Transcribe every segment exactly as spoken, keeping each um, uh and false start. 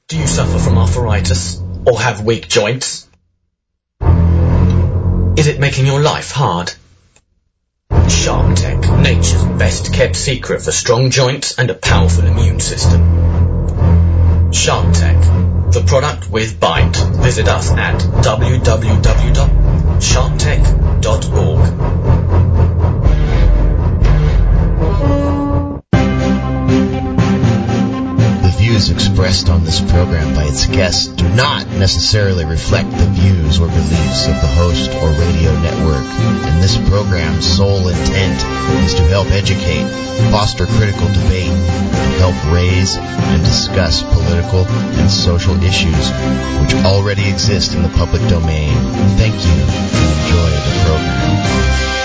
Do you suffer from arthritis or have weak joints? Is it making your life hard? SharpTech, nature's best kept secret for strong joints and a powerful immune system. SharpTech, the product with bite. Visit us at w w w dot sharp tech dot org. The views expressed on this program by its guests do not necessarily reflect the views or beliefs of the host or radio network, and this program's sole intent is to help educate, foster critical debate, and help raise and discuss political and social issues which already exist in the public domain. Thank you and enjoy the program.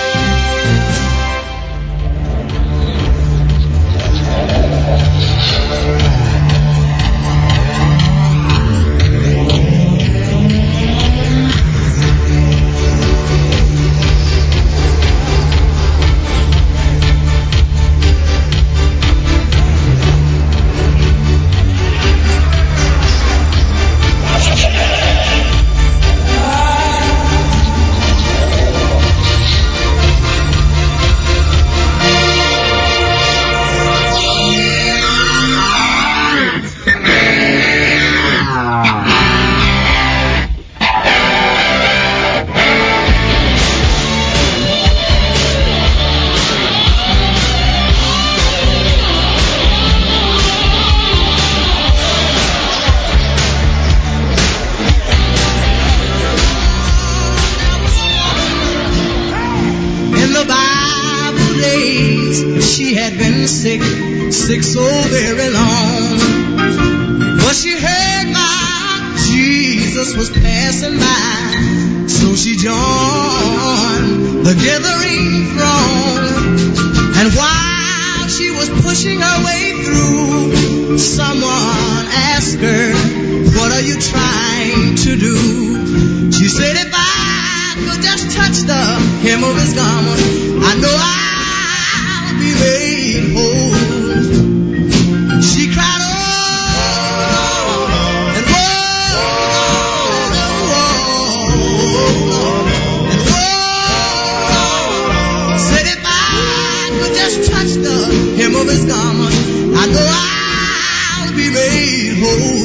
Sick so very long, but she heard my Jesus was passing by, so she joined the gathering throng. And while she was pushing her way through, someone asked her, "What are you trying to do?" She said, "If I could just touch the hem of his garment, I know I'll be made whole." She cried, oh, and whoa, and whoa, said if I could just touch the hem of his garment, I know I'll be made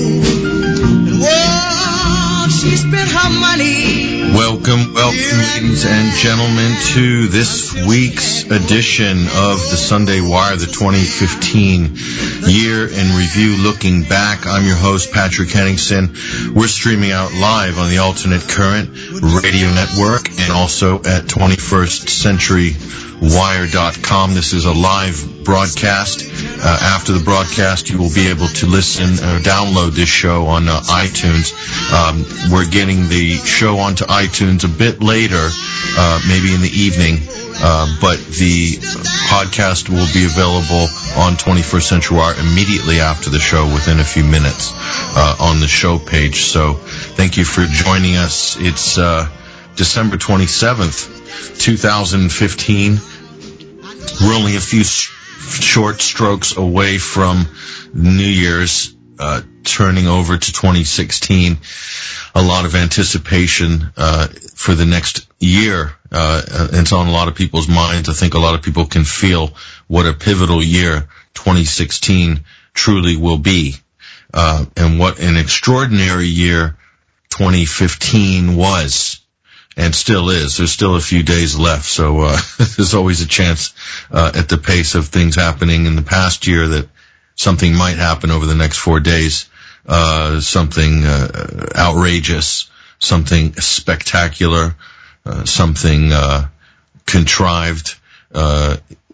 whole. And whoa, she spent her money. Welcome, welcome, ladies and gentlemen, to this week's edition of the Sunday Wire, the twenty fifteen year in review, looking back. I'm your host, Patrick Henningsen. We're streaming out live on the Alternate Current Radio Network and also at twenty-first century wire dot com. This is a live broadcast. Uh, after the broadcast, you will be able to listen or download this show on uh, iTunes. Um, we're getting the show onto iTunes a bit later, uh, maybe in the evening, uh, but the podcast will be available on twenty-first century wire immediately after the show, within a few minutes, uh, on the show page. So thank you for joining us. It's uh, December twenty-seventh, twenty fifteen. We're only a few sh- short strokes away from New Year's, uh, turning over to twenty sixteen. A lot of anticipation uh, for the next year. Uh, it's on a lot of people's minds. I think a lot of people can feel what a pivotal year twenty sixteen truly will be, uh, and what an extraordinary year twenty fifteen was. And still is. There's still a few days left, so uh, there's always a chance uh, at the pace of things happening in the past year that something might happen over the next four days, uh, something uh, outrageous, something spectacular, uh, something uh, contrived. Uh,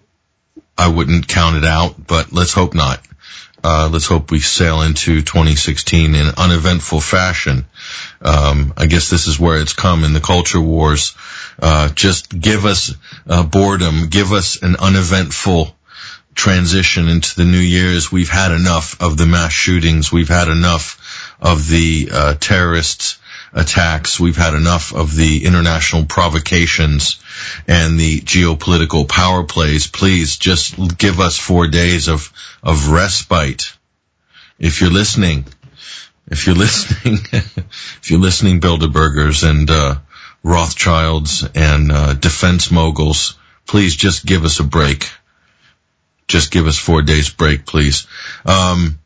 I wouldn't count it out, but let's hope not. Uh, let's hope we sail into twenty sixteen in uneventful fashion. Um, I guess this is where it's come in the culture wars. Uh, just give us uh, boredom. Give us an uneventful transition into the new year's. We've had enough of the mass shootings. We've had enough of the uh, terrorist attacks. We've had enough of the international provocations and the geopolitical power plays. Please just give us four days of, of respite. If you're listening, if you're listening, if you're listening, Bilderbergers and uh, Rothschilds and uh, defense moguls, please just give us a break. Just give us four days break, please. Um,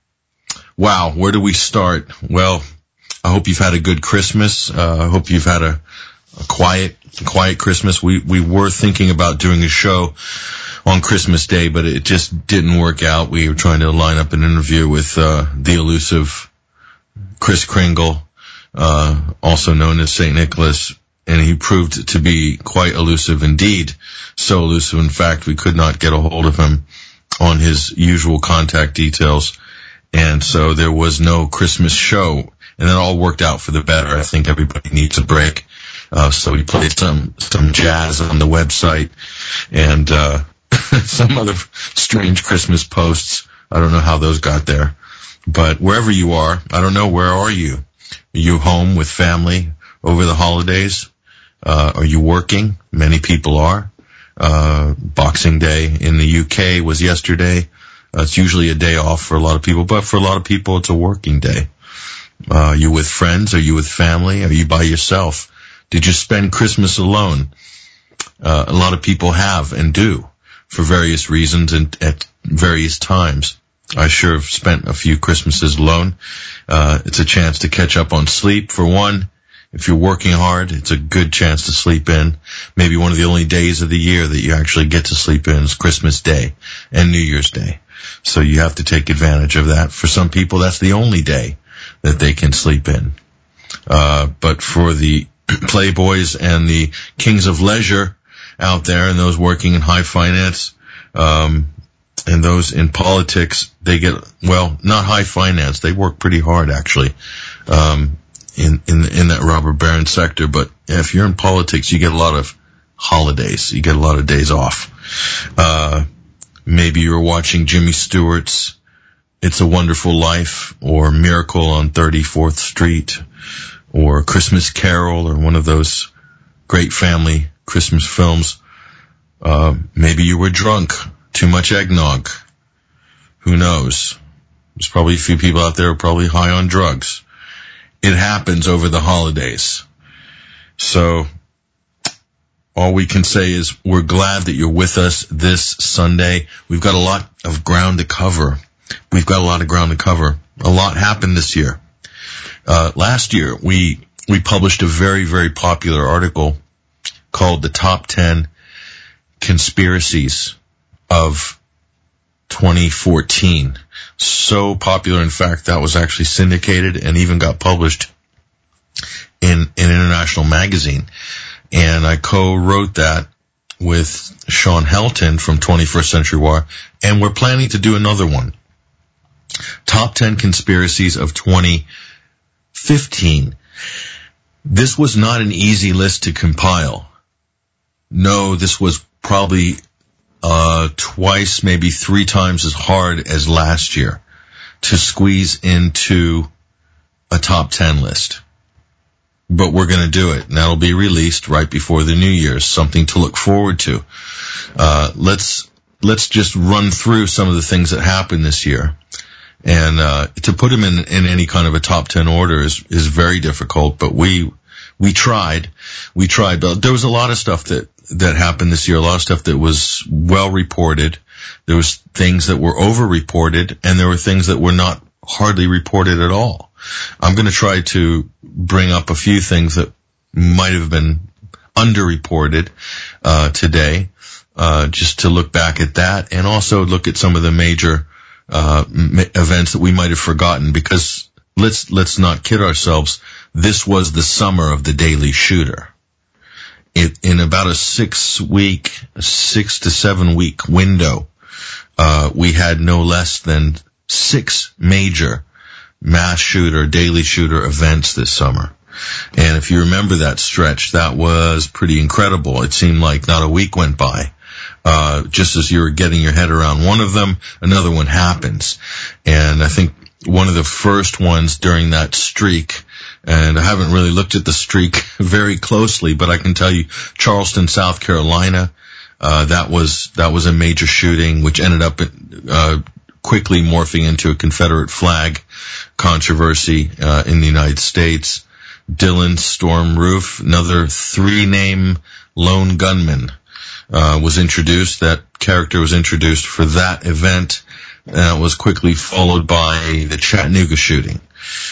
wow, where do we start? Well, I hope you've had a good Christmas. Uh, I hope you've had a, a quiet, quiet Christmas. We we were thinking about doing a show on Christmas Day, but it just didn't work out. We were trying to line up an interview with uh, the elusive Kris Kringle, uh, also known as Saint Nicholas, and he proved to be quite elusive indeed. So elusive, in fact, we could not get a hold of him on his usual contact details, and so there was no Christmas show, and it all worked out for the better. I think everybody needs a break, uh, so we played some some jazz on the website, and uh some other strange Christmas posts. I don't know how those got there, but wherever you are, I don't know, where are you? Are you home with family over the holidays? Uh, are you working? Many people are. Uh, Boxing Day in the U K was yesterday. Uh, it's usually a day off for a lot of people, but for a lot of people, it's a working day. Uh, are you with friends? Are you with family? Are you by yourself? Did you spend Christmas alone? Uh, a lot of people have and do, for various reasons and at various times. I sure have spent a few Christmases alone. Uh, it's a chance to catch up on sleep, for one. If you're working hard, it's a good chance to sleep in. Maybe one of the only days of the year that you actually get to sleep in is Christmas Day and New Year's Day. So you have to take advantage of that. For some people, that's the only day that they can sleep in. Uh, but for the playboys and the kings of leisure out there, and those working in high finance, um, and those in politics, they get, well, not high finance, they work pretty hard actually, um, in, in, in that robber baron sector, but if you're in politics, you get a lot of holidays, you get a lot of days off. Uh, maybe you're watching Jimmy Stewart's It's a Wonderful Life, or Miracle on thirty-fourth Street, or Christmas Carol, or one of those great family Christmas films. Uh, maybe you were drunk, too much eggnog. Who knows? There's probably a few people out there who are probably high on drugs. It happens over the holidays. So all we can say is we're glad that you're with us this Sunday. We've got a lot of ground to cover. We've got a lot of ground to cover. A lot happened this year. Uh, last year, we, we published a very, very popular article called The Top ten Conspiracies of twenty fourteen. So popular, in fact, that was actually syndicated and even got published in an international magazine. And I co-wrote that with Sean Helton from twenty-first Century Wire, and we're planning to do another one. Top ten Conspiracies of twenty fifteen. This was not an easy list to compile. No, this was probably uh twice, maybe three times as hard as last year to squeeze into a top ten list. But we're going to do it, and that'll be released right before the New Year's, something to look forward to. Uh let's let's just run through some of the things that happened this year. And uh to put them in in any kind of a top ten order is is very difficult, but we we tried. We tried. But there was a lot of stuff that that happened this year, a lot of stuff that was well reported. There was things that were over-reported, and there were things that were not hardly reported at all. I'm going to try to bring up a few things that might have been underreported uh today, uh just to look back at that, and also look at some of the major uh events that we might have forgotten, because let's let's not kid ourselves, this was the summer of the Daily Shooter. It, in about a six week, six to seven week window, uh, we had no less than six major mass shooter, daily shooter events this summer. And if you remember that stretch, that was pretty incredible. It seemed like not a week went by. Uh, just as you were getting your head around one of them, another one happens. And I think one of the first ones during that streak, and I haven't really looked at the streak very closely, but I can tell you Charleston, South Carolina, uh, that was, that was a major shooting, which ended up, uh, quickly morphing into a Confederate flag controversy uh, in the United States. Dylan Storm Roof, another three-name lone gunman, uh, was introduced. That character was introduced for that event. Uh, was quickly followed by the Chattanooga shooting.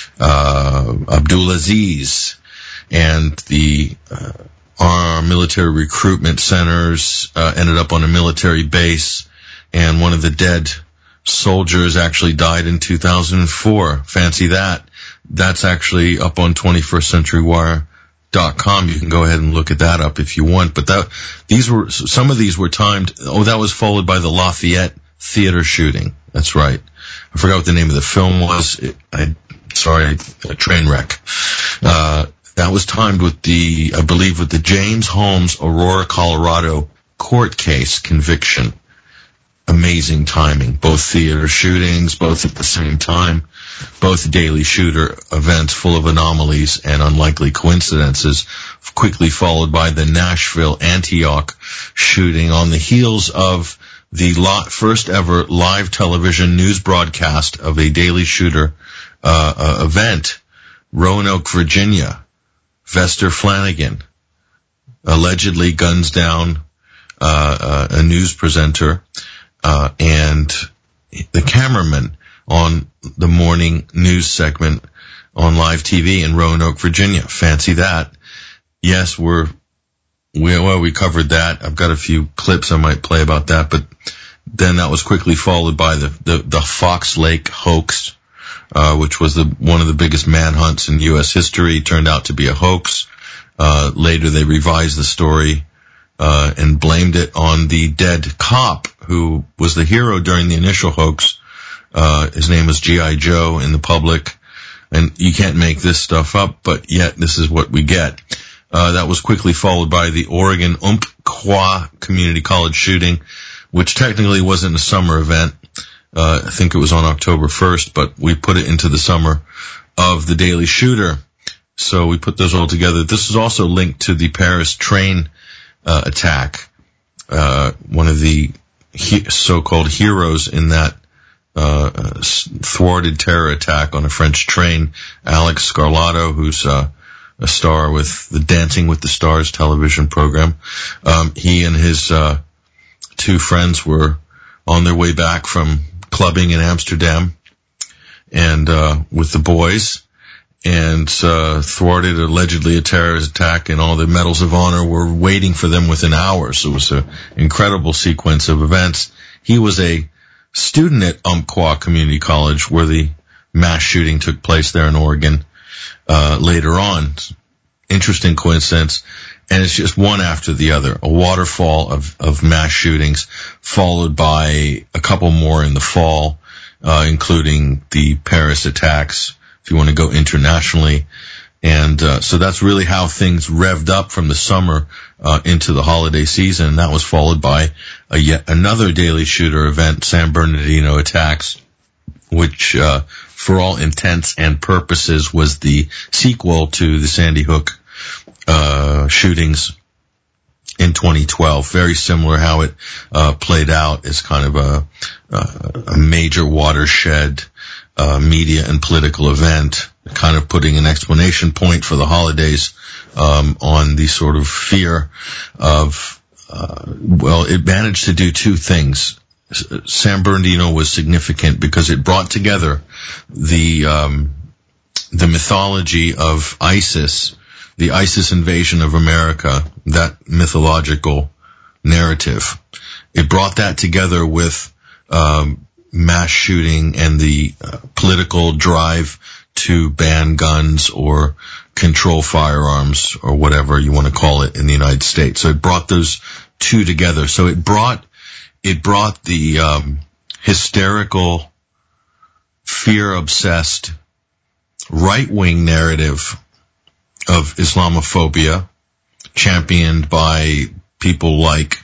Uh, Abdulaziz and the uh, our military recruitment centers uh, ended up on a military base, and one of the dead soldiers actually died in two thousand four. Fancy that. That's actually up on twenty-first century wire dot com. You can go ahead and look at that up if you want. But that, these were, some of these were timed. Oh, that was followed by the Lafayette Theater shooting. That's right. I forgot what the name of the film was. It, I, sorry, a train wreck. Uh, that was timed with the, I believe, with the James Holmes, Aurora, Colorado court case conviction. Amazing timing. Both theater shootings, both at the same time. Both daily shooter events full of anomalies and unlikely coincidences, quickly followed by the Nashville Antioch shooting on the heels of the first ever live television news broadcast of a daily shooter uh, uh, event. Roanoke, Virginia. Vester Flanagan allegedly guns down uh, uh, a news presenter uh, and the cameraman on the morning news segment on live T V in Roanoke, Virginia. Fancy that. Yes, we're, we, well, we covered that. I've got a few clips I might play about that, but then that was quickly followed by the, the, the Fox Lake hoax, uh, which was the, one of the biggest manhunts in U S history, turned out to be a hoax. Uh, later they revised the story, uh, and blamed it on the dead cop who was the hero during the initial hoax. Uh, his name was G I. Joe in the public, and you can't make this stuff up, but yet this is what we get. Uh, that was quickly followed by the Oregon Umpqua Community College shooting, which technically wasn't a summer event. Uh, I think it was on October first, but we put it into the summer of the daily shooter. So we put those all together. This is also linked to the Paris train, uh, attack. Uh, one of the he- so-called heroes in that Uh, thwarted terror attack on a French train, Alex Scarlato, who's uh, a star with the Dancing with the Stars television program. Um, he and his uh, two friends were on their way back from clubbing in Amsterdam and uh, with the boys, and uh, thwarted allegedly a terrorist attack, and all the medals of honor were waiting for them within hours. It was an incredible sequence of events. He was a student at Umpqua Community College, where the mass shooting took place there in Oregon, uh, later on. Interesting coincidence. And it's just one after the other, a waterfall of, of mass shootings, followed by a couple more in the fall, uh, including the Paris attacks, if you want to go internationally. And uh, so that's really how things revved up from the summer uh, into the holiday season. And that was followed by a yet another daily shooter event, San Bernardino attacks, which uh, for all intents and purposes was the sequel to the Sandy Hook uh, shootings in twenty twelve. Very similar how it uh, played out as kind of a, uh, a major watershed uh, media and political event, kind of putting an exclamation point for the holidays um, on the sort of fear of, uh, well, it managed to do two things. San Bernardino was significant because it brought together the um, the mythology of ISIS, the ISIS invasion of America, that mythological narrative. It brought that together with um, mass shooting and the uh, political drive to ban guns or control firearms or whatever you want to call it in the United States. So it brought those two together. So it brought it brought the um, hysterical, fear-obsessed, right-wing narrative of Islamophobia, championed by people like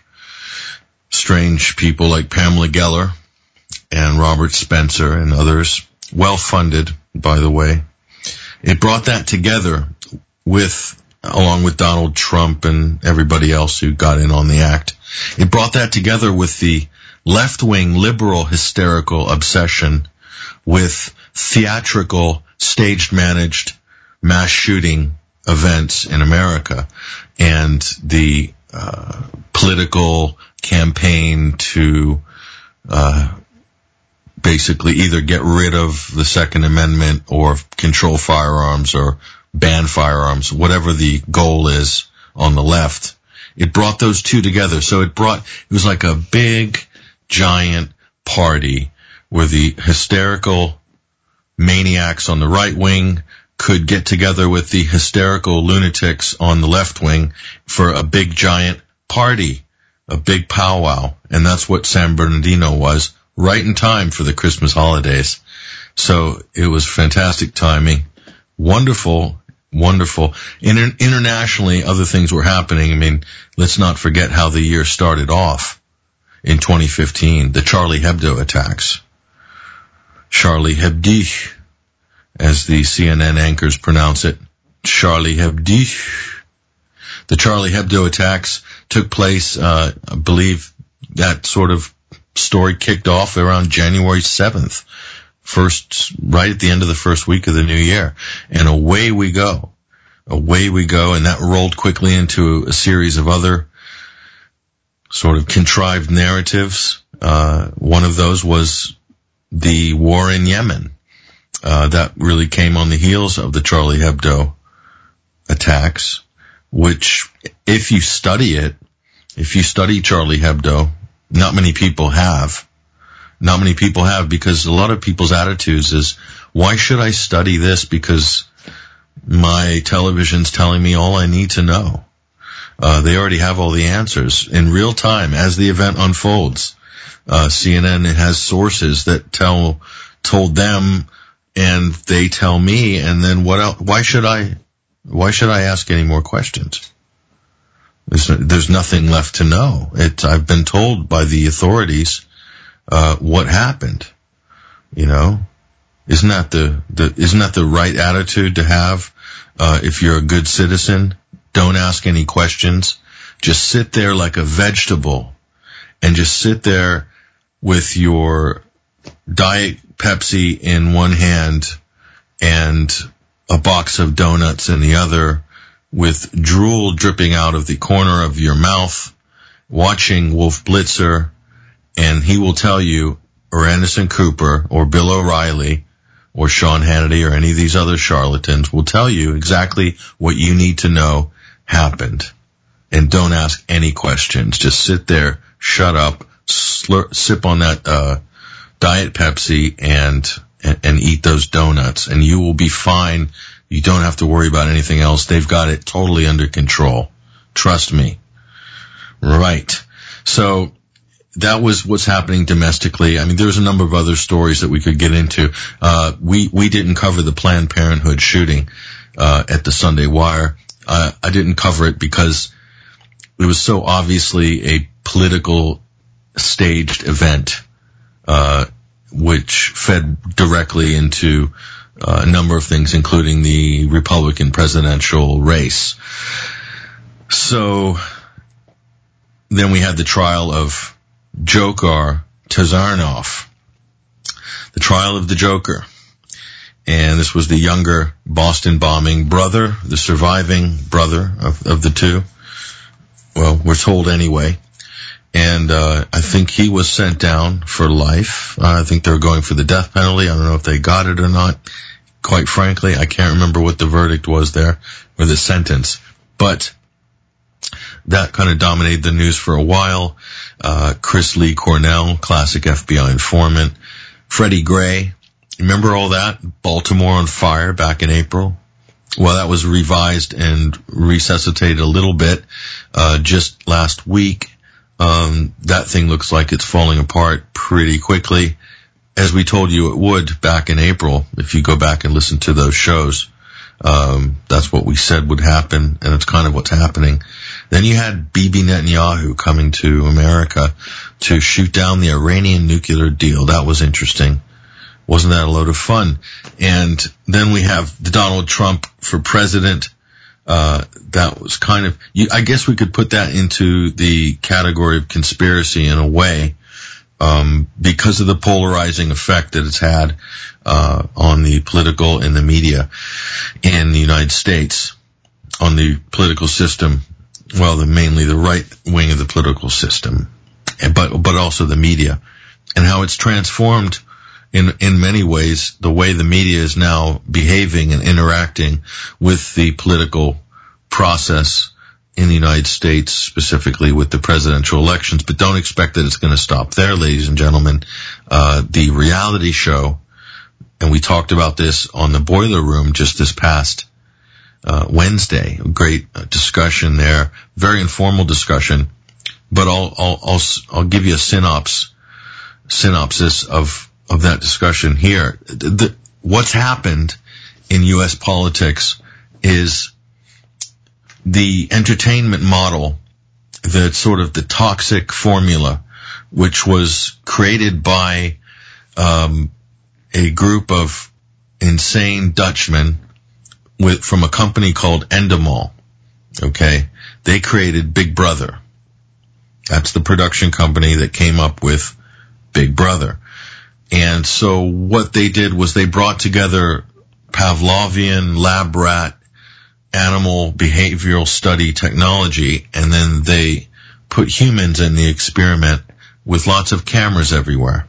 strange people like Pamela Geller and Robert Spencer and others, well-funded, by the way. It brought that together with, along with Donald Trump and everybody else who got in on the act. It brought that together with the left-wing liberal hysterical obsession with theatrical, staged, managed mass shooting events in America, and the uh, political campaign to uh, basically either get rid of the Second Amendment or control firearms or ban firearms, whatever the goal is on the left. It brought those two together. So it brought, it was like a big, giant party where the hysterical maniacs on the right wing could get together with the hysterical lunatics on the left wing for a big, giant party, a big powwow. And that's what San Bernardino was, right in time for the Christmas holidays. So it was fantastic timing. Wonderful, wonderful. Inter- internationally, other things were happening. I mean, let's not forget how the year started off in twenty fifteen, the Charlie Hebdo attacks. Charlie Hebdo, as the C N N anchors pronounce it. Charlie Hebdo. The Charlie Hebdo attacks took place, uh, I believe that sort of story kicked off around January seventh. First, right at the end of the first week of the new year. And away we go. Away we go. And that rolled quickly into a series of other sort of contrived narratives. Uh, one of those was the war in Yemen. Uh, that really came on the heels of the Charlie Hebdo attacks, which, if you study it, if you study Charlie Hebdo, not many people have. Not many people have, because a lot of people's attitudes is, why should I study this? Because my television's telling me all I need to know. Uh, they already have all the answers in real time as the event unfolds. Uh, C N N has sources that tell, told them, and they tell me, and then what else? Why should I, why should I ask any more questions? There's, there's nothing left to know. It, I've been told by the authorities, uh, what happened. You know, isn't that the, the, isn't that the right attitude to have? Uh, if you're a good citizen, don't ask any questions. Just sit there like a vegetable and just sit there with your Diet Pepsi in one hand and a box of donuts in the other, with drool dripping out of the corner of your mouth, watching Wolf Blitzer, and he will tell you, or Anderson Cooper, or Bill O'Reilly, or Sean Hannity, or any of these other charlatans will tell you exactly what you need to know happened. And don't ask any questions. Just sit there, shut up, slur, sip on that uh Diet Pepsi and, and and eat those donuts, and you will be fine. You don't have to worry about anything else. They've got it totally under control. Trust me. Right. So that was what's happening domestically. I mean, there's a number of other stories that we could get into. Uh, we, we didn't cover the Planned Parenthood shooting, uh, at the Sunday Wire. Uh, I didn't cover it because it was so obviously a political staged event, uh, which fed directly into uh, a number of things, including the Republican presidential race. So then we had the trial of Dzhokhar Tsarnaev, the trial of the Joker. And this was the younger Boston bombing brother, the surviving brother of, of the two. Well, we're told anyway. And uh I think he was sent down for life. Uh, I think they were going for the death penalty. I don't know if they got it or not. Quite frankly, I can't remember what the verdict was there, or the sentence. But that kind of dominated the news for a while. Uh Chris Lee Cornell, classic F B I informant. Freddie Gray, remember all that? Baltimore on fire back in April. Well, that was revised and resuscitated a little bit uh just last week. Um, that thing looks like it's falling apart pretty quickly, as we told you it would back in April. If you go back and listen to those shows, um, that's what we said would happen, and it's kind of what's happening. Then you had Bibi Netanyahu coming to America to shoot down the Iranian nuclear deal. That was interesting. Wasn't that a load of fun? And then we have Donald Trump for president. Uh, that was kind of, you, I guess we could put that into the category of conspiracy in a way, um, because of the polarizing effect that it's had uh, on the political and the media in the United States, on the political system, well, the, mainly the right wing of the political system, but but also the media, and how it's transformed in in many ways the way the media is now behaving and interacting with the political process in the United States, specifically with the presidential elections. But don't expect that it's going to stop there, ladies and gentlemen. Uh, the reality show, and we talked about this on the Boiler Room just this past uh, Wednesday. Great uh, discussion there, very informal discussion. But I'll I'll I'll, I'll give you a synops, synopsis of of that discussion here. The, the, what's happened in U S politics is the entertainment model, the sort of the toxic formula, which was created by um, a group of insane Dutchmen with from a company called Endemol. Okay, they created Big Brother. That's the production company that came up with Big Brother. And so what they did was they brought together Pavlovian lab rat animal behavioral study technology, and then they put humans in the experiment with lots of cameras everywhere.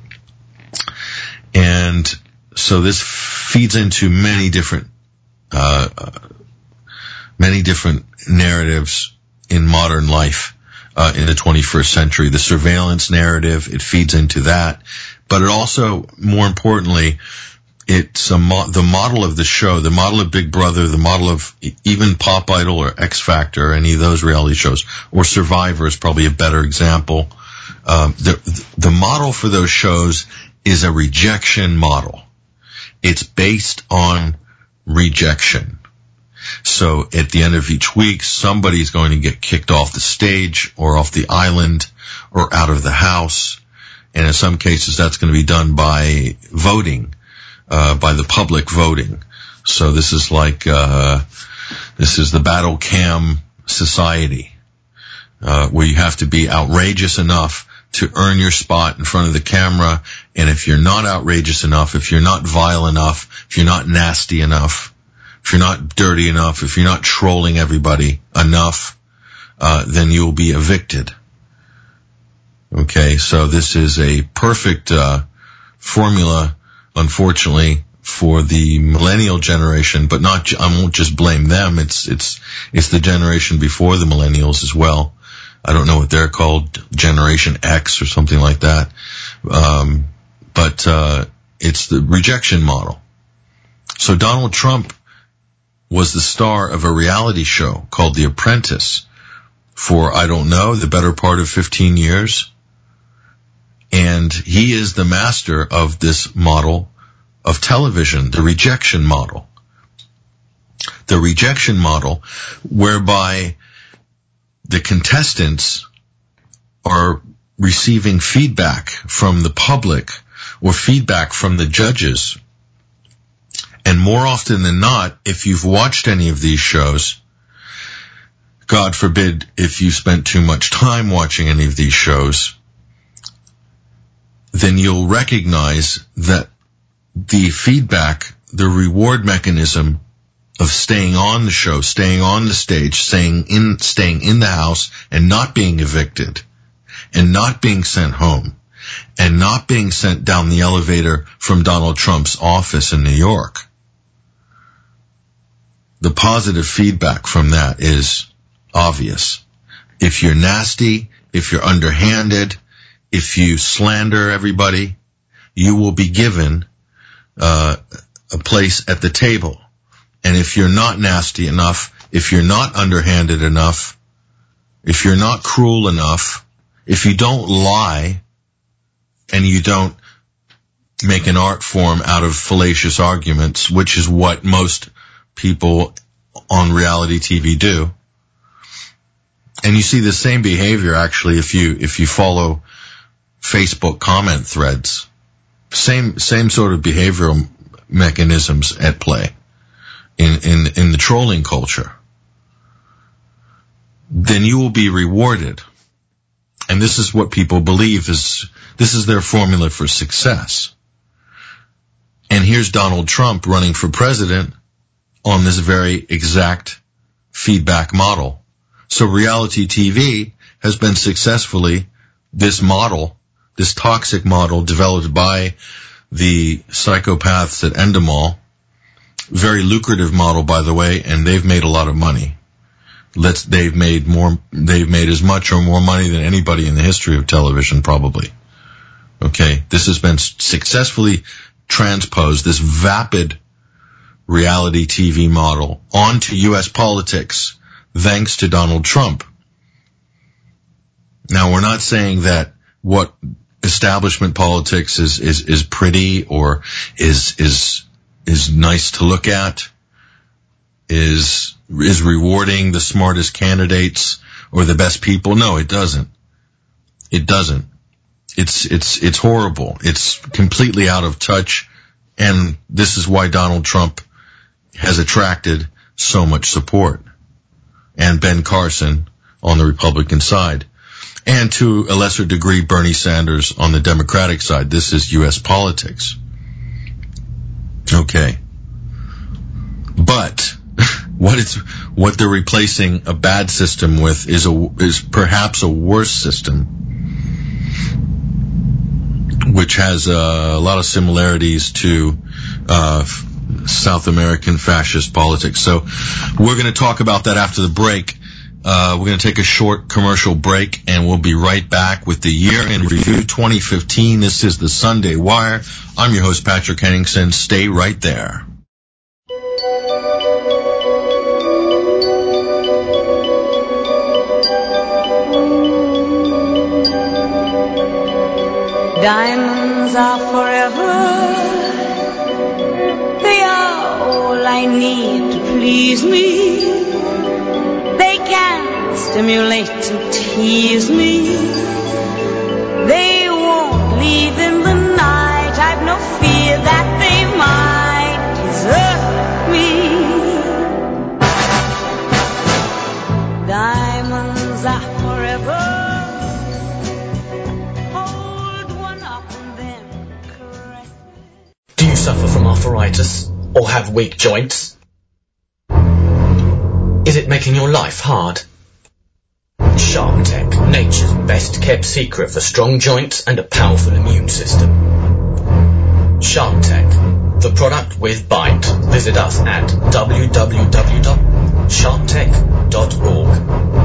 And so this feeds into many different, uh, many different narratives in modern life, uh, in the twenty-first century. The surveillance narrative, it feeds into that. But it also, more importantly, it's a mo- the model of the show, the model of Big Brother, the model of even Pop Idol or X Factor, any of those reality shows, or Survivor is probably a better example. Um, the, the model for those shows is a rejection model. It's based on rejection. So at the end of each week, somebody's going to get kicked off the stage or off the island or out of the house. And in some cases, that's going to be done by voting. Uh, by the public voting. So this is like, uh, this is the battle cam society, uh, where you have to be outrageous enough to earn your spot in front of the camera. And if you're not outrageous enough, if you're not vile enough, if you're not nasty enough, if you're not dirty enough, if you're not trolling everybody enough, uh, then you'll be evicted. Okay, so this is a perfect, uh, formula, unfortunately, for the millennial generation, but not, I won't just blame them. It's, it's, it's the generation before the millennials as well. I don't know what they're called, Generation X or something like that. Um, but, uh, it's the rejection model. So Donald Trump was the star of a reality show called The Apprentice for, I don't know, the better part of fifteen years. And he is the master of this model of television, the rejection model. The rejection model whereby the contestants are receiving feedback from the public or feedback from the judges. And more often than not, if you've watched any of these shows, God forbid if you spent too much time watching any of these shows, then you'll recognize that the feedback, the reward mechanism of staying on the show, staying on the stage, staying in, staying in the house and not being evicted and not being sent home and not being sent down the elevator from Donald Trump's office in New York. The positive feedback from that is obvious. If you're nasty, if you're underhanded, if you slander everybody, you will be given uh, a place at the table. And if you're not nasty enough, if you're not underhanded enough, if you're not cruel enough, if you don't lie, and you don't make an art form out of fallacious arguments, which is what most people on reality T V do. And you see the same behavior actually if you if you follow Facebook comment threads. Same same sort of behavioral mechanisms at play in, in, in the trolling culture. Then you will be rewarded. And this is what people believe is This is their formula for success. And here's Donald Trump running for president on this very exact feedback model. So reality T V has been successfully this model, this toxic model developed by the psychopaths at Endemol. Very lucrative model, by the way, and they've made a lot of money. Let's, they've made more, they've made as much or more money than anybody in the history of television, probably. Okay, this has been successfully transposed, this vapid reality T V model, onto U S politics, thanks to Donald Trump. Now, we're not saying that what establishment politics is, is, is pretty or is, is, is nice to look at, is, is rewarding the smartest candidates or the best people. No, it doesn't. It doesn't. It's, it's, it's horrible. It's completely out of touch. And this is why Donald Trump has attracted so much support. And Ben Carson on the Republican side. And to a lesser degree, Bernie Sanders on the Democratic side. This is U S politics. Okay. But what it's, what they're replacing a bad system with is a, is perhaps a worse system, which has uh, a lot of similarities to uh, South American fascist politics. So we're going to talk about that after the break. Uh, we're going to take a short commercial break, and we'll be right back with the Year in Review twenty fifteen. This is the Sunday Wire. I'm your host, Patrick Henningsen. Stay right there. Diamonds are forever. They are all I need to please me. They can stimulate and tease me. They won't leave in the night. I've no fear that they might desert me. Diamonds are forever. Hold one up and then caress it. Do you suffer from arthritis or have weak joints? Is it making your life hard? Shark Tech, nature's best kept secret for strong joints and a powerful immune system. Shark Tech, the product with bite. Visit us at w w w dot shark tech dot org.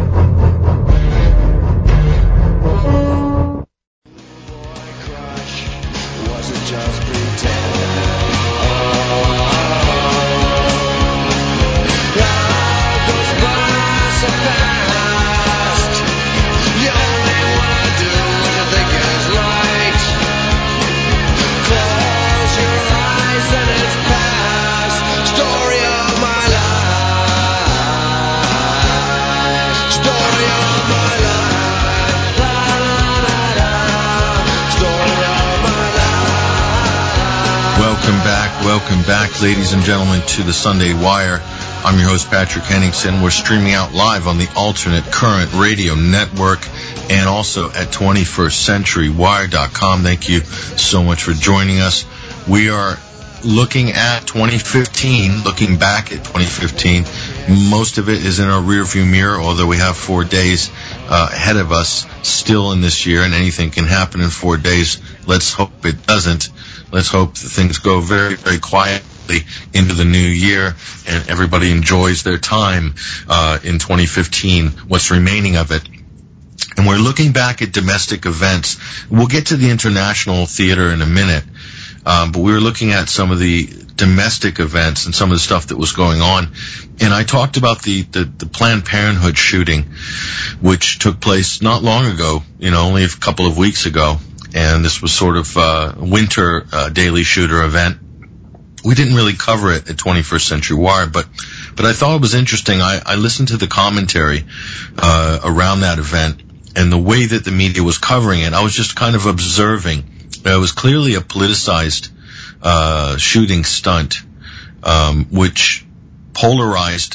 Welcome back, ladies and gentlemen, to the Sunday Wire. I'm your host, Patrick Henningsen. We're streaming out live on the Alternate Current Radio Network and also at twenty-first century wire dot com. Thank you so much for joining us. We are looking at twenty fifteen, looking back at twenty fifteen. Most of it is in our rearview mirror, although we have four days uh, ahead of us still in this year, and anything can happen in four days. Let's hope it doesn't. Let's hope that things go very, very quietly into the new year and everybody enjoys their time uh, in twenty fifteen, what's remaining of it. And we're looking back at domestic events. We'll get to the international theater in a minute, um, but we were looking at some of the domestic events and some of the stuff that was going on. And I talked about the, the, the Planned Parenthood shooting, which took place not long ago, you know, only a couple of weeks ago. And this was sort of a winter uh, daily shooter event. We didn't really cover it at twenty-first Century Wire, but but I thought it was interesting. I, I listened to the commentary uh, around that event and the way that the media was covering it. I was just kind of observing. It was clearly a politicized uh, shooting stunt, um, which polarized.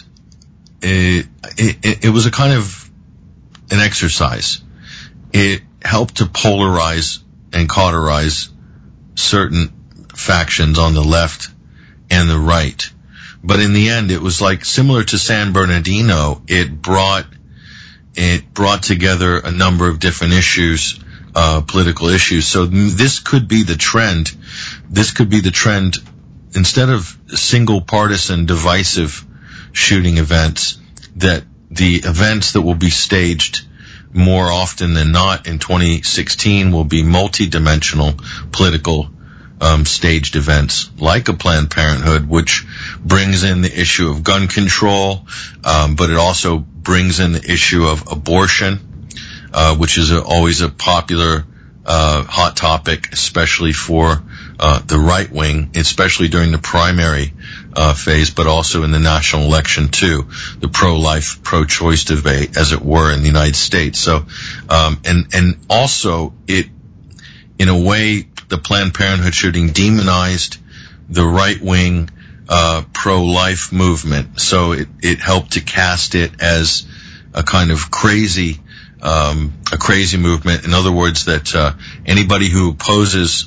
It, it, it was a kind of an exercise. It helped to polarize and cauterize certain factions on the left and the right. But in the end, it was like similar to San Bernardino. It brought it brought together a number of different issues, uh, political issues. So this could be the trend. This could be the trend. Instead of single partisan divisive shooting events, that the events that will be staged more often than not in twenty sixteen will be multi-dimensional political um, staged events like a Planned Parenthood, which brings in the issue of gun control, um, but it also brings in the issue of abortion, uh, which is a, always a popular uh, hot topic, especially for uh, the right wing, especially during the primary uh, phase, but also in the national election too, the pro-life, pro-choice debate, as it were, in the United States. So, um, and and also it, in a way, the Planned Parenthood shooting demonized the right-wing uh, pro-life movement. So it it helped to cast it as a kind of crazy, um, a crazy movement. In other words, that uh, anybody who opposes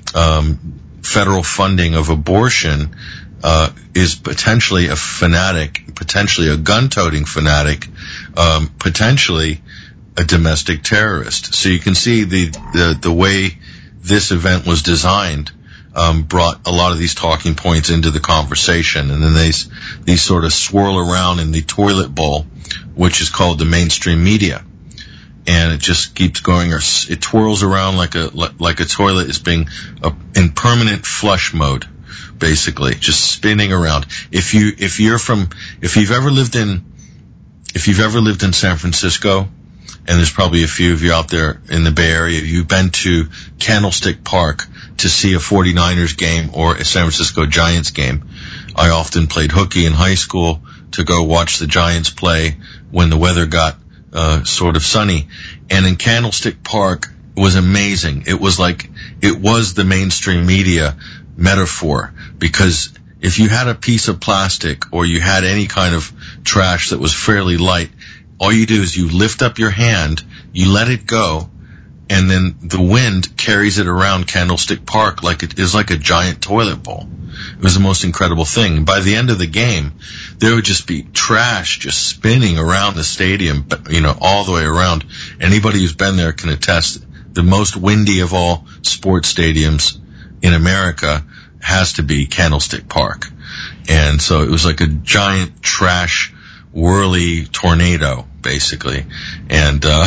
um, federal funding of abortion uh, is potentially a fanatic, potentially a gun-toting fanatic, um, potentially a domestic terrorist. So you can see the the, the way this event was designed um, brought a lot of these talking points into the conversation, and then these these sort of swirl around in the toilet bowl, which is called the mainstream media. And it just keeps going, or it twirls around like a like a toilet is being uh, in permanent flush mode, basically, just spinning around. If you if you're from if you've ever lived in if you've ever lived in San Francisco, and there's probably a few of you out there in the Bay Area, you've been to Candlestick Park to see a forty-niners game or a San Francisco Giants game. I often played hooky in high school to go watch the Giants play when the weather got Uh, sort of sunny, and in Candlestick Park was amazing. It was like, it was the mainstream media metaphor, because if you had a piece of plastic or you had any kind of trash that was fairly light, all you do is you lift up your hand, you let it go, and then the wind carries it around Candlestick Park like it is like a giant toilet bowl. It was the most incredible thing. By the end of the game, there would just be trash just spinning around the stadium, you know, all the way around. Anybody who's been there can attest. The most windy of all sports stadiums in America has to be Candlestick Park. And so it was like a giant trash whirly tornado, basically. And uh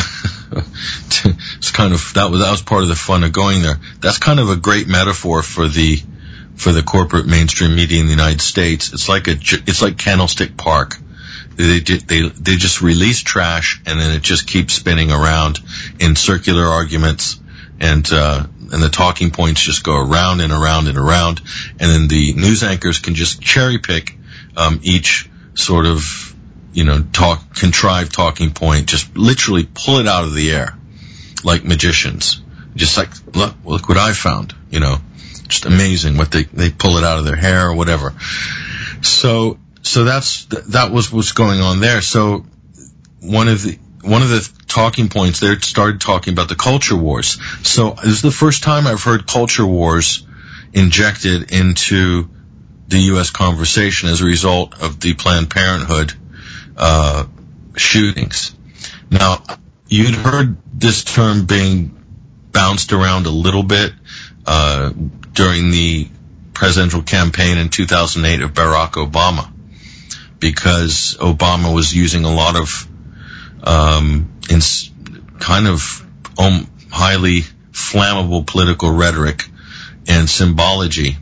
it's kind of, that was that was part of the fun of going there. That's kind of a great metaphor for the for the corporate mainstream media in the United States. It's like a it's like Candlestick Park. They they they just release trash, and then it just keeps spinning around in circular arguments, and uh and the talking points just go around and around and around, and then the news anchors can just cherry pick um each sort of, you know, talk, contrived talking point, just literally pull it out of the air like magicians. Just like, look, look what I found, you know, just amazing what they, they pull it out of their hair or whatever. So, so that's, that was what's going on there. So one of the, one of the talking points there started talking about the culture wars. So this is the first time I've heard culture wars injected into the U S conversation as a result of the Planned Parenthood Uh, shootings. Now, you'd heard this term being bounced around a little bit uh, during the presidential campaign in two thousand eight of Barack Obama, because Obama was using a lot of um, in kind of um, highly flammable political rhetoric and symbology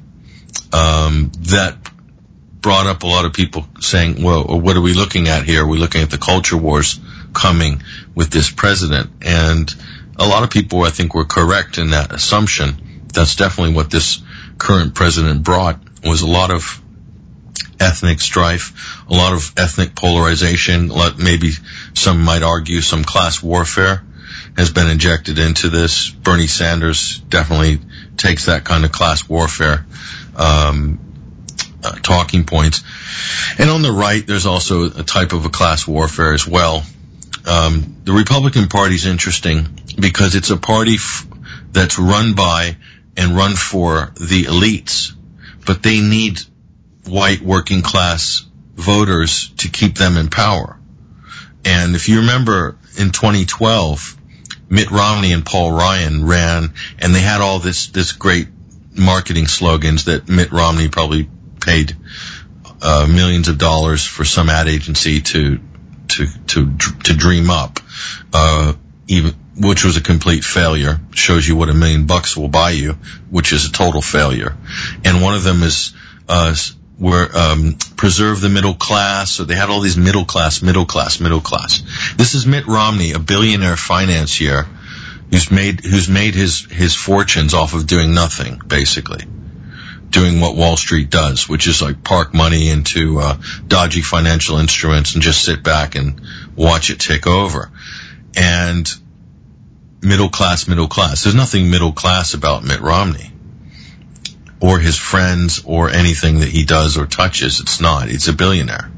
um, that brought up a lot of people saying, well, what are we looking at here? Are we looking at the culture wars coming with this president? And a lot of people, I think, were correct in that assumption. That's definitely what this current president brought, was a lot of ethnic strife, a lot of ethnic polarization, a lot, maybe some might argue some class warfare has been injected into this. Bernie Sanders definitely takes that kind of class warfare um Uh, talking points. And on the right, there's also a type of a class warfare as well. Um, the Republican Party is interesting because it's a party f- that's run by and run for the elites, but they need white working class voters to keep them in power. And if you remember in twenty twelve, Mitt Romney and Paul Ryan ran, and they had all this, this great marketing slogans that Mitt Romney probably paid uh, millions of dollars for some ad agency to, to, to, to dream up, uh, even, which was a complete failure. Shows you what a million bucks will buy you, which is a total failure. And one of them is, uh, where, um, preserve the middle class. So they had all these middle class, middle class, middle class. This is Mitt Romney, a billionaire financier who's made, who's made his, his fortunes off of doing nothing, basically. Doing what Wall Street does, which is like park money into, uh, dodgy financial instruments and just sit back and watch it take over. And middle class, middle class. There's nothing middle class about Mitt Romney or his friends or anything that he does or touches. It's not. It's a billionaire.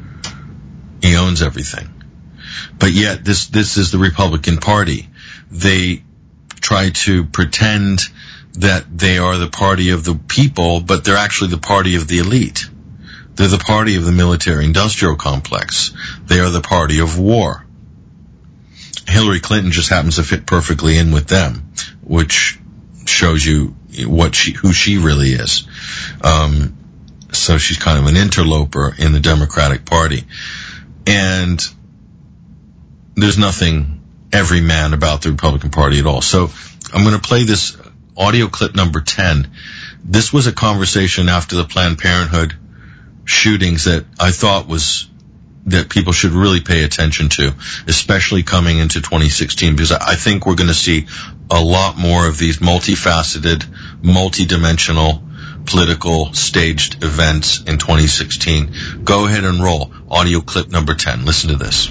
He owns everything. But yet this, this is the Republican Party. They try to pretend that they are the party of the people, but they're actually the party of the elite. They're the party of the military-industrial complex. They are the party of war. Hillary Clinton just happens to fit perfectly in with them, which shows you what she, who she really is. Um, so she's kind of an interloper in the Democratic Party. And there's nothing everyman about the Republican Party at all. So I'm going to play this audio clip number ten. This was a conversation after the Planned Parenthood shootings that I thought was that people should really pay attention to, especially coming into twenty sixteen, because I think we're going to see a lot more of these multifaceted, multidimensional, political staged events in twenty sixteen. Go ahead and roll. Audio clip number ten. Listen to this.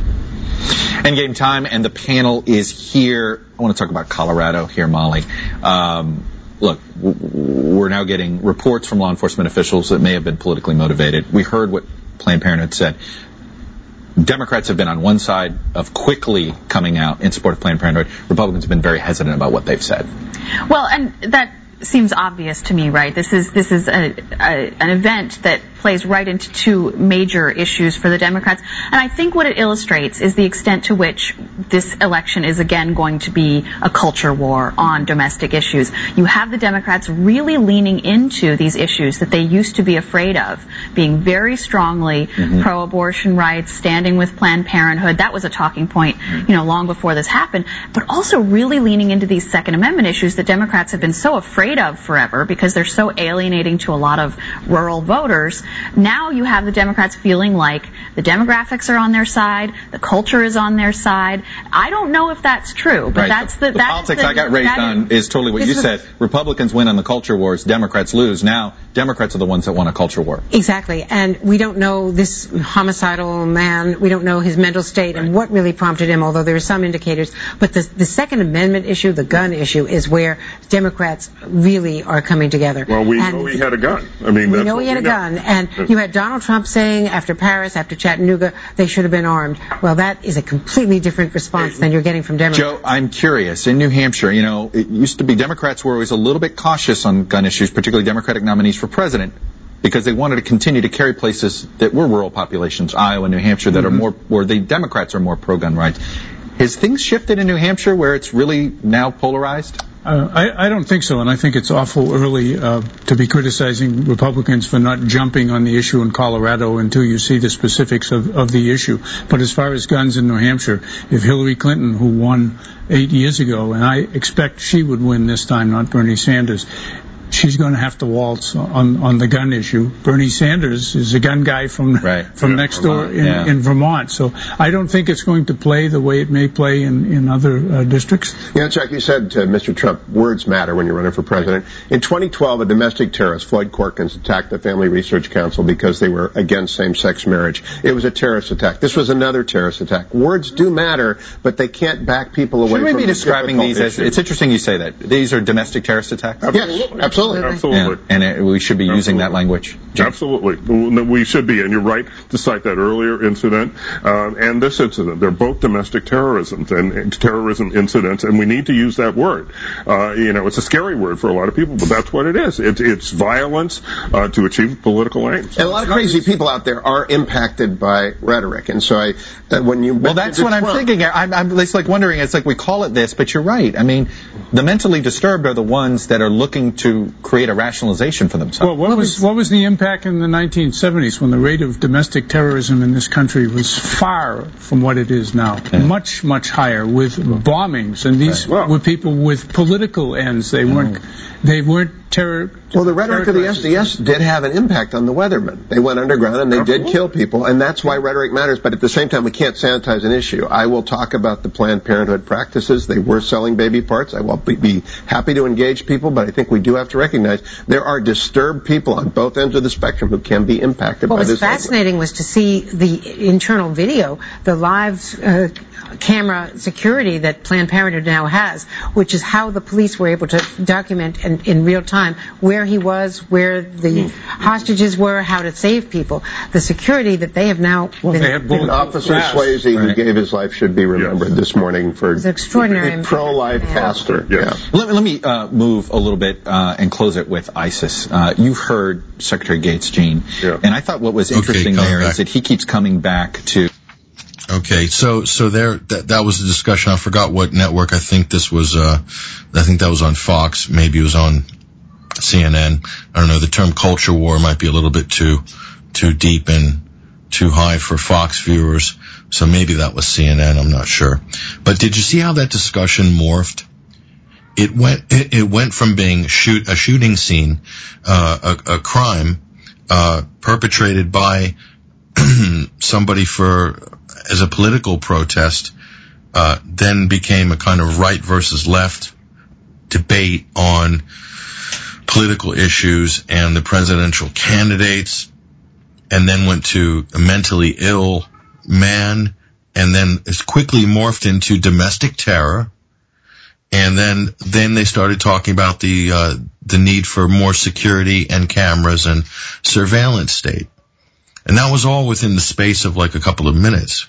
Endgame time, and the panel is here. I want to talk about Colorado here, Molly. Um, look, we're now getting reports from law enforcement officials that may have been politically motivated. We heard what Planned Parenthood said. Democrats have been on one side of quickly coming out in support of Planned Parenthood. Republicans have been very hesitant about what they've said. Well, and that seems obvious to me, right? This is this is a, a, an event that plays right into two major issues for the Democrats. And I think what it illustrates is the extent to which this election is again going to be a culture war on domestic issues. You have the Democrats really leaning into these issues that they used to be afraid of, being very strongly mm-hmm. pro-abortion rights, standing with Planned Parenthood. That was a talking point, you know, long before this happened. But also really leaning into these Second Amendment issues that Democrats have been so afraid of forever because they're so alienating to a lot of rural voters. Now you have the Democrats feeling like the demographics are on their side, the culture is on their side. I don't know if that's true, but right. that's the, the that's politics the, I got raised on is, is totally what you said. Republicans win on the culture wars, Democrats lose. Now Democrats are the ones that want a culture war. Exactly, and we don't know this homicidal man. We don't know his mental state right. and what really prompted him. Although there are some indicators, but the the Second Amendment issue, the gun issue, is where Democrats really are coming together. Well, we and know he had a gun. I mean, we that's know he had a know. gun, and you had Donald Trump saying after Paris, after Chattanooga, they should have been armed. Well, that is a completely different response than you're getting from Democrats. Joe, I'm curious. In New Hampshire, you know, it used to be Democrats were always a little bit cautious on gun issues, particularly Democratic nominees for president, because they wanted to continue to carry places that were rural populations, Iowa, New Hampshire, that mm-hmm. are more, where the Democrats are more pro-gun rights. Has things shifted in New Hampshire where it's really now polarized? Uh, I, I don't think so, and I think it's awful early uh, to be criticizing Republicans for not jumping on the issue in Colorado until you see the specifics of, of the issue. But as far as guns in New Hampshire, if Hillary Clinton, who won eight years ago, and I expect she would win this time, not Bernie Sanders, she's going to have to waltz on, on the gun issue. Bernie Sanders is a gun guy from right. from yeah, next Vermont, door in, yeah. in Vermont. So I don't think it's going to play the way it may play in, in other uh, districts. Yeah, Chuck, you said to Mister Trump, words matter when you're running for president. In twenty twelve, a domestic terrorist, Floyd Corkins, attacked the Family Research Council because they were against same-sex marriage. It was a terrorist attack. This was another terrorist attack. Words do matter, but they can't back people away Should we from be describing these as, issues. it's interesting you say that. These are domestic terrorist attacks? Absolutely. Yes, absolutely. Absolutely. Absolutely. Yeah. And it, we should be Absolutely. using that language. James? Absolutely. We should be. And you're right to cite that earlier incident uh, and this incident. They're both domestic terrorism and, and terrorism incidents, and we need to use that word. Uh, you know, it's a scary word for a lot of people, but that's what it is. It, it's violence uh, to achieve political aims. And a lot of crazy people out there are impacted by rhetoric. And so I, uh, when you... Well, that's what Trump, I'm thinking. I'm, I'm it's like wondering, it's like we call it this, but you're right. I mean, the mentally disturbed are the ones that are looking to create a rationalization for themselves. Well, what was what was the impact in the nineteen seventies when the rate of domestic terrorism in this country was far from what it is now? Yeah. Much, much higher, with bombings, and these right. well, were people with political ends. They weren't they weren't terror. Well, the rhetoric of the S D S did have an impact on the weathermen. They went underground and they Absolutely. did kill people, and that's why rhetoric matters. But at the same time, we can't sanitize an issue. I will talk about the Planned Parenthood practices. They were selling baby parts. I will be happy to engage people, but I think we do have to recognize there are disturbed people on both ends of the spectrum who can be impacted what by this. What was fascinating was to see the internal video, the live uh, camera security that Planned Parenthood now has, which is how the police were able to document in, in real time where he was, where the hostages were, how to save people. The security that they have now well, been... They have Officer Swayze, right. who gave his life, should be remembered yes. this morning for it's extraordinary pro-life yeah. pastor. Yes. Yeah. Let, let me uh, move a little bit uh, and close it with ISIS. Uh, you've heard Secretary Gates, Gene, yeah. and I thought what was interesting okay, there back. is that he keeps coming back to... Okay, so so there that that was the discussion. I forgot what network. I think this was. Uh, I think that was on Fox. Maybe it was on C N N. I don't know. The term culture war might be a little bit too too deep and too high for Fox viewers. So maybe that was C N N. I'm not sure. But did you see how that discussion morphed? It went it, it went from being shoot a shooting scene, uh, a, a crime uh, perpetrated by somebody for. As a political protest, uh, then became a kind of right versus left debate on political issues and the presidential candidates, and then went to a mentally ill man, and then it's quickly morphed into domestic terror, and then then they started talking about the uh, the need for more security and cameras and surveillance state. And that was all within the space of like a couple of minutes.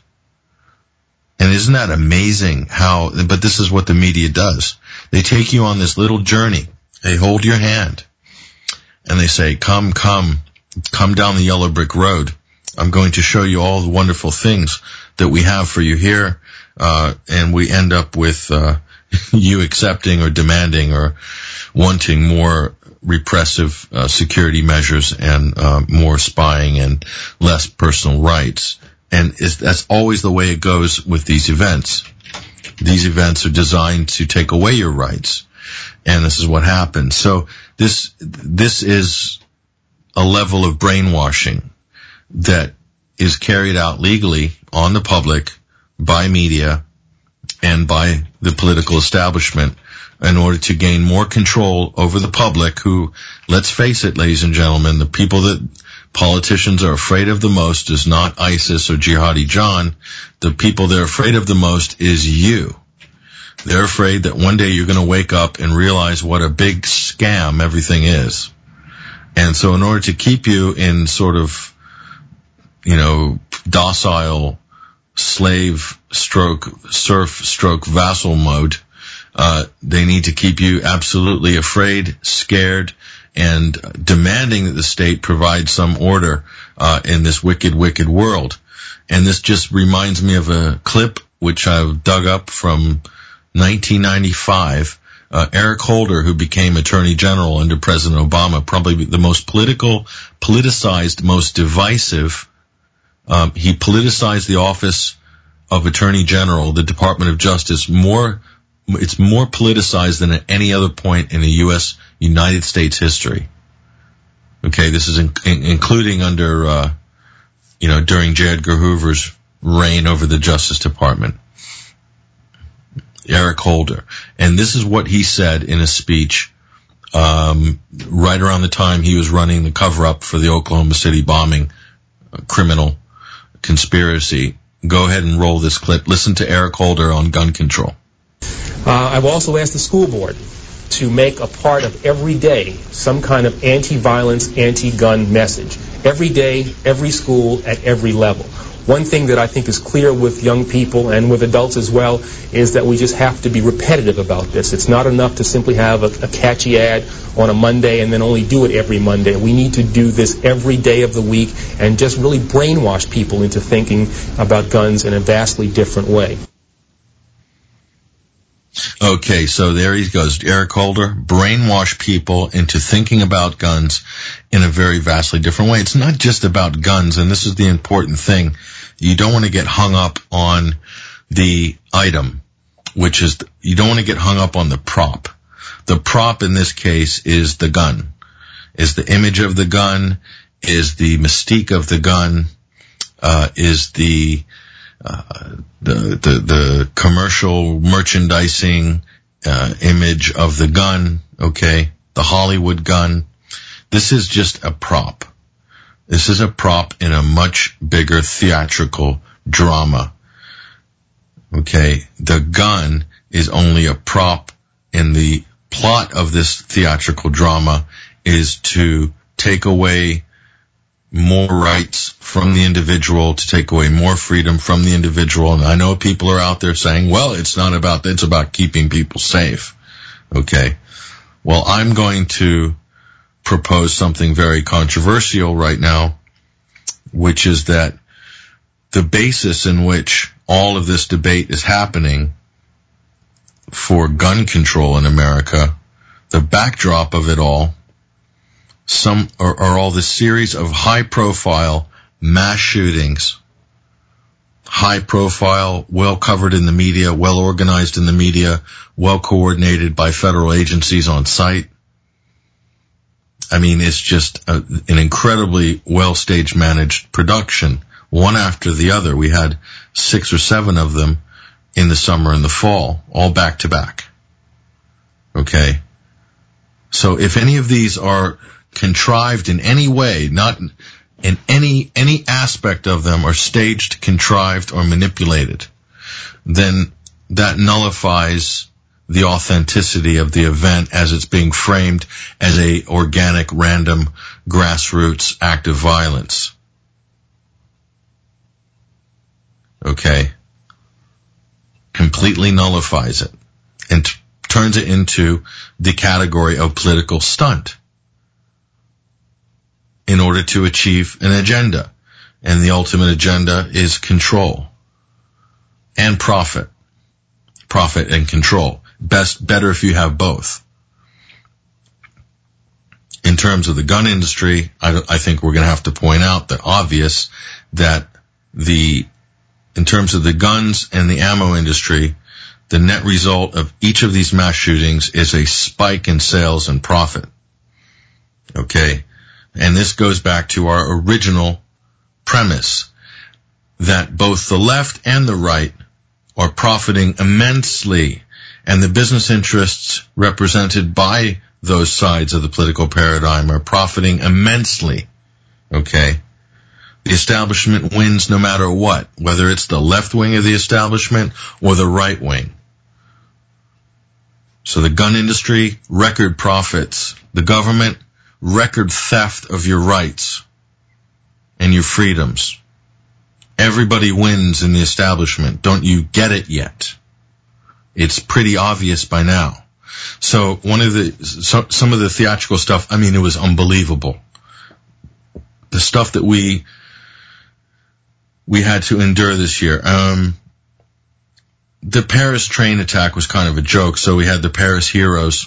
And isn't that amazing how, but this is what the media does. They take you on this little journey. They hold your hand and they say, come, come, come down the yellow brick road. I'm going to show you all the wonderful things that we have for you here. Uh, and we end up with, uh, you accepting or demanding or wanting more repressive uh, security measures and uh, more spying and less personal rights. And is, that's always the way it goes with these events. These events are designed to take away your rights, and this is what happens. So this this is a level of brainwashing that is carried out legally on the public by media and by the political establishment in order to gain more control over the public who, let's face it, ladies and gentlemen, the people that politicians are afraid of the most is not ISIS or Jihadi John. The people they're afraid of the most is you. They're afraid that one day you're going to wake up and realize what a big scam everything is. And so in order to keep you in sort of, you know, docile slave stroke, serf stroke vassal mode, Uh, they need to keep you absolutely afraid, scared, and demanding that the state provide some order uh, in this wicked, wicked world. And this just reminds me of a clip which I've dug up from nineteen ninety-five. Uh, Eric Holder, who became Attorney General under President Obama, probably the most political, politicized, most divisive. Um, he politicized the office of Attorney General, the Department of Justice, more It's more politicized than at any other point in the U S United States history. Okay, this is in, in, including under, uh, you know, during J. Edgar Hoover's reign over the Justice Department. Eric Holder. And this is what he said in a speech um, right around the time he was running the cover-up for the Oklahoma City bombing uh, criminal conspiracy. Go ahead and roll this clip. Listen to Eric Holder on gun control. Uh, I've also asked the school board to make a part of every day some kind of anti-violence, anti-gun message. Every day, every school, at every level. One thing that I think is clear with young people and with adults as well is that we just have to be repetitive about this. It's not enough to simply have a, a catchy ad on a Monday and then only do it every Monday. We need to do this every day of the week and just really brainwash people into thinking about guns in a vastly different way. Okay, so there he goes. Eric Holder, brainwash people into thinking about guns in a very vastly different way. It's not just about guns, and this is the important thing. You don't want to get hung up on the item, which is, you don't want to get hung up on the prop. The prop in this case is the gun, is the image of the gun, is the mystique of the gun, uh, is the Uh, the, the, the commercial merchandising, uh, image of the gun, okay? The Hollywood gun. This is just a prop. This is a prop in a much bigger theatrical drama, okay? The gun is only a prop, and the plot of this theatrical drama is to take away more rights from the individual, to take away more freedom from the individual. And I know people are out there saying, well, it's not about that, it's about keeping people safe. Okay. Well, I'm going to propose something very controversial right now, which is that the basis in which all of this debate is happening for gun control in America, the backdrop of it all, some are, are all this series of high-profile mass shootings, high-profile, well-covered in the media, well-organized in the media, well-coordinated by federal agencies on site. I mean, it's just a, an incredibly well-staged, managed production, one after the other. We had six or seven of them in the summer and the fall, all back-to-back. Okay? So if any of these are contrived in any way, not in any any aspect of them are staged, contrived, or manipulated, then that nullifies the authenticity of the event as it's being framed as a organic, random, grassroots act of violence. Okay? Completely nullifies it and t- turns it into the category of political stunt in order to achieve an agenda. And the ultimate agenda is control and profit. Profit and control. Best, better if you have both. In terms of the gun industry, I, I think we're going to have to point out the obvious, that the, in terms of the guns and the ammo industry, the net result of each of these mass shootings is a spike in sales and profit. Okay? And this goes back to our original premise that both the left and the right are profiting immensely, and the business interests represented by those sides of the political paradigm are profiting immensely. Okay? The establishment wins no matter what, whether it's the left wing of the establishment or the right wing. So the gun industry, record profits. The government, record theft of your rights and your freedoms. Everybody wins in the establishment. Don't you get it yet? It's pretty obvious by now. So one of the, so, some of the theatrical stuff, I mean, it was unbelievable. The stuff that we, we had to endure this year. Um, the Paris train attack was kind of a joke. So we had the Paris heroes.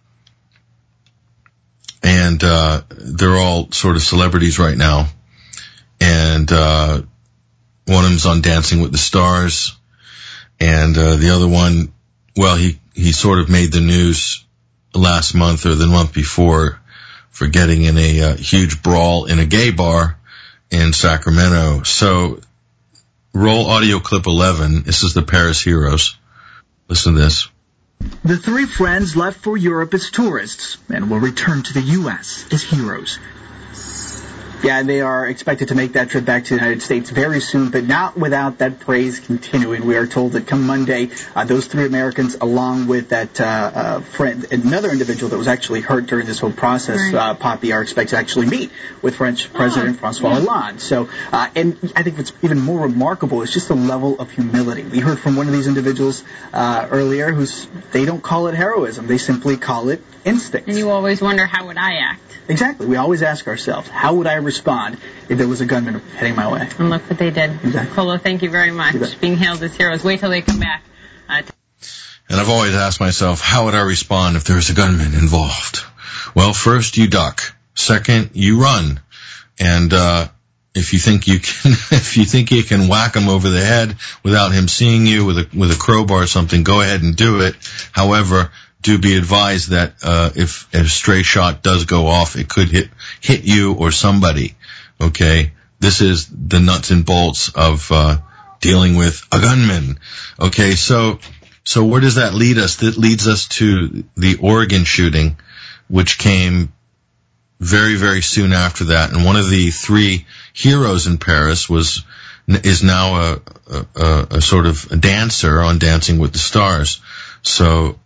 And, uh, they're all sort of celebrities right now. And, uh, one of them's on Dancing with the Stars. And, uh, the other one, well, he, he sort of made the news last month or the month before for getting in a uh, huge brawl in a gay bar in Sacramento. So, roll audio clip eleven. This is the Paris heroes. Listen to this. The three friends left for Europe as tourists and will return to the U S as heroes. Yeah, they are expected to make that trip back to the United States very soon, but not without that praise continuing. We are told that come Monday, uh, those three Americans, along with that uh, uh, friend, another individual that was actually hurt during this whole process, Right. uh, Poppy, are expected to actually meet with French President Oh, Francois yeah. Hollande. So, uh, and I think what's even more remarkable is just the level of humility. We heard from one of these individuals uh, earlier who's, they don't call it heroism, they simply call it instinct. And you always wonder, how would I act? Exactly. We always ask ourselves, how would I respond if there was a gunman heading my way? And look what they did. Exactly. Colo, thank you very much. You bet. Being hailed as heroes. Wait till they come back. Uh, to- And I've always asked myself, how would I respond if there was a gunman involved? Well, first you duck. Second, you run. And uh if you think you can, if you think you can whack him over the head without him seeing you with a with a crowbar or something, go ahead and do it. However, do be advised that uh if a stray shot does go off, it could hit hit you or somebody. Okay, this is the nuts and bolts of uh dealing with a gunman. Okay, so so where does that lead us? That leads us to the Oregon shooting, which came very, very soon after that. And one of the three heroes in Paris was is now a, a, a sort of a dancer on Dancing with the Stars. So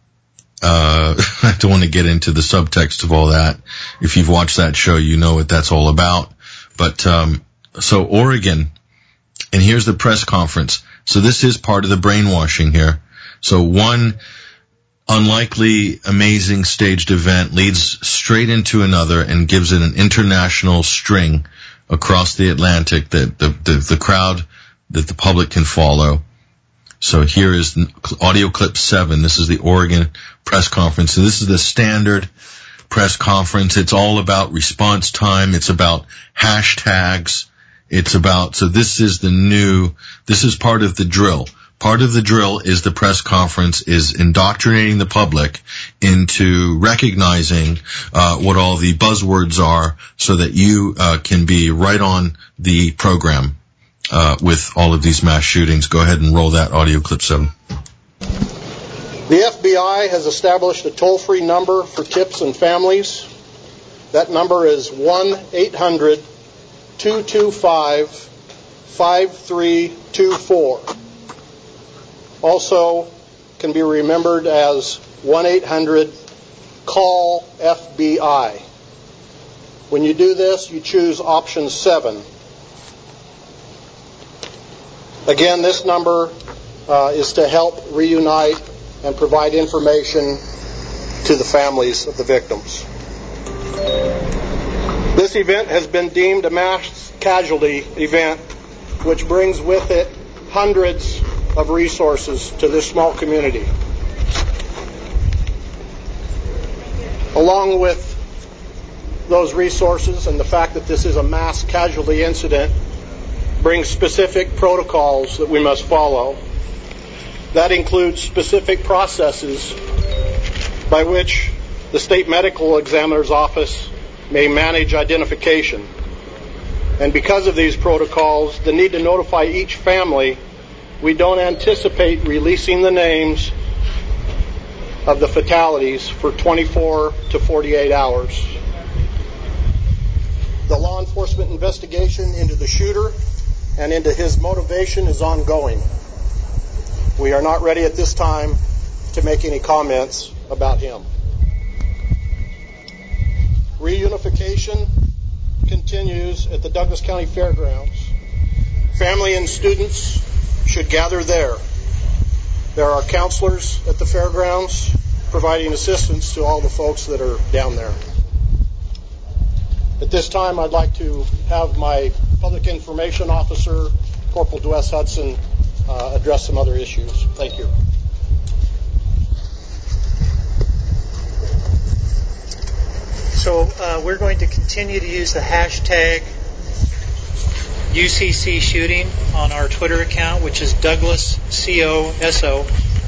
uh I don't want to get into the subtext of all that. If you've watched that show, you know what that's all about. But um so Oregon, and here's the press conference. So this is part of the brainwashing here. So one unlikely, amazing staged event leads straight into another and gives it an international string across the Atlantic that the, the, the crowd, that the public can follow. So here is audio clip seven. This is the Oregon press conference. And this is the standard press conference. It's all about response time. It's about hashtags. It's about, so this is the new, this is part of the drill. Part of the drill is the press conference is indoctrinating the public into recognizing uh what all the buzzwords are so that you uh can be right on the program uh with all of these mass shootings. Go ahead and roll that audio clip seven. The F B I has established a toll-free number for tips and families. That number is one eight hundred two two five five three two four. Also can be remembered as one eight hundred call F B I. When you do this, you choose option seven. Again, this number uh, is to help reunite and provide information to the families of the victims. This event has been deemed a mass casualty event, which brings with it hundreds of resources to this small community. Along with those resources and the fact that this is a mass casualty incident brings specific protocols that we must follow. That includes specific processes by which the state medical examiner's office may manage identification. And because of these protocols, the need to notify each family, we don't anticipate releasing the names of the fatalities for twenty-four to forty-eight hours. The law enforcement investigation into the shooter and into his motivation is ongoing. We are not ready at this time to make any comments about him. Reunification continues at the Douglas County Fairgrounds. Family and students should gather there. There are counselors at the fairgrounds providing assistance to all the folks that are down there. At this time, I'd like to have my Public Information Officer, Corporal Dwes Hudson, uh, address some other issues. Thank you. So uh, we're going to continue to use the hashtag U C C shooting on our Twitter account, which is Douglas C O S O.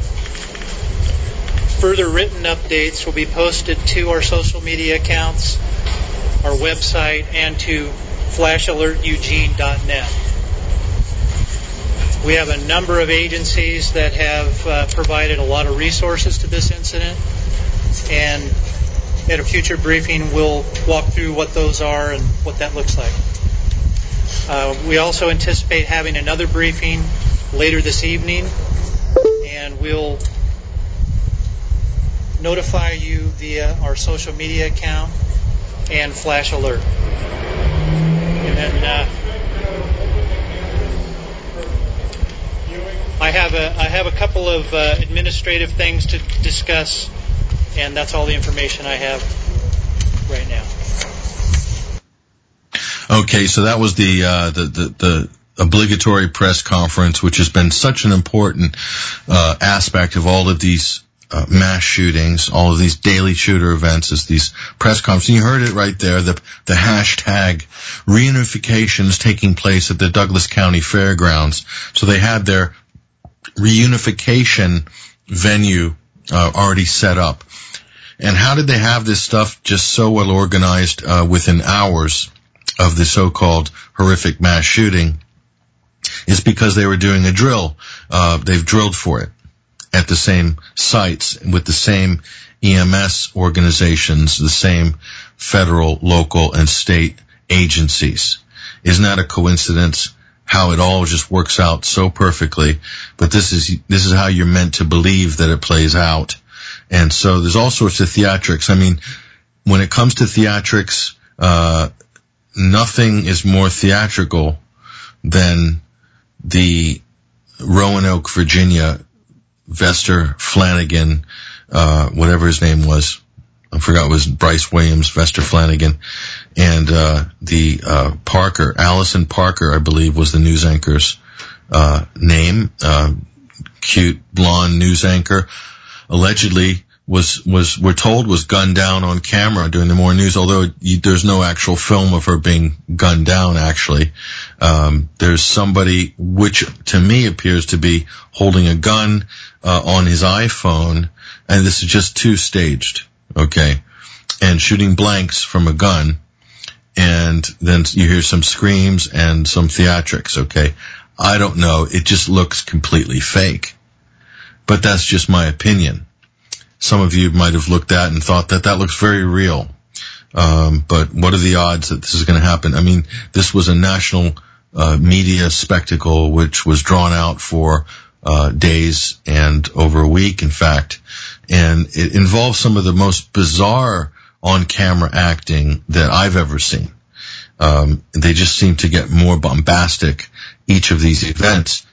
Further written updates will be posted to our social media accounts, our website, and to flash alert eugene dot net. We have a number of agencies that have uh, provided a lot of resources to this incident, and at a future briefing we'll walk through what those are and what that looks like. Uh, we also anticipate having another briefing later this evening, and we'll notify you via our social media account and flash alert. And then uh, I have a I have a couple of uh, administrative things to discuss, and that's all the information I have right now. Okay, so that was the uh, the, the the obligatory press conference, which has been such an important uh, aspect of all of these uh, mass shootings, all of these daily shooter events, is these press conferences. And you heard it right there, the the hashtag reunification is taking place at the Douglas County Fairgrounds. So they had their reunification venue uh, already set up. And how did they have this stuff just so well organized uh, within hours of the so-called horrific mass shooting? Is because they were doing a drill. Uh, they've drilled for it at the same sites with the same E M S organizations, the same federal, local, and state agencies. Isn't that a coincidence? How it all just works out so perfectly. But this is this is how you're meant to believe that it plays out. And so there's all sorts of theatrics. I mean, when it comes to theatrics, uh, nothing is more theatrical than the Roanoke, Virginia, Vester Flanagan, uh, whatever his name was. I forgot it was Bryce Williams, Vester Flanagan, and, uh, the, uh, Parker, Allison Parker, I believe, was the news anchor's, uh, name, uh, cute blonde news anchor, allegedly was, was, we're told was gunned down on camera during the morning news, although you, there's no actual film of her being gunned down, actually. Um, there's somebody, which to me appears to be holding a gun, uh, on his iPhone, and this is just too staged, okay, and shooting blanks from a gun, and then you hear some screams and some theatrics, okay. I don't know, it just looks completely fake. But that's just my opinion. Some of you might have looked at and thought that that looks very real. Um, but what are the odds that this is going to happen? I mean, this was a national uh, media spectacle which was drawn out for uh, days and over a week, in fact. And it involves some of the most bizarre on-camera acting that I've ever seen. Um, they just seem to get more bombastic, each of these events.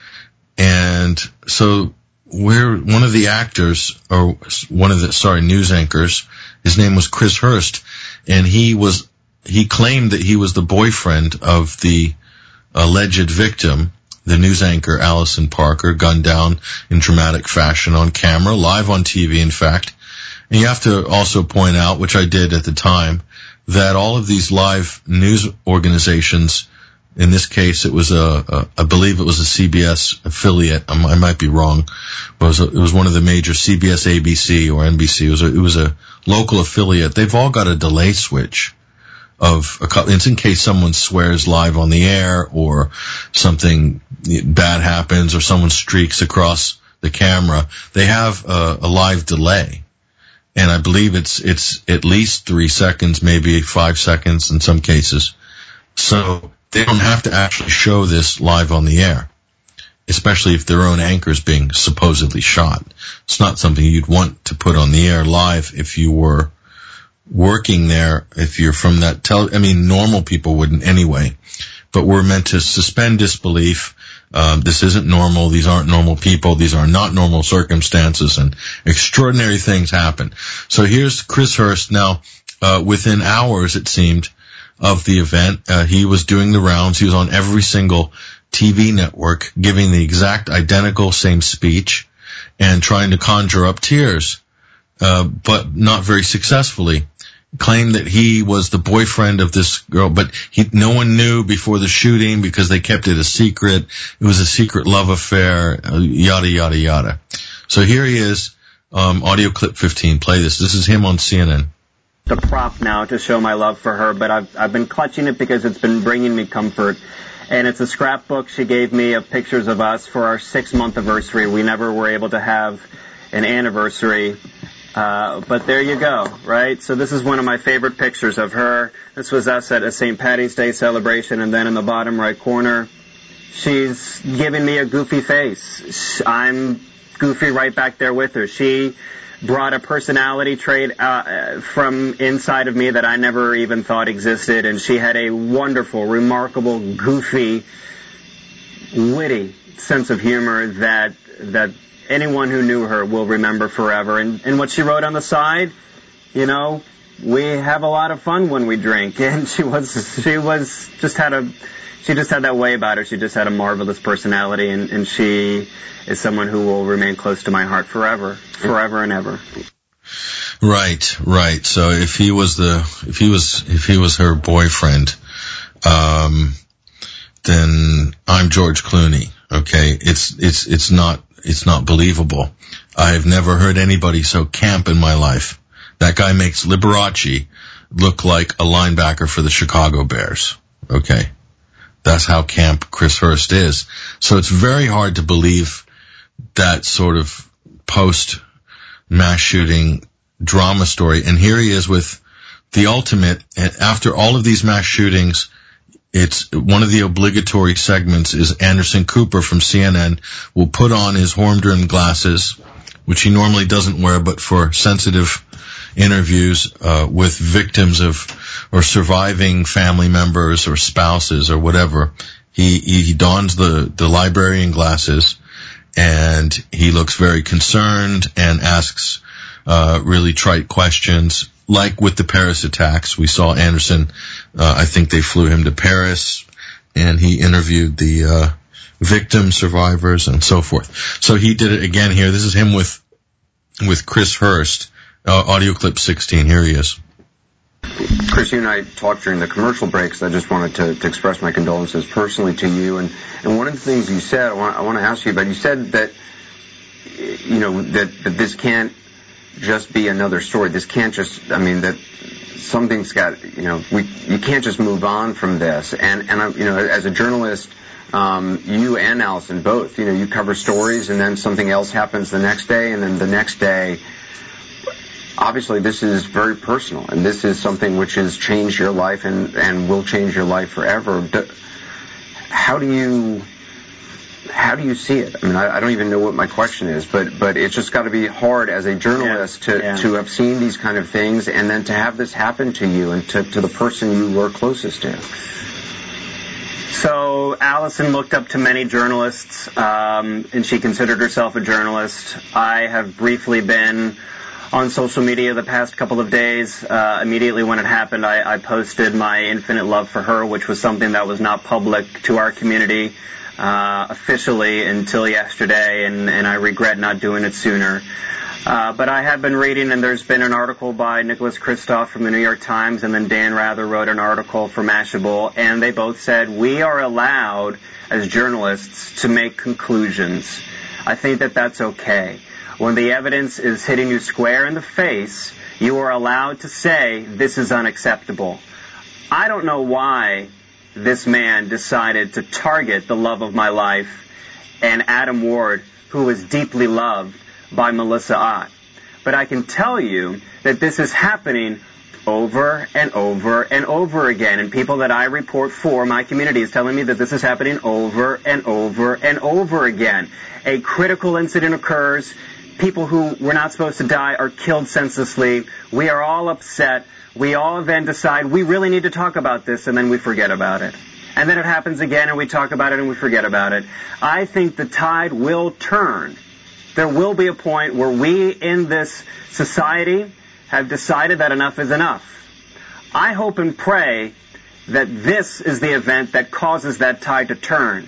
And so we're one of the actors, or one of the, sorry, news anchors, his name was Chris Hurst, and he was, he claimed that he was the boyfriend of the alleged victim, the news anchor Allison Parker, gunned down in dramatic fashion on camera, live on T V, in fact. And you have to also point out, which I did at the time, that all of these live news organizations, in this case, it was a, a I believe it was a C B S affiliate. I might be wrong, but it was, a, it was one of the major C B S, A B C, or N B C. It was a, it was a local affiliate. They've all got a delay switch of a couple. It's in case someone swears live on the air, or something bad happens, or someone streaks across the camera. They have a, a live delay, and I believe it's it's at least three seconds, maybe five seconds in some cases. So they don't have to actually show this live on the air, especially if their own anchor is being supposedly shot. It's not something you'd want to put on the air live if you were working there, if you're from that tele, I mean, normal people wouldn't anyway, but we're meant to suspend disbelief. Um, this isn't normal. These aren't normal people. These are not normal circumstances, and extraordinary things happen. So here's Chris Hurst. Now, uh, within hours, it seemed, of the event, uh, he was doing the rounds. He was on every single T V network, giving the exact identical same speech and trying to conjure up tears, uh, but not very successfully. Claimed that he was the boyfriend of this girl, but he, no one knew before the shooting because they kept it a secret. It was a secret love affair, uh, yada, yada, yada. So here he is, um, audio clip fifteen. Play this. This is him on C N N. The prop now to show my love for her, but I've, I've been clutching it because it's been bringing me comfort. And it's a scrapbook she gave me of pictures of us for our six-month anniversary. We never were able to have an anniversary. Uh, but there you go, right? So this is one of my favorite pictures of her. This was us at a Saint Patty's Day celebration, and then in the bottom right corner, she's giving me a goofy face. I'm goofy right back there with her. She brought a personality trait uh, from inside of me that I never even thought existed, and she had a wonderful, remarkable, goofy, witty sense of humor that that anyone who knew her will remember forever. And, and what she wrote on the side, you know, we have a lot of fun when we drink. And she was she was just had a she just had that way about her. She just had a marvelous personality, and, and she is someone who will remain close to my heart forever, forever and ever. Right, right. So if he was the if he was if he was her boyfriend, um, then I'm George Clooney. Okay, it's it's it's not it's not believable. I've never heard anybody so camp in my life. That guy makes Liberace look like a linebacker for the Chicago Bears. Okay, that's how camp Chris Hurst is. So it's very hard to believe that sort of post mass shooting drama story. And here he is with the ultimate. And after all of these mass shootings, it's one of the obligatory segments is Anderson Cooper from C N N will put on his horn-rimmed glasses, which he normally doesn't wear, but for sensitive interviews uh, with victims of or surviving family members or spouses or whatever, he he dons the the librarian glasses, and he looks very concerned and asks uh really trite questions. Like with the Paris attacks, we saw Anderson, uh, I think they flew him to Paris, and he interviewed the uh victim survivors and so forth. So he did it again here. This is him with with Chris Hurst, uh, audio clip sixteen. Here he is. Chris, you and I talked during the commercial breaks. I just wanted to, to express my condolences personally to you. And, and one of the things you said, I want, I want to ask you about, you said that, you know, that, that this can't just be another story. This can't just, I mean, that something's got, you know, we, you can't just move on from this. And, and I, you know, as a journalist, um, you and Allison both, you know, you cover stories and then something else happens the next day, and then the next day, obviously this is very personal, and this is something which has changed your life and, and will change your life forever. How do you, how do you see it? I mean, I, I don't even know what my question is, but, but it's just got to be hard as a journalist yeah, to, yeah. to have seen these kind of things, and then to have this happen to you and to, to the person you were closest to. So Allison looked up to many journalists, um, and she considered herself a journalist. I have briefly been on social media the past couple of days. Uh, immediately when it happened, I, I posted my infinite love for her, which was something that was not public to our community uh, officially until yesterday, and, and I regret not doing it sooner. Uh, but I have been reading, and there's been an article by Nicholas Kristof from the New York Times, and then Dan Rather wrote an article for Mashable, and they both said, we are allowed as journalists to make conclusions. I think that that's okay. When the evidence is hitting you square in the face, you are allowed to say, this is unacceptable. I don't know why this man decided to target the love of my life and Adam Ward, who was deeply loved by Melissa Ott. But I can tell you that this is happening over and over and over again. And people that I report for, my community, is telling me that this is happening over and over and over again. A critical incident occurs. People who were not supposed to die are killed senselessly. We are all upset. We all then decide we really need to talk about this, and then we forget about it. And then it happens again, and we talk about it, and we forget about it. I think the tide will turn. There will be a point where we in this society have decided that enough is enough. I hope and pray that this is the event that causes that tide to turn.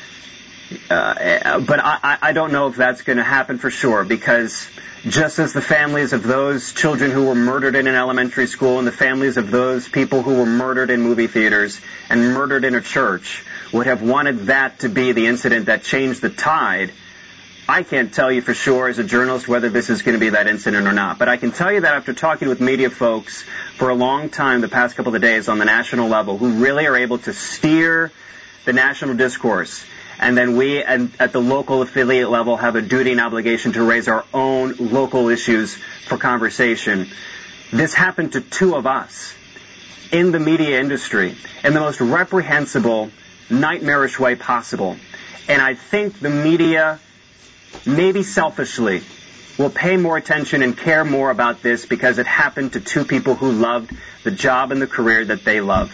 Uh, but I, I don't know if that's going to happen for sure, because just as the families of those children who were murdered in an elementary school and the families of those people who were murdered in movie theaters and murdered in a church would have wanted that to be the incident that changed the tide, I can't tell you for sure as a journalist whether this is going to be that incident or not. But I can tell you that after talking with media folks for a long time the past couple of days on the national level, who really are able to steer the national discourse and then we at, at the local affiliate level have a duty and obligation to raise our own local issues for conversation. This happened to two of us in the media industry in the most reprehensible, nightmarish way possible. And I think the media, maybe selfishly, will pay more attention and care more about this because it happened to two people who loved the job and the career that they love.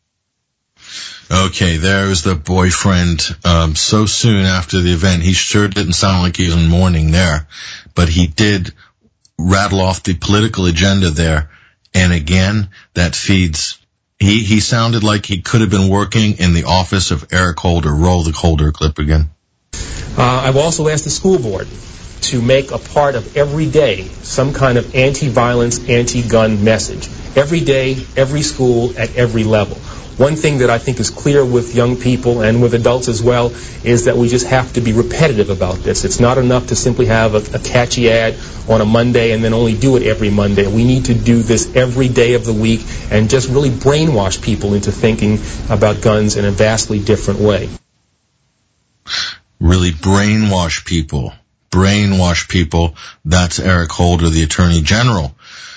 Okay, there's the boyfriend. Um, so soon after the event, he sure didn't sound like he was in mourning there, but he did rattle off the political agenda there. And again, that feeds. He he sounded like he could have been working in the office of Eric Holder. Roll the Holder clip again. Uh, I've also asked the school board to make a part of every day some kind of anti-violence, anti-gun message. Every day, every school, at every level. One thing that I think is clear with young people and with adults as well is that we just have to be repetitive about this. It's not enough to simply have a, a catchy ad on a Monday and then only do it every Monday. We need to do this every day of the week and just really brainwash people into thinking about guns in a vastly different way. Really brainwash people. Brainwash people. That's Eric Holder, the Attorney General.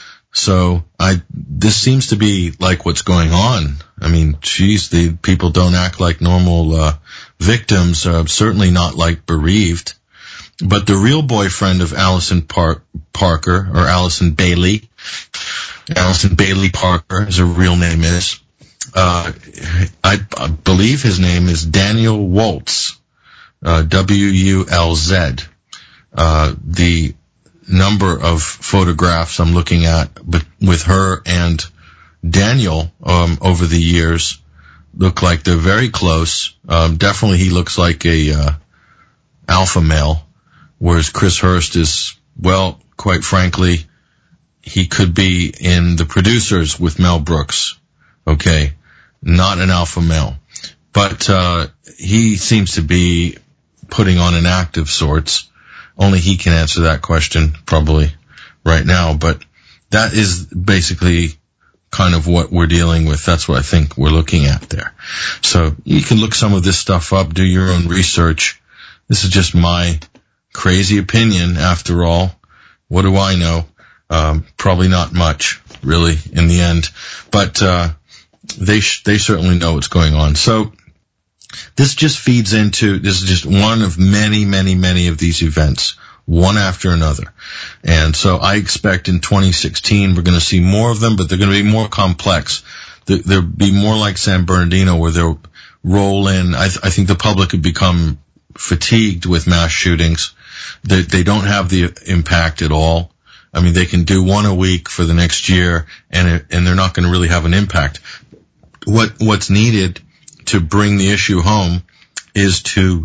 So I, this seems to be like what's going on. I mean, geez, the people don't act like normal, uh, victims, uh, certainly not like bereaved. But the real boyfriend of Allison Par- Parker, or Allison Bailey, Allison Bailey Parker, as her real name is, uh, I, I believe his name is Daniel Waltz, uh, W U L Z. Uh, the number of photographs I'm looking at but with her and Daniel um, over the years look like they're very close. Um, definitely he looks like a uh, alpha male, whereas Chris Hurst is, well, quite frankly, he could be in The Producers with Mel Brooks. Okay, not an alpha male. But uh, he seems to be putting on an act of sorts. Only he can answer that question probably right now, but that is basically kind of what we're dealing with. That's what I think we're looking at there. So you can look some of this stuff up, do your own research. This is just my crazy opinion after all. What do I know? Um, probably not much, really, in the end. But uh they sh- they certainly know what's going on. So this just feeds into, this is just one of many, many, many of these events, one after another. And so I expect in twenty sixteen we're going to see more of them, but they're going to be more complex. They'll be more like San Bernardino, where they'll roll in. I, th- I think the public have become fatigued with mass shootings. They, they don't have the impact at all. I mean, they can do one a week for the next year, and it, and they're not going to really have an impact. What what's needed to bring the issue home is to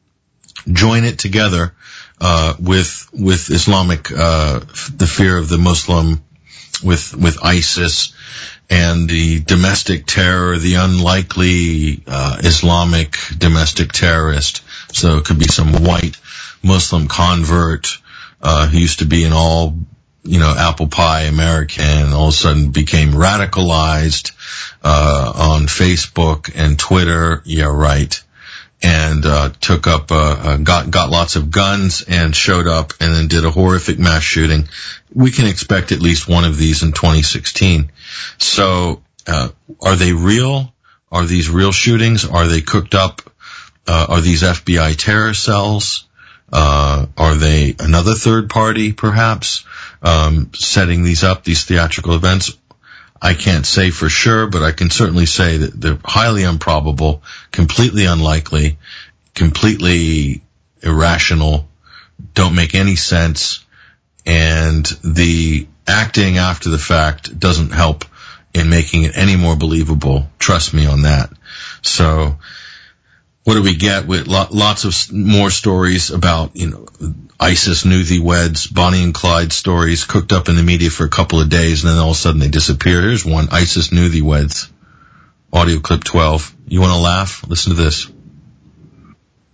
join it together uh with with Islamic uh the fear of the Muslim, with with ISIS and the domestic terror, the unlikely uh Islamic domestic terrorist. So it could be some white Muslim convert uh who used to be an all, you know, apple pie American, and all of a sudden became radicalized uh on Facebook and Twitter, yeah, right, and uh took up uh, uh got got lots of guns and showed up and then did a horrific mass shooting. We can expect at least one of these in twenty sixteen. So uh are they real? Are these real shootings? Are they cooked up? Uh are these F B I terror cells? Uh are they another third party perhaps um setting these up, these theatrical events? I can't say for sure, but I can certainly say that they're highly improbable, completely unlikely, completely irrational, don't make any sense, and the acting after the fact doesn't help in making it any more believable. Trust me on that. So what do we get? With lots of more stories about, you know, ISIS newlyweds, Bonnie and Clyde stories cooked up in the media for a couple of days, and then all of a sudden they disappear. Here's one, ISIS newlyweds, audio clip twelve. You want to laugh? Listen to this.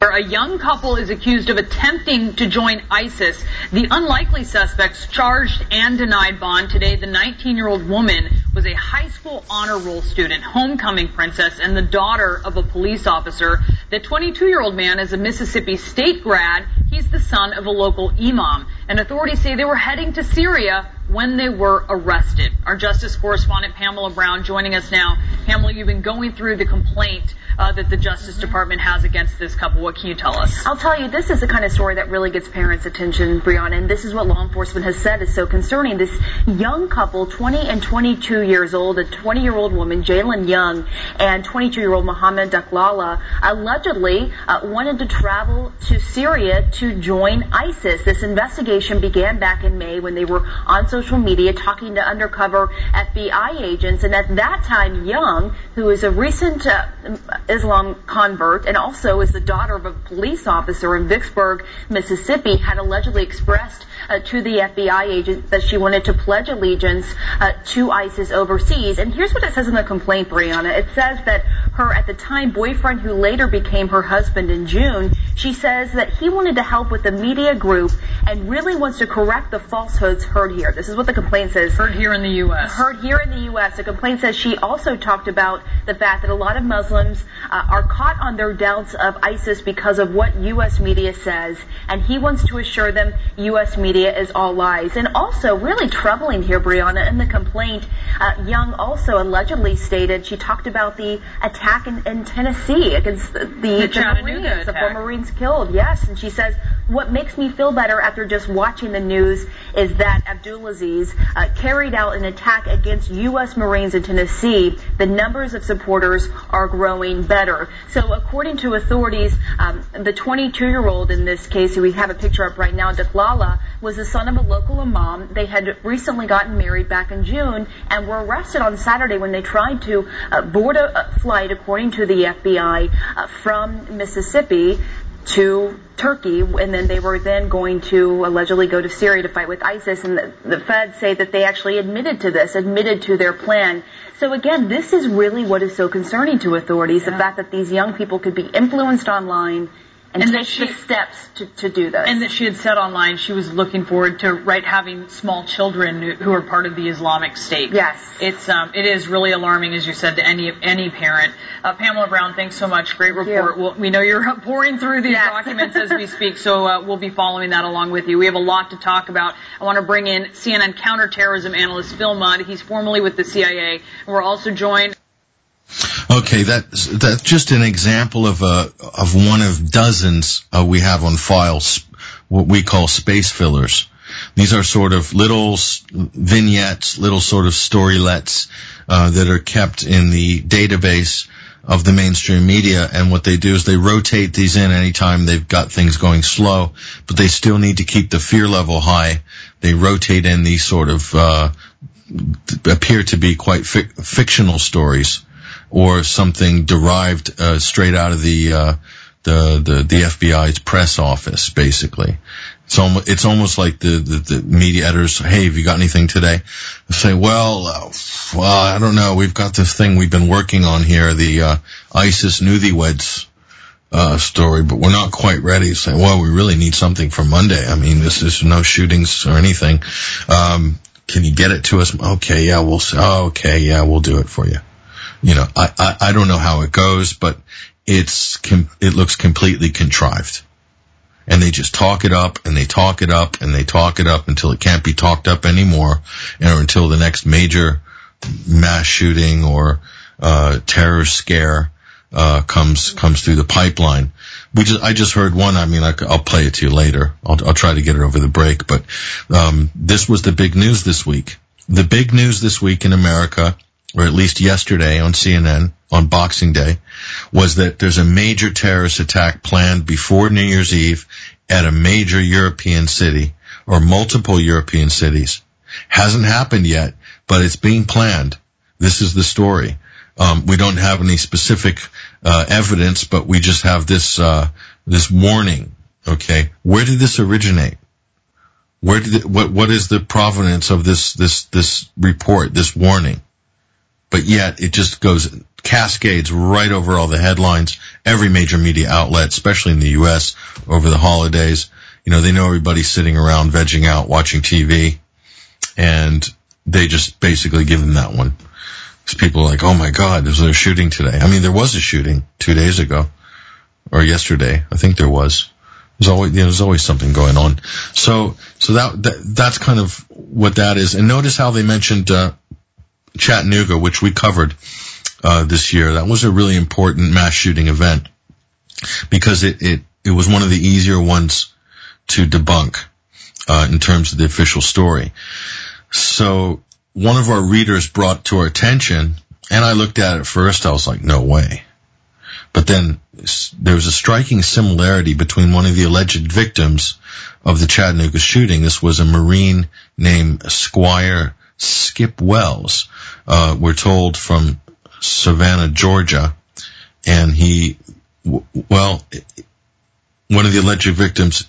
A young couple is accused of attempting to join ISIS. The unlikely suspects charged and denied bond. Today, the nineteen-year-old woman was a high school honor roll student, homecoming princess, and the daughter of a police officer. The twenty-two-year-old man is a Mississippi State grad. He's the son of a local imam. And authorities say they were heading to Syria when they were arrested. Our justice correspondent Pamela Brown joining us now. Pamela, you've been going through the complaint uh, that the Justice Department has against this couple. What can you tell us? I'll tell you, this is the kind of story that really gets parents' attention, Brianna, and this is what law enforcement has said is so concerning. This young couple, twenty and twenty-two years old, a twenty-year-old woman, Jalen Young, and twenty-two-year-old Mohammed Daklala, allegedly uh, wanted to travel to Syria to join ISIS. This investigation began back in May when they were on social media talking to undercover F B I agents, and at that time, Young, who is a recent uh, Islam convert and also is the daughter of a police officer in Vicksburg, Mississippi, had allegedly expressed uh, to the F B I agent that she wanted to pledge allegiance uh, to ISIS overseas. And here's what it says in the complaint, Brianna. It says that her, at the time, boyfriend, who later became her husband in June, she says that he wanted to help with the media group and really wants to correct the falsehoods heard here. This is what the complaint says. Heard here in the U S. Heard here in the U S. The complaint says she also talked about the fact that a lot of Muslims uh, are caught on their doubts of ISIS because of what U S media says, and he wants to assure them U S media is all lies. And also, really troubling here, Brianna, in the complaint, uh, Young also allegedly stated, she talked about the attack in, in Tennessee against the, the, the Marines, the four Marines killed, yes, and she says, what makes me feel better after just watching the news is that Abdulaziz uh, carried out an attack against U S Marines in Tennessee. The numbers of supporters are growing better. So according to authorities, um, the twenty-two-year-old in this case, who we have a picture of right now, Daklala, was the son of a local imam. They had recently gotten married back in June and were arrested on Saturday when they tried to uh, board a, a flight, according to the F B I, uh, from Mississippi to Turkey, and then they were then going to allegedly go to Syria to fight with ISIS, and the, the feds say that they actually admitted to this, admitted to their plan. So again, this is really what is so concerning to authorities, yeah. the fact that these young people could be influenced online and, and take she, the steps to, to do this. And that she had said online she was looking forward to, right, having small children who are part of the Islamic State. Yes. It's, um, it is really alarming, as you said, to any any parent. Uh, Pamela Brown, thanks so much. Great report. We'll, we know you're pouring through these yes. documents as we speak, so uh, we'll be following that along with you. We have a lot to talk about. I want to bring in C N N counterterrorism analyst Phil Mudd. He's formerly with the C I A. And we're also joined... Okay, that's, that's just an example of a, of one of dozens uh, we have on file, what we call space fillers. These are sort of little vignettes, little sort of storylets uh, that are kept in the database of the mainstream media, and what they do is they rotate these in anytime they've got things going slow, but they still need to keep the fear level high. They rotate in these sort of uh, appear to be quite fi- fictional stories, or something derived uh, straight out of the, uh, the the the F B I's press office, basically. It's almost, it's almost like the, the, the media editors, hey, have you got anything today? They say, well, uh, well, I don't know. We've got this thing we've been working on here, the uh, ISIS newlyweds uh, story, but we're not quite ready. Say, well, we really need something for Monday. I mean, this is no shootings or anything. Um, can you get it to us? Okay, yeah, we'll say, oh, okay, yeah, we'll do it for you. You know, I, I, I don't know how it goes, but it's, com- it looks completely contrived. And they just talk it up, and they talk it up, and they talk it up until it can't be talked up anymore, or until the next major mass shooting or, uh, terror scare, uh, comes, comes through the pipeline. We just, I just heard one, I mean, I, I'll play it to you later. I'll, I'll try to get it over the break, but, um, this was the big news this week. The big news this week in America, or at least yesterday on C N N, on Boxing Day, was that there's a major terrorist attack planned before New Year's Eve at a major European city, or multiple European cities. Hasn't happened yet, but it's being planned. This is the story. Um, we don't have any specific uh, evidence, but we just have this uh, this warning. Okay, where did this originate? Where did it, what what is the provenance of this this this report, this warning? But yet it just goes cascades right over all the headlines, every major media outlet, especially in the U S over the holidays. You know, they know everybody's sitting around vegging out, watching T V, and they just basically give them that one. Because people are like, oh my God, there's a shooting today. I mean, there was a shooting two days ago, or yesterday. I think there was. There's always, you know, there's always something going on. So, so that, that that's kind of what that is. And notice how they mentioned uh, Chattanooga, which we covered uh, this year. That was a really important mass shooting event because it it, it was one of the easier ones to debunk uh, in terms of the official story. So one of our readers brought to our attention, and I looked at it first. I was like, no way. But then there was a striking similarity between one of the alleged victims of the Chattanooga shooting. This was a Marine named Squire Skip Wells. Uh, we're told from Savannah, Georgia. And he, well, one of the alleged victims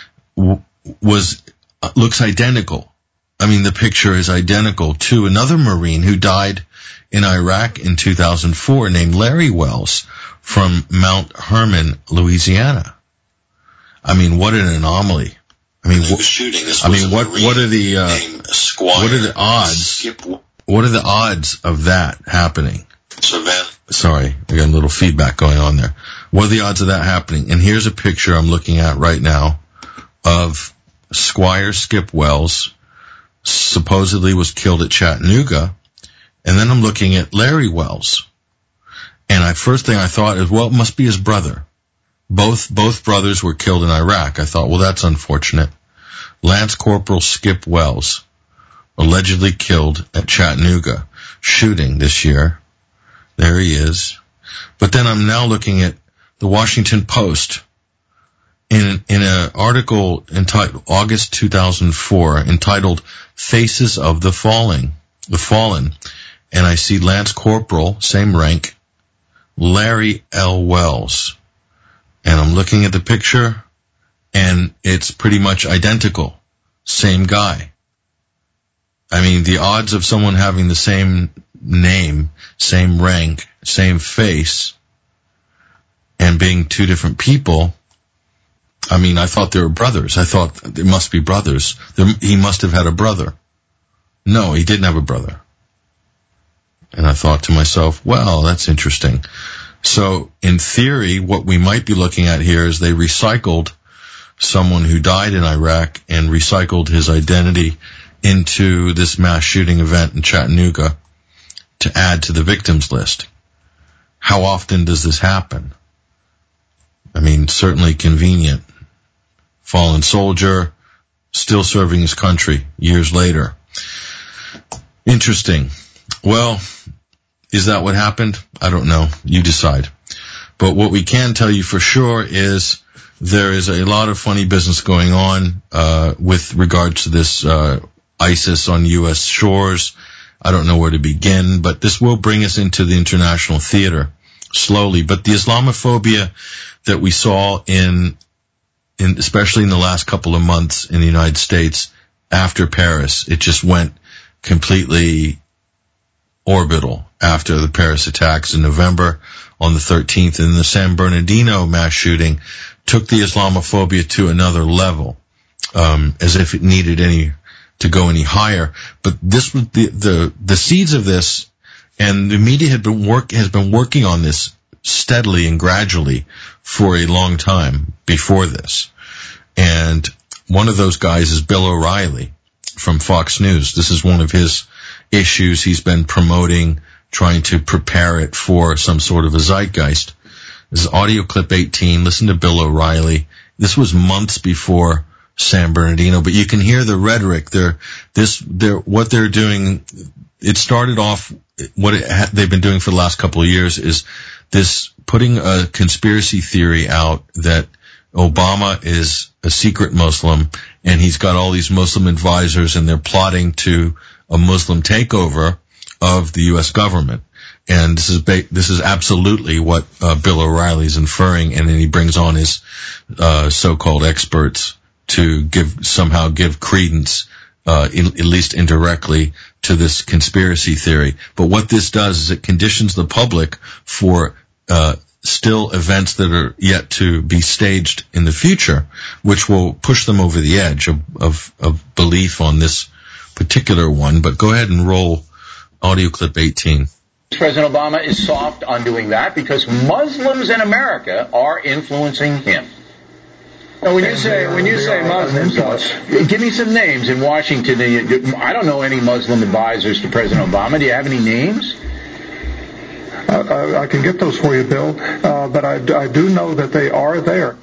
was, looks identical. I mean, the picture is identical to another Marine who died in Iraq in two thousand four named Larry Wells from Mount Hermon, Louisiana. I mean, what an anomaly. I mean, wh- I mean, what, what are the, uh, what are the odds, what are the odds of that happening? Sorry, I got a little feedback going on there. What are the odds of that happening? And here's a picture I'm looking at right now of Squire Skip Wells, supposedly was killed at Chattanooga. And then I'm looking at Larry Wells. And I, first thing I thought is, well, it must be his brother. Both, both brothers were killed in Iraq. I thought, well, that's unfortunate. Lance Corporal Skip Wells, allegedly killed at Chattanooga shooting this year. There he is. But then I'm now looking at the Washington Post in, in an article entitled August two thousand four entitled Faces of the Falling, the Fallen. And I see Lance Corporal, same rank, Larry L. Wells. And I'm looking at the picture, and it's pretty much identical. Same guy. I mean, the odds of someone having the same name, same rank, same face, and being two different people, I mean, I thought they were brothers. I thought they must be brothers. He must have had a brother. No, he didn't have a brother. And I thought to myself, well, that's interesting. So in theory, what we might be looking at here is they recycled someone who died in Iraq and recycled his identity into this mass shooting event in Chattanooga to add to the victims list. How often does this happen? I mean, certainly convenient. Fallen soldier, still serving his country years later. Interesting. Well, is that what happened? I don't know. You decide. But what we can tell you for sure is there is a lot of funny business going on uh with regards to this uh ISIS on U S shores. I don't know where to begin, but this will bring us into the international theater slowly. But the Islamophobia that we saw in, in especially in the last couple of months in the United States after Paris, it just went completely orbital after the Paris attacks in November on the thirteenth, and the San Bernardino mass shooting took the Islamophobia to another level, um, as if it needed any to go any higher. But this was the the the seeds of this, and the media had been work has been working on this steadily and gradually for a long time before this. And one of those guys is Bill O'Reilly from Fox News. This is one of his issues he's been promoting, trying to prepare it for some sort of a zeitgeist. This is audio clip eighteen. Listen to Bill O'Reilly. This was months before San Bernardino, but you can hear the rhetoric. They're, this, they're, what they're doing, it started off, what it ha- they've been doing for the last couple of years is this, putting a conspiracy theory out that Obama is a secret Muslim and he's got all these Muslim advisors and they're plotting to a Muslim takeover of the U S government. And this is ba- this is absolutely what uh, Bill O'Reilly is inferring, and then he brings on his uh, so-called experts to give somehow give credence uh, in, at least indirectly, to this conspiracy theory. But what this does is it conditions the public for uh, still events that are yet to be staged in the future, which will push them over the edge of, of, of belief on this particular one. But go ahead and roll audio clip eighteen. President Obama is soft on doing that because Muslims in America are influencing him. Now, when you say when you say Muslims, uh, give me some names in Washington. I don't know any Muslim advisors to President Obama. Do you have any names? Uh, I can get those for you, Bill, uh, but I, I do know that they are there.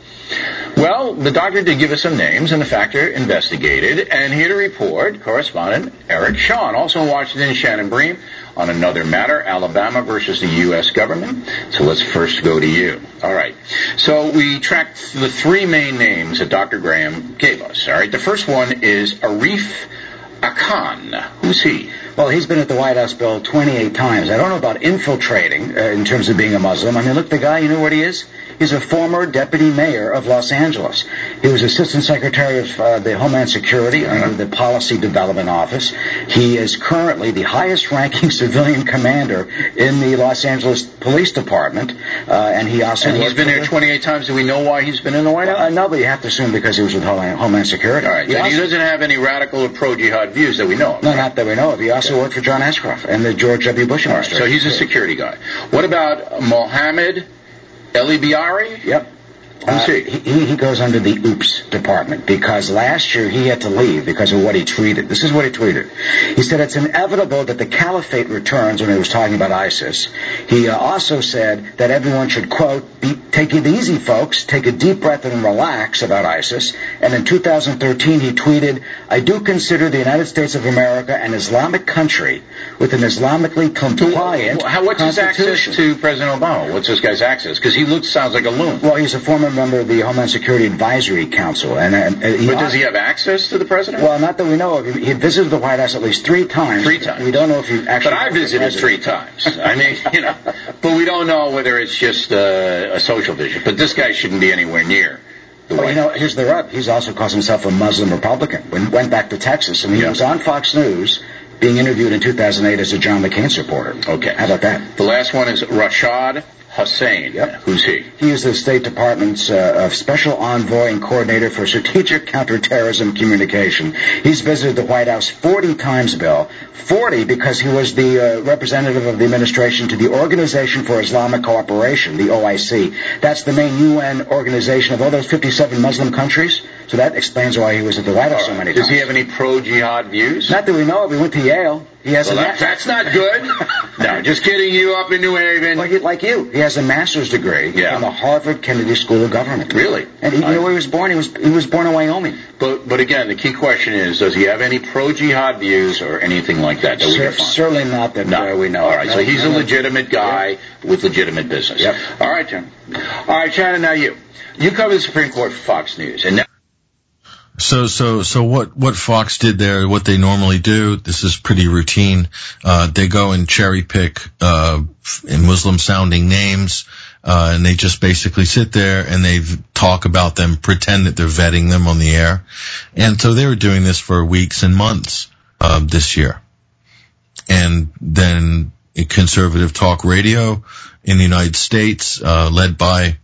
Well, the doctor did give us some names, and the factor investigated. And here to report, correspondent Eric Shawn, also in Washington, Shannon Bream, on another matter, Alabama versus the U S government. So let's first go to you. All right. So we tracked the three main names that Doctor Graham gave us. All right. The first one is Arif Akan. Who's he? Well, he's been at the White House, Bill, twenty-eight times. I don't know about infiltrating uh, in terms of being a Muslim. I mean, look, the guy, you know what he is? He's a former deputy mayor of Los Angeles. He was assistant secretary of uh, the Homeland Security under the Policy Development Office. He is currently the highest-ranking civilian commander in the Los Angeles Police Department, uh, and he also and he's been there twenty-eight times. Do we know why he's been in the White House? Uh, no, but you have to assume because he was with Homeland, Homeland Security. All right, he, and also, he doesn't have any radical or pro-jihad views that we know of. No, right? not that we know of. He also worked for John Ashcroft and the George W. Bush administration. Right, so he's a security guy. What about Mohammed Elibiari? Yep. Who's he? Uh, he? He goes under the oops department because last year he had to leave because of what he tweeted. This is what he tweeted. He said it's inevitable that the caliphate returns when he was talking about ISIS. He uh, also said that everyone should, quote, be, take it easy, folks, take a deep breath and relax about ISIS. And in two thousand thirteen he tweeted, I do consider the United States of America an Islamic country with an Islamically compliant How, What's his access to President Obama? What's this guy's access? Because he looks, sounds like a loon. Well, he's a former member of the Homeland Security Advisory Council. And, uh, he but does he have access to the president? Well, not that we know of. He, he visited the White House at least three times. Three times. We don't know if he actually... But I visited three times. I mean, you know, but we don't know whether it's just uh, a social vision. But this guy shouldn't be anywhere near the well, White you know, here's the rub. He's also calls himself a Muslim Republican. When went back to Texas, and he yeah. was on Fox News being interviewed in two thousand eight as a John McCain supporter. Okay. How about that? The last one is Rashad Hussain. Yep. Who's he? He is the State Department's uh, special envoy and coordinator for strategic counterterrorism communication. He's visited the White House forty times, Bill. forty because he was the uh, representative of the administration to the Organization for Islamic Cooperation, the O I C. That's the main U N organization of all those fifty-seven Muslim countries. So that explains why he was at the White House right. so many Does times. Does he have any pro-jihad views? Not that we know of. He went to Yale. He has well, a that, that's not good. No, just kidding. You up in New Haven. Like, like you. He has a master's degree yeah. from the Harvard Kennedy School of Government. Really? And he, you know where he was born? He was he was born in Wyoming. But but again, the key question is, does he have any pro-jihad views or anything like that? that Cer- we can certainly not that no. uh, we know. All right, no, so he's no, a legitimate guy yeah. with legitimate business. Yep. All right, John. All right, Shannon, now you. You cover the Supreme Court for Fox News. and now So, so, so what, what Fox did there, what they normally do, this is pretty routine. Uh, they go and cherry pick, uh, Muslim sounding names, uh, and they just basically sit there and they talk about them, pretend that they're vetting them on the air. And so they were doing this for weeks and months, uh, this year. And then conservative talk radio in the United States, uh, led by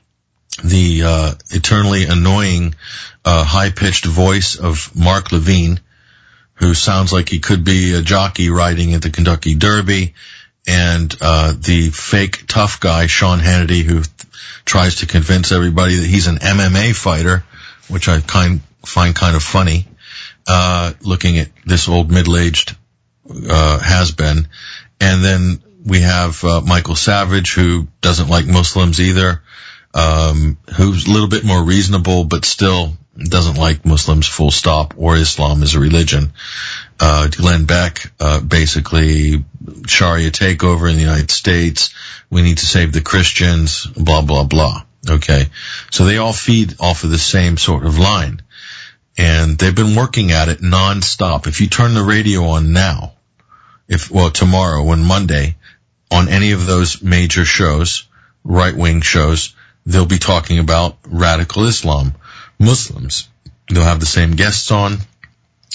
the, uh, eternally annoying, uh, high-pitched voice of Mark Levine, who sounds like he could be a jockey riding at the Kentucky Derby, and, uh, the fake tough guy, Sean Hannity, who th- tries to convince everybody that he's an M M A fighter, which I kind, find kind of funny, uh, looking at this old middle-aged, uh, has-been. And then we have, uh, Michael Savage, who doesn't like Muslims either, um, who's a little bit more reasonable, but still doesn't like Muslims full stop or Islam as a religion. Uh, Glenn Beck, uh, basically Sharia takeover in the United States. We need to save the Christians, blah, blah, blah. Okay. So they all feed off of the same sort of line. And they've been working at it nonstop. If you turn the radio on now, if, well, tomorrow, when Monday, on any of those major shows, right-wing shows, they'll be talking about radical Islam, Muslims. They'll have the same guests on.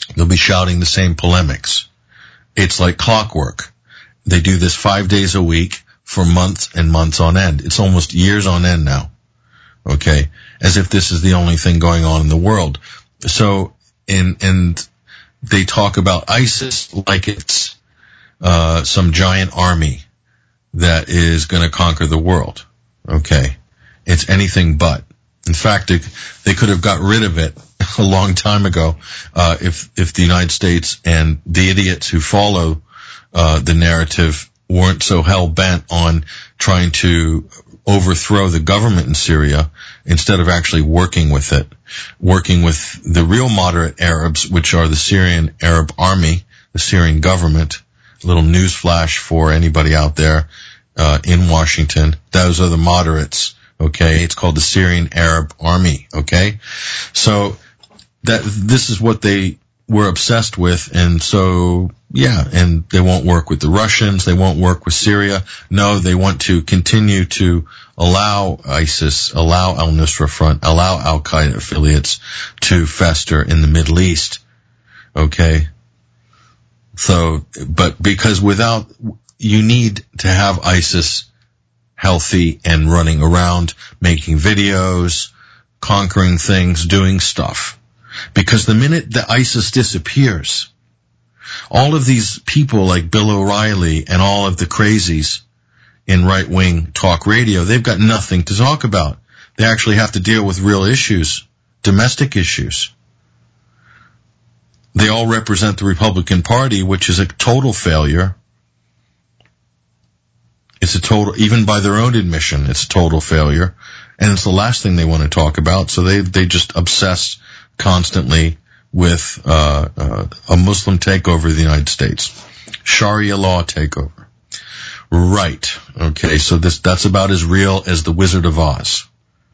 They'll be shouting the same polemics. It's like clockwork. They do this five days a week for months and months on end. It's almost years on end now. Okay? As if this is the only thing going on in the world. So, in, and they talk about ISIS like it's, uh, some giant army that is going to conquer the world. Okay? It's anything but. In fact, they, they could have got rid of it a long time ago, uh, if, if the United States and the idiots who follow, uh, the narrative weren't so hell-bent on trying to overthrow the government in Syria instead of actually working with it, working with the real moderate Arabs, which are the Syrian Arab Army, the Syrian government. A little news flash for anybody out there, uh, in Washington. Those are the moderates. Okay, it's called the Syrian Arab Army, okay? So, that, this is what they were obsessed with, and so, yeah, and they won't work with the Russians, they won't work with Syria. No, they want to continue to allow ISIS, allow al-Nusra Front, allow al-Qaeda affiliates to fester in the Middle East, okay? So, but because without, you need to have ISIS healthy and running around, making videos, conquering things, doing stuff. Because the minute that ISIS disappears, all of these people like Bill O'Reilly and all of the crazies in right-wing talk radio, they've got nothing to talk about. They actually have to deal with real issues, domestic issues. They all represent the Republican Party, which is a total failure. It's a total, even by their own admission, it's a total failure. And it's the last thing they want to talk about, so they, they just obsess constantly with, uh, uh, a Muslim takeover of the United States. Sharia law takeover. Right. Okay, so this, that's about as real as the Wizard of Oz.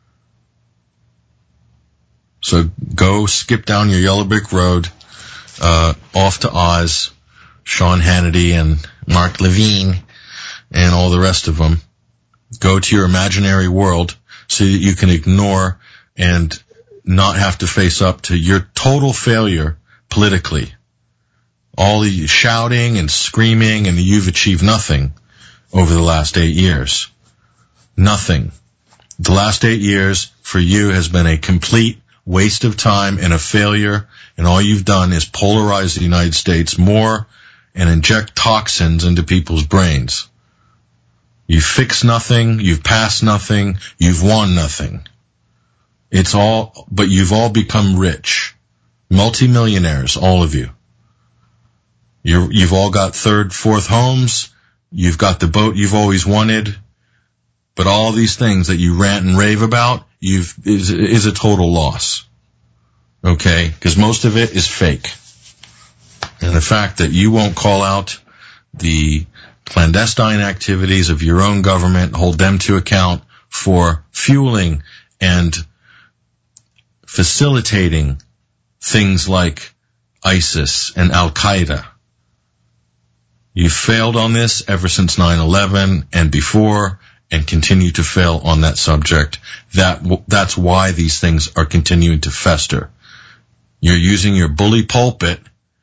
So go skip down your yellow brick road, uh, off to Oz, Sean Hannity and Mark Levine, and all the rest of them. Go to your imaginary world so that you can ignore and not have to face up to your total failure politically. All the shouting and screaming, and you've achieved nothing over the last eight years. Nothing. The last eight years for you has been a complete waste of time and a failure, and all you've done is polarize the United States more and inject toxins into people's brains. You've fixed nothing, you've passed nothing, you've won nothing. It's all, but you've all become rich. Multimillionaires, all of you. You're, you've all got third, fourth homes, you've got the boat you've always wanted, but all these things that you rant and rave about, you've, is, is a total loss. Okay? Because most of it is fake. And the fact that you won't call out the clandestine activities of your own government, hold them to account for fueling and facilitating things like ISIS and Al-Qaeda. You failed on this ever since nine eleven and before, and continue to fail on that subject. That, that's why these things are continuing to fester. You're using your bully pulpit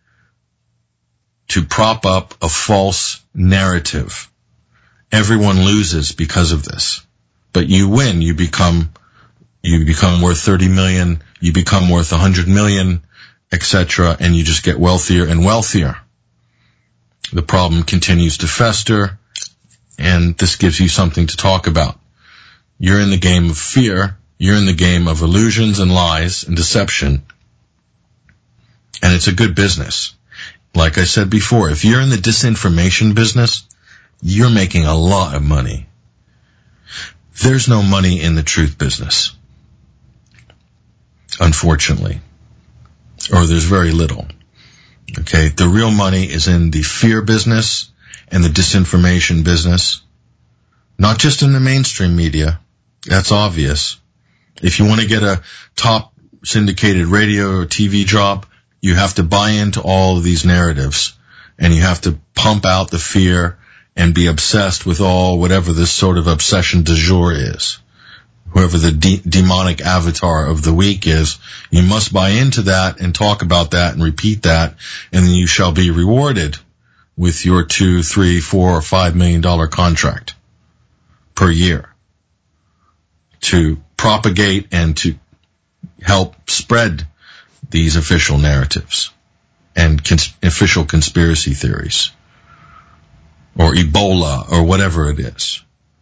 to prop up a false narrative. Everyone loses because of this. But you win. You become, you become worth thirty million, you become worth one hundred million, et cetera, and you just get wealthier and wealthier. The problem continues to fester, and this gives you something to talk about. You're in the game of fear, you're in the game of illusions and lies and deception, and it's a good business. Like I said before, if you're in the disinformation business, you're making a lot of money. There's no money in the truth business, unfortunately. Or there's very little. Okay, the real money is in the fear business and the disinformation business. Not just in the mainstream media. That's obvious. If you want to get a top syndicated radio or T V job, you have to buy into all of these narratives, and you have to pump out the fear and be obsessed with all whatever this sort of obsession du jour is. whoever the de- demonic avatar of the week is, you must buy into that and talk about that and repeat that, and then you shall be rewarded with your two, three, four, or five million dollar contract per year to propagate and to help spread these official narratives and cons- official conspiracy theories, or Ebola, or whatever it is.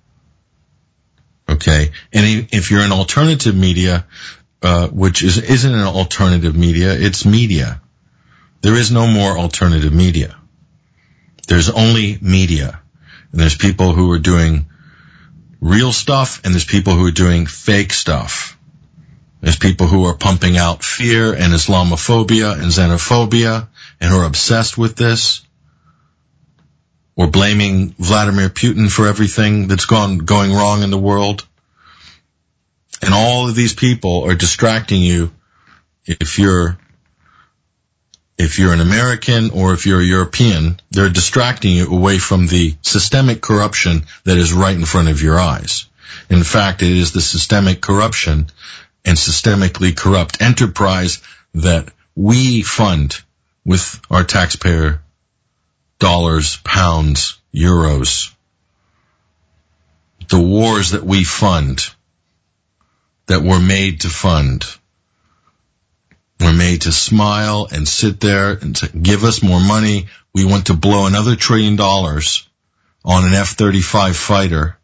Okay, and if you're an alternative media, uh, which is, isn't an alternative media, it's media. There is no more alternative media. There's only media. And there's people who are doing real stuff, and there's people who are doing fake stuff. There's people who are pumping out fear and Islamophobia and xenophobia and who are obsessed with this, or blaming Vladimir Putin for everything that's gone going wrong in the world. And all of these people are distracting you if you're if you're an American or if you're a European. They're distracting you away from the systemic corruption that is right in front of your eyes. In fact, it is the systemic corruption and systemically corrupt enterprise that we fund with our taxpayer dollars, pounds, euros. The wars that we fund, that we're made to fund, we're made to smile and sit there and to give us more money. We want to blow another trillion dollars on an F thirty-five fighter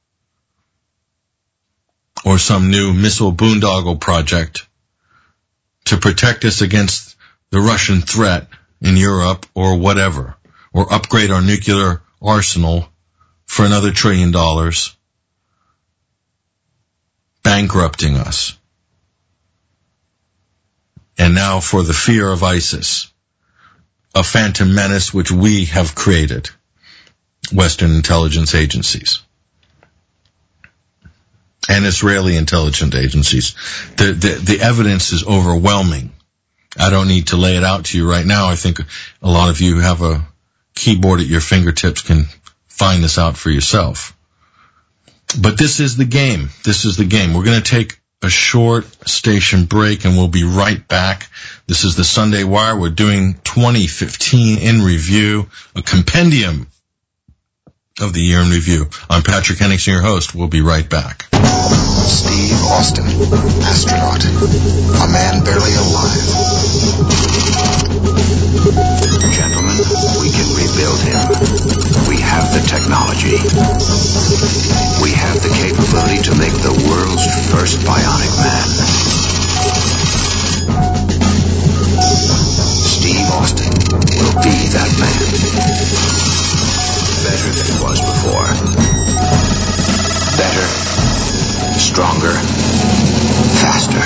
or some new missile boondoggle project to protect us against the Russian threat in Europe or whatever, or upgrade our nuclear arsenal for another trillion dollars, bankrupting us. And now for the fear of ISIS, a phantom menace which we have created, Western intelligence agencies and Israeli intelligence agencies. The, the, the evidence is overwhelming. I don't need to lay it out to you right now. I think a lot of you have a keyboard at your fingertips, can find this out for yourself. But this is the game. This is the game. We're going to take a short station break and we'll be right back. This is the Sunday Wire. We're doing twenty fifteen in review, a compendium of the year in review. I'm Patrick Henningsen, your host. We'll be right back. Steve Austin, astronaut, a man barely alive. Gentlemen, we can rebuild him. We have the technology. We have the capability to make the world's first bionic man. Steve Austin will be that man. Better than he was before. Better, stronger, faster.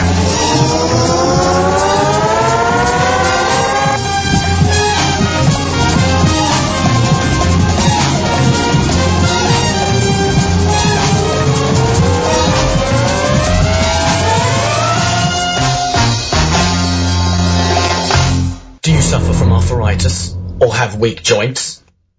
Do you suffer from arthritis or have weak joints?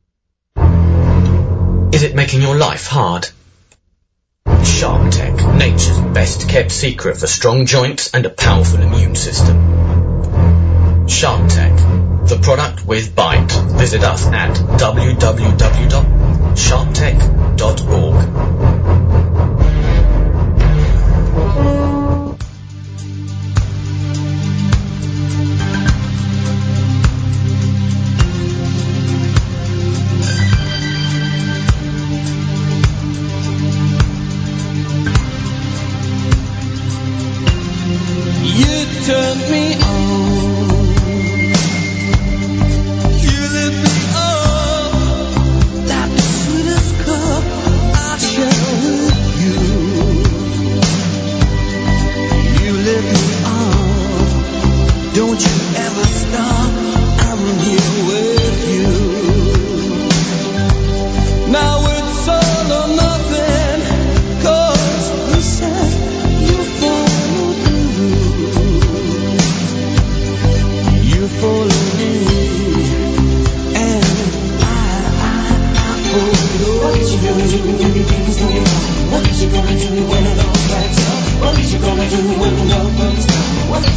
Is it making your life hard? Sharp Tech, nature's best kept secret for strong joints and a powerful immune system. Sharp Tech, the product with bite. Visit us at w w w dot sharp tech dot org. Turn me on. You lit me up like the sweetest cup I share with you. You lit me up. Don't you ever stop. I'm here with you. Now it's all or nothing. 'Cause you said you follow through. You follow me, and I, I, I follow you. What you gonna do, do you think it's gonna be? What you gonna do when it all cracks up?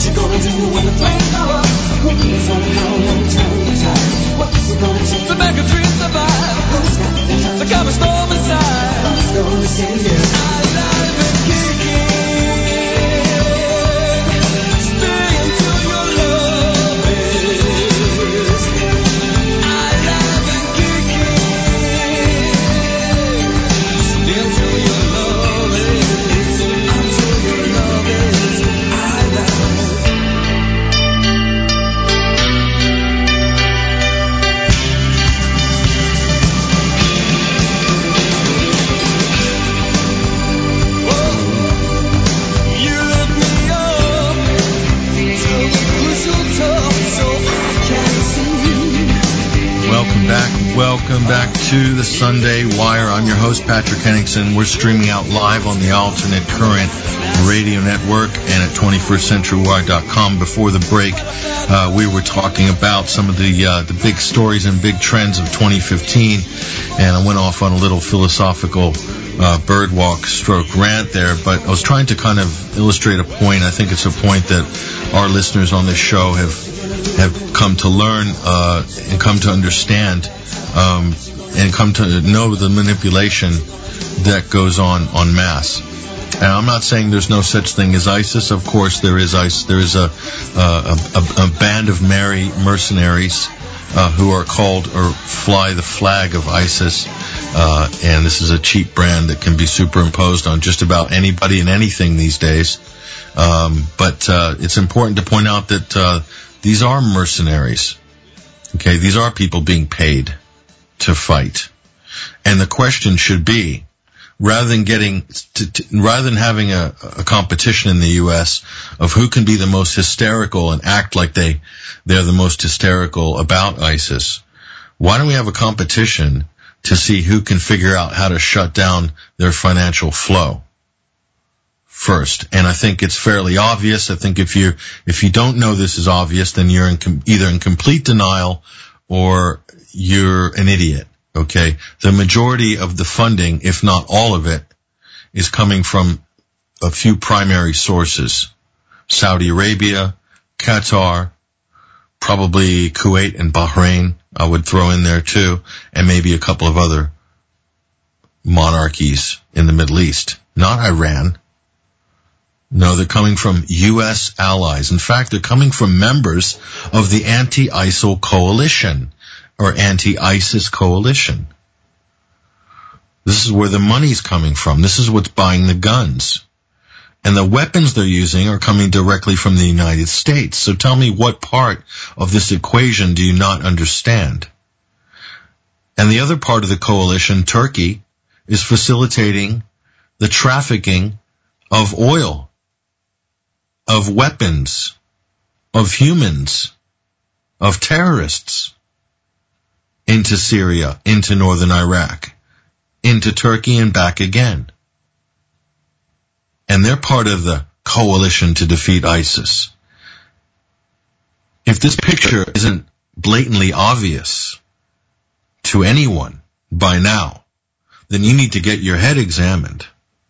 you gonna do when the flames go up? What is gonna come and turn the tide? What's it gonna take to make a dream survive? Who's got the time to calm a storm inside? Who's gonna save you? Alive and kicking. Stay until your love is alive and kicking. Stay until your love is, until your love is alive. Welcome back. Welcome back to the Sunday Wire. I'm your host, Patrick Henningsen. We're streaming out live on the Alternate Current Radio Network and at twenty-first century wire dot com. Before the break, uh, we were talking about some of the uh, the big stories and big trends of twenty fifteen, and I went off on a little philosophical uh, birdwalk stroke rant there, but I was trying to kind of illustrate a point. I think it's a point that our listeners on this show have have come to learn uh, and come to understand um, and come to know the manipulation that goes on en masse. And I'm not saying there's no such thing as ISIS. Of course, there is ISIS. There is a a, a, a band of merry mercenaries uh, who are called or fly the flag of ISIS. Uh, and this is a cheap brand that can be superimposed on just about anybody and anything these days. Um, but uh, it's important to point out that uh, these are mercenaries. Okay, these are people being paid to fight. And the question should be, rather than getting, to, to, rather than having a, a competition in the U S of who can be the most hysterical and act like they, they're the most hysterical about ISIS, why don't we have a competition to see who can figure out how to shut down their financial flow first? And I think it's fairly obvious. I think if you if you don't know this is obvious, then you're in com- either in complete denial or you're an idiot. Okay, the majority of the funding, if not all of it, is coming from a few primary sources: Saudi Arabia, Qatar, probably Kuwait and Bahrain. I would throw in there too, and maybe a couple of other monarchies in the Middle East. Not Iran. No, they're coming from U S allies. In fact, they're coming from members of the anti-ISIL coalition or anti-ISIS coalition. This is where the money's coming from. This is what's buying the guns. And the weapons they're using are coming directly from the United States. So tell me, what part of this equation do you not understand? And the other part of the coalition, Turkey, is facilitating the trafficking of oil, of weapons, of humans, of terrorists into Syria, into northern Iraq, into Turkey and back again. And they're part of the coalition to defeat ISIS. If this picture isn't blatantly obvious to anyone by now, then you need to get your head examined.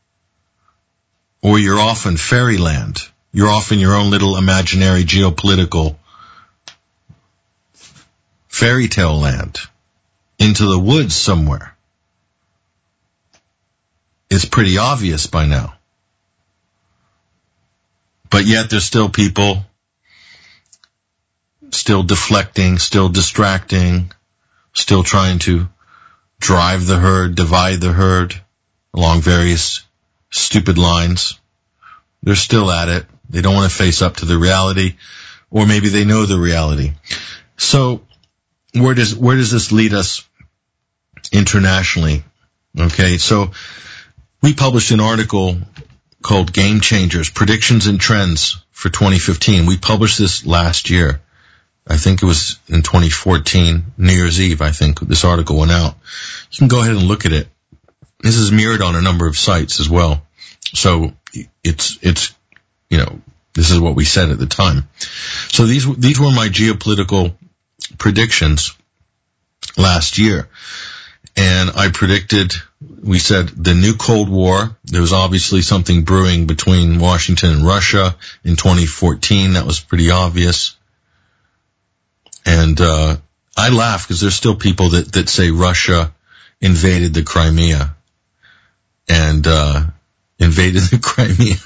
Or you're off in fairyland. You're off in your own little imaginary geopolitical fairy tale land. Into the woods somewhere. It's pretty obvious by now. But yet there's still people still deflecting, still distracting, still trying to drive the herd, divide the herd along various stupid lines. They're still at it. They don't want to face up to the reality, or maybe they know the reality. So where does where does this lead us internationally? Okay, so we published an article called Game Changers, Predictions and Trends for twenty fifteen. We published this last year. I think it was in twenty fourteen, New Year's Eve, I think this article went out. You can go ahead and look at it. This is mirrored on a number of sites as well. So it's, it's, you know, this is what we said at the time. So these, these were my geopolitical predictions last year. And I predicted we said the new Cold War. There was obviously something brewing between Washington and Russia in twenty fourteen. That was pretty obvious. And uh I laugh because there's still people that, that say Russia invaded the Crimea. And uh invaded the Crimea.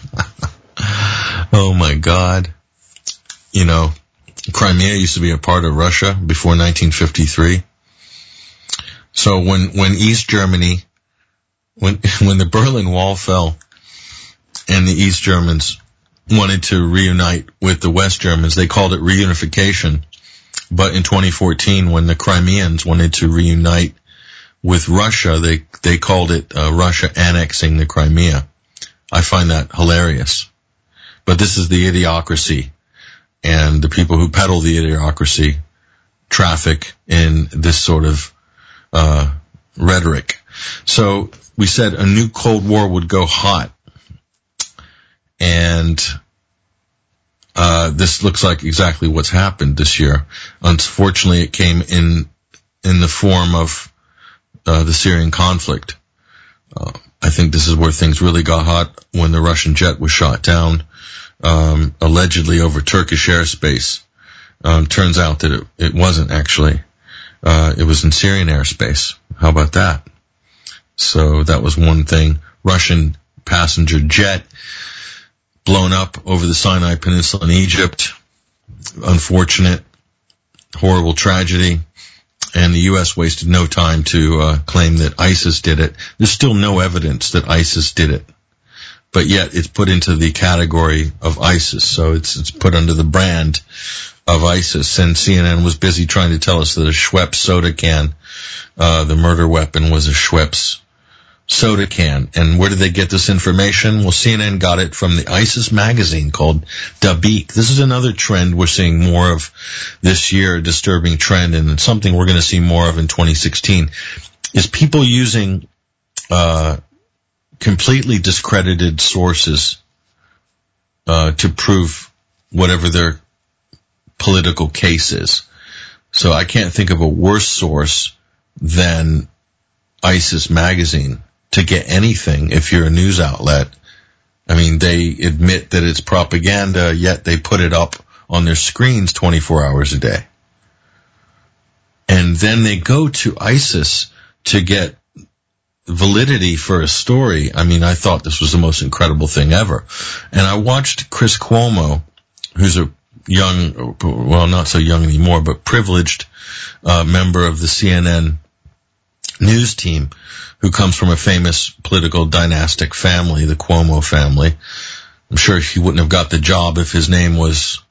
Oh my God. You know, Crimea used to be a part of Russia before nineteen fifty-three. So when, when East Germany, when, when the Berlin Wall fell and the East Germans wanted to reunite with the West Germans, they called it reunification. But in twenty fourteen, when the Crimeans wanted to reunite with Russia, they, they called it uh, Russia annexing the Crimea. I find that hilarious. But this is the idiocracy, and the people who peddle the idiocracy traffic in this sort of uh rhetoric. So we said a new Cold War would go hot, and uh this looks like exactly what's happened this year. Unfortunately, it came in in the form of uh the Syrian conflict. Uh, I think this is where things really got hot, when the Russian jet was shot down, um allegedly over Turkish airspace. Um turns out that it, it wasn't actually. Uh, it was in Syrian airspace. How about that? So that was one thing. Russian passenger jet blown up over the Sinai Peninsula in Egypt. Unfortunate, horrible tragedy. And the U S wasted no time to uh, claim that ISIS did it. There's still no evidence that ISIS did it. But yet it's put into the category of ISIS. So it's, it's put under the brand of ISIS. And C N N was busy trying to tell us that a Schweppes soda can, uh, the murder weapon was a Schweppes soda can. And where did they get this information? Well, C N N got it from the ISIS magazine called Dabiq. This is another trend we're seeing more of this year, a disturbing trend, and something we're going to see more of in twenty sixteen, is people using, uh, completely discredited sources, uh, to prove whatever their political case is. So I can't think of a worse source than ISIS magazine to get anything if you're a news outlet. I mean, they admit that it's propaganda, yet they put it up on their screens twenty-four hours a day. And then they go to ISIS to get validity for a story. I mean, I thought this was the most incredible thing ever. And I watched Chris Cuomo, who's a young, well, not so young anymore, but privileged uh, member of the C N N news team, who comes from a famous political dynastic family, the Cuomo family. I'm sure he wouldn't have got the job if his name was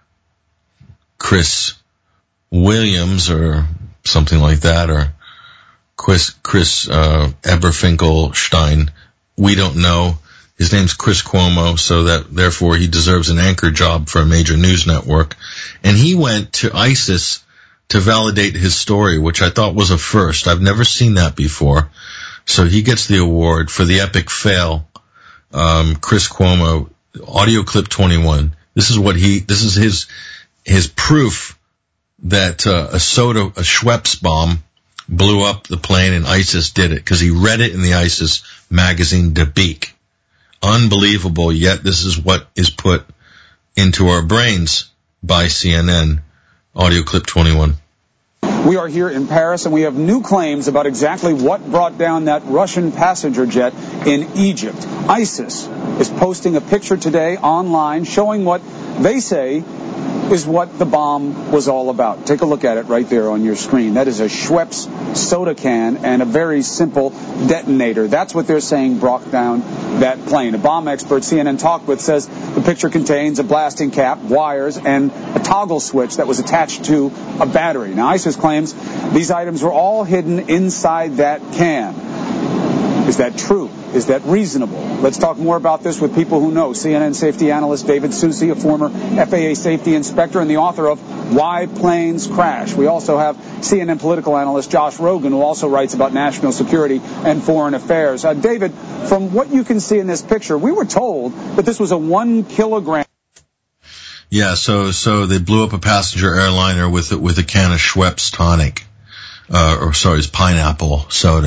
Chris Williams or something like that, or Chris, Chris uh, Eberfinkelstein. We don't know. His name's Chris Cuomo, so that therefore he deserves an anchor job for a major news network. And he went to ISIS to validate his story, which I thought was a first. I've never seen that before. So he gets the award for the epic fail. Um, Chris Cuomo, audio clip twenty-one. This is what he, this is his, his proof that uh, a soda, a Schweppes bomb blew up the plane and ISIS did it, because he read it in the ISIS magazine Dabiq. Unbelievable, yet this is what is put into our brains by C N N. Audio clip twenty-one. We are here in Paris, and we have new claims about exactly what brought down that Russian passenger jet in Egypt. ISIS is posting a picture today online showing what they say is what the bomb was all about. Take a look at it right there on your screen. That is a Schweppes soda can and a very simple detonator. That's what they're saying brought down that plane. A bomb expert C N N talked with says the picture contains a blasting cap, wires, and a toggle switch that was attached to a battery. Now, ISIS claims these items were all hidden inside that can. Is that true? Is that reasonable? Let's talk more about this with people who know. C N N safety analyst David Susi, a former F A A safety inspector and the author of Why Planes Crash. We also have C N N political analyst Josh Rogan, who also writes about national security and foreign affairs. Uh, David, from what you can see in this picture, we were told that this was a one kilogram. Yeah, so so they blew up a passenger airliner with with a can of Schweppes tonic, uh, or sorry, it's pineapple soda.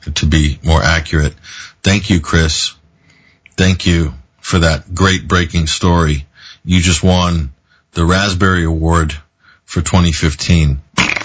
to be more accurate. Thank you, Chris. Thank you for that great breaking story. You just won the Raspberry Award for twenty fifteen.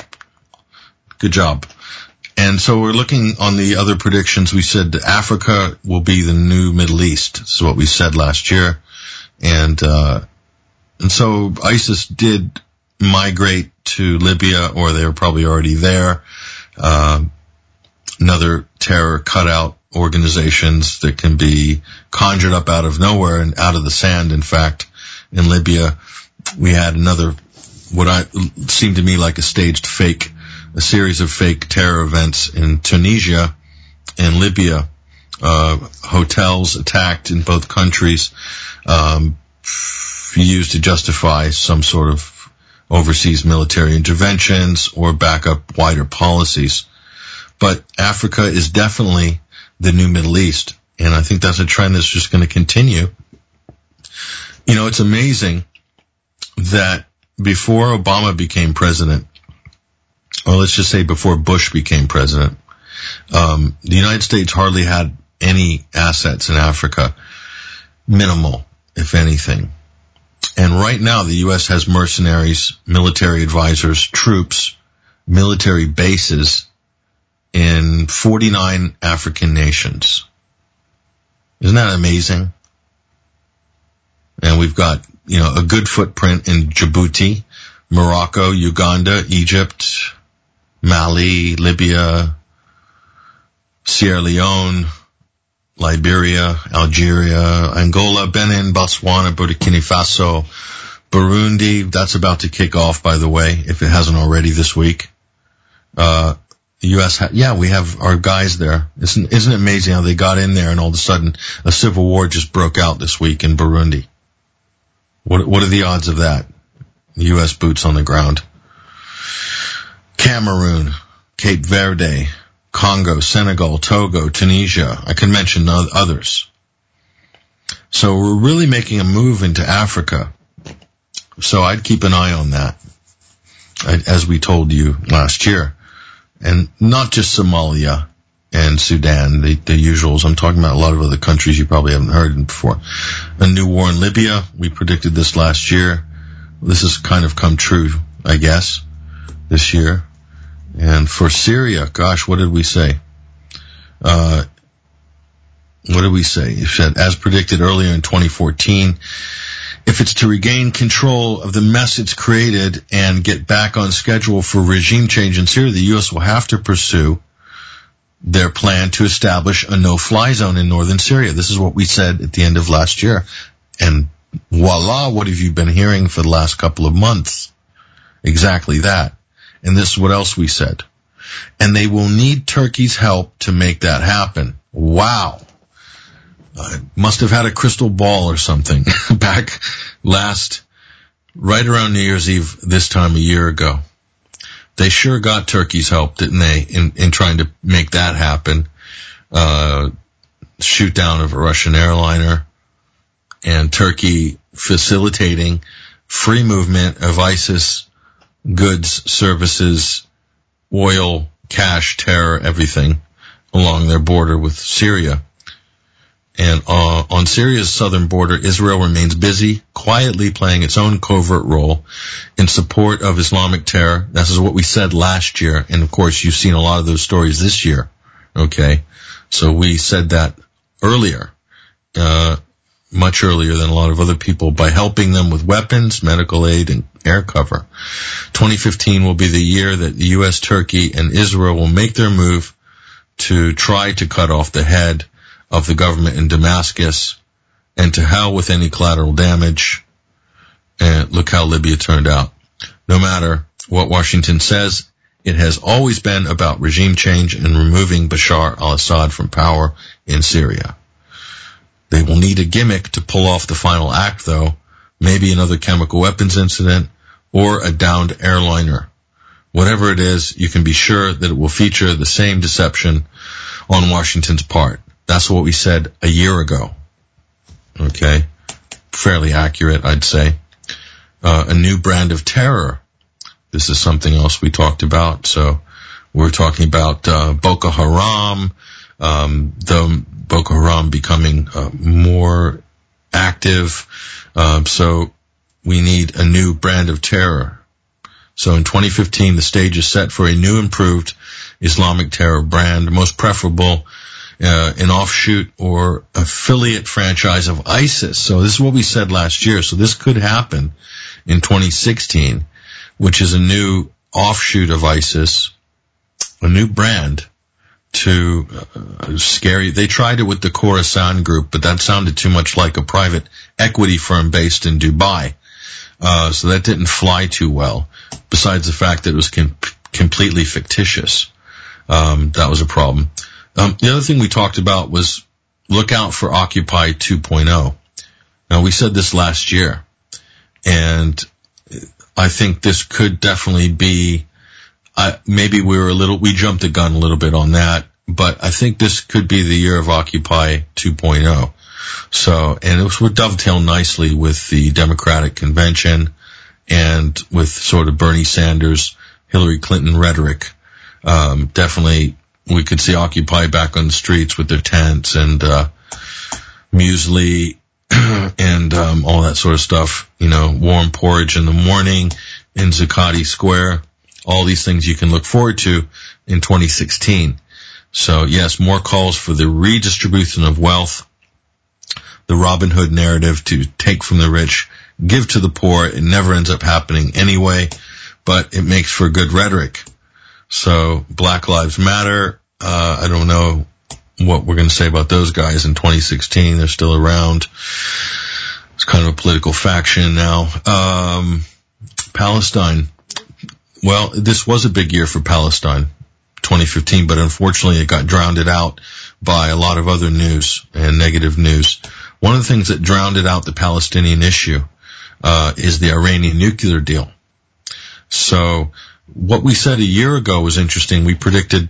Good job. And so we're looking on the other predictions. We said that Africa will be the new Middle East. This is what we said last year. And, uh, and so ISIS did migrate to Libya, or they were probably already there. Uh, another terror cutout organizations that can be conjured up out of nowhere and out of the sand. In fact, in Libya, we had another, what I seemed to me like a staged fake, a series of fake terror events in Tunisia and Libya, uh, hotels attacked in both countries, um, used to justify some sort of overseas military interventions or back up wider policies. But Africa is definitely the new Middle East, and I think that's a trend that's just going to continue. You know, it's amazing that before Obama became president, or let's just say before Bush became president, um, the United States hardly had any assets in Africa, minimal, if anything. And right now the U S has mercenaries, military advisors, troops, military bases in forty-nine African nations. Isn't that amazing? And we've got, you know, a good footprint in Djibouti, Morocco, Uganda, Egypt, Mali, Libya, Sierra Leone, Liberia, Algeria, Angola, Benin, Botswana, Burkina Faso, Burundi. That's about to kick off, by the way, if it hasn't already this week. Uh, the U S, ha- yeah, we have our guys there. Isn't, isn't it amazing how they got in there and all of a sudden a civil war just broke out this week in Burundi? What, what are the odds of that? U S boots on the ground. Cameroon, Cape Verde, Congo, Senegal, Togo, Tunisia. I can mention others. So we're really making a move into Africa. So I'd keep an eye on that, as we told you last year. And not just Somalia and Sudan, the, the usuals. I'm talking about a lot of other countries you probably haven't heard of before. A new war in Libya. We predicted this last year. This has kind of come true, I guess, this year. And for Syria, gosh, what did we say? Uh, what did we say? You said, as predicted earlier in twenty fourteen, if it's to regain control of the mess it's created and get back on schedule for regime change in Syria, the U S will have to pursue their plan to establish a no-fly zone in northern Syria. This is what we said at the end of last year. And voila, what have you been hearing for the last couple of months? Exactly that. And this is what else we said. And they will need Turkey's help to make that happen. Wow. I must have had a crystal ball or something back last, right around New Year's Eve this time a year ago. They sure got Turkey's help, didn't they, in, in trying to make that happen. Uh, shoot down of a Russian airliner, and Turkey facilitating free movement of ISIS goods, services, oil, cash, terror, everything along their border with Syria. And uh, on Syria's southern border, Israel remains busy, quietly playing its own covert role in support of Islamic terror. This is what we said last year, and of course you've seen a lot of those stories this year. Okay, so we said that earlier, uh, much earlier than a lot of other people, by helping them with weapons, medical aid, and air cover. twenty fifteen will be the year that the U S, Turkey, and Israel will make their move to try to cut off the head of the government in Damascus, and to hell with any collateral damage. And look how Libya turned out. No matter what Washington says, it has always been about regime change and removing Bashar al-Assad from power in Syria. They will need a gimmick to pull off the final act, though. Maybe another chemical weapons incident or a downed airliner. Whatever it is, you can be sure that it will feature the same deception on Washington's part. That's what we said a year ago. Okay? Fairly accurate, I'd say. Uh, a new brand of terror. This is something else we talked about. So We're talking about uh, Boko Haram, um, the Boko Haram becoming uh, more active. Um, so we need a new brand of terror. So in twenty fifteen, the stage is set for a new, improved Islamic terror brand, most preferable uh, an offshoot or affiliate franchise of ISIS. So this is what we said last year. So this could happen in twenty sixteen, which is a new offshoot of ISIS, a new brand to uh, scary. They tried it with the Khorasan group, but that sounded too much like a private equity firm based in Dubai. Uh, so that didn't fly too well, besides the fact that it was com- completely fictitious. Um, that was a problem. Um, the other thing we talked about was look out for Occupy two point oh. Now, we said this last year, and I think this could definitely be, uh, maybe we were a little, we jumped the gun a little bit on that, but I think this could be the year of Occupy two point oh. So, and it would dovetail nicely with the Democratic convention and with sort of Bernie Sanders, Hillary Clinton rhetoric. Um, definitely we could see Occupy back on the streets with their tents and, uh, muesli and, um, all that sort of stuff. You know, warm porridge in the morning in Zuccotti Square. All these things you can look forward to in twenty sixteen. So yes, more calls for the redistribution of wealth, the Robin Hood narrative to take from the rich, give to the poor. It never ends up happening anyway, but it makes for good rhetoric. So Black Lives Matter, uh, I don't know what we're going to say about those guys in twenty sixteen. They're still around. It's kind of a political faction now. Um, Palestine. Well, this was a big year for Palestine, twenty fifteen, but unfortunately it got drowned out by a lot of other news and negative news. One of the things that drowned out the Palestinian issue uh, is the Iranian nuclear deal. So what we said a year ago was interesting. We predicted,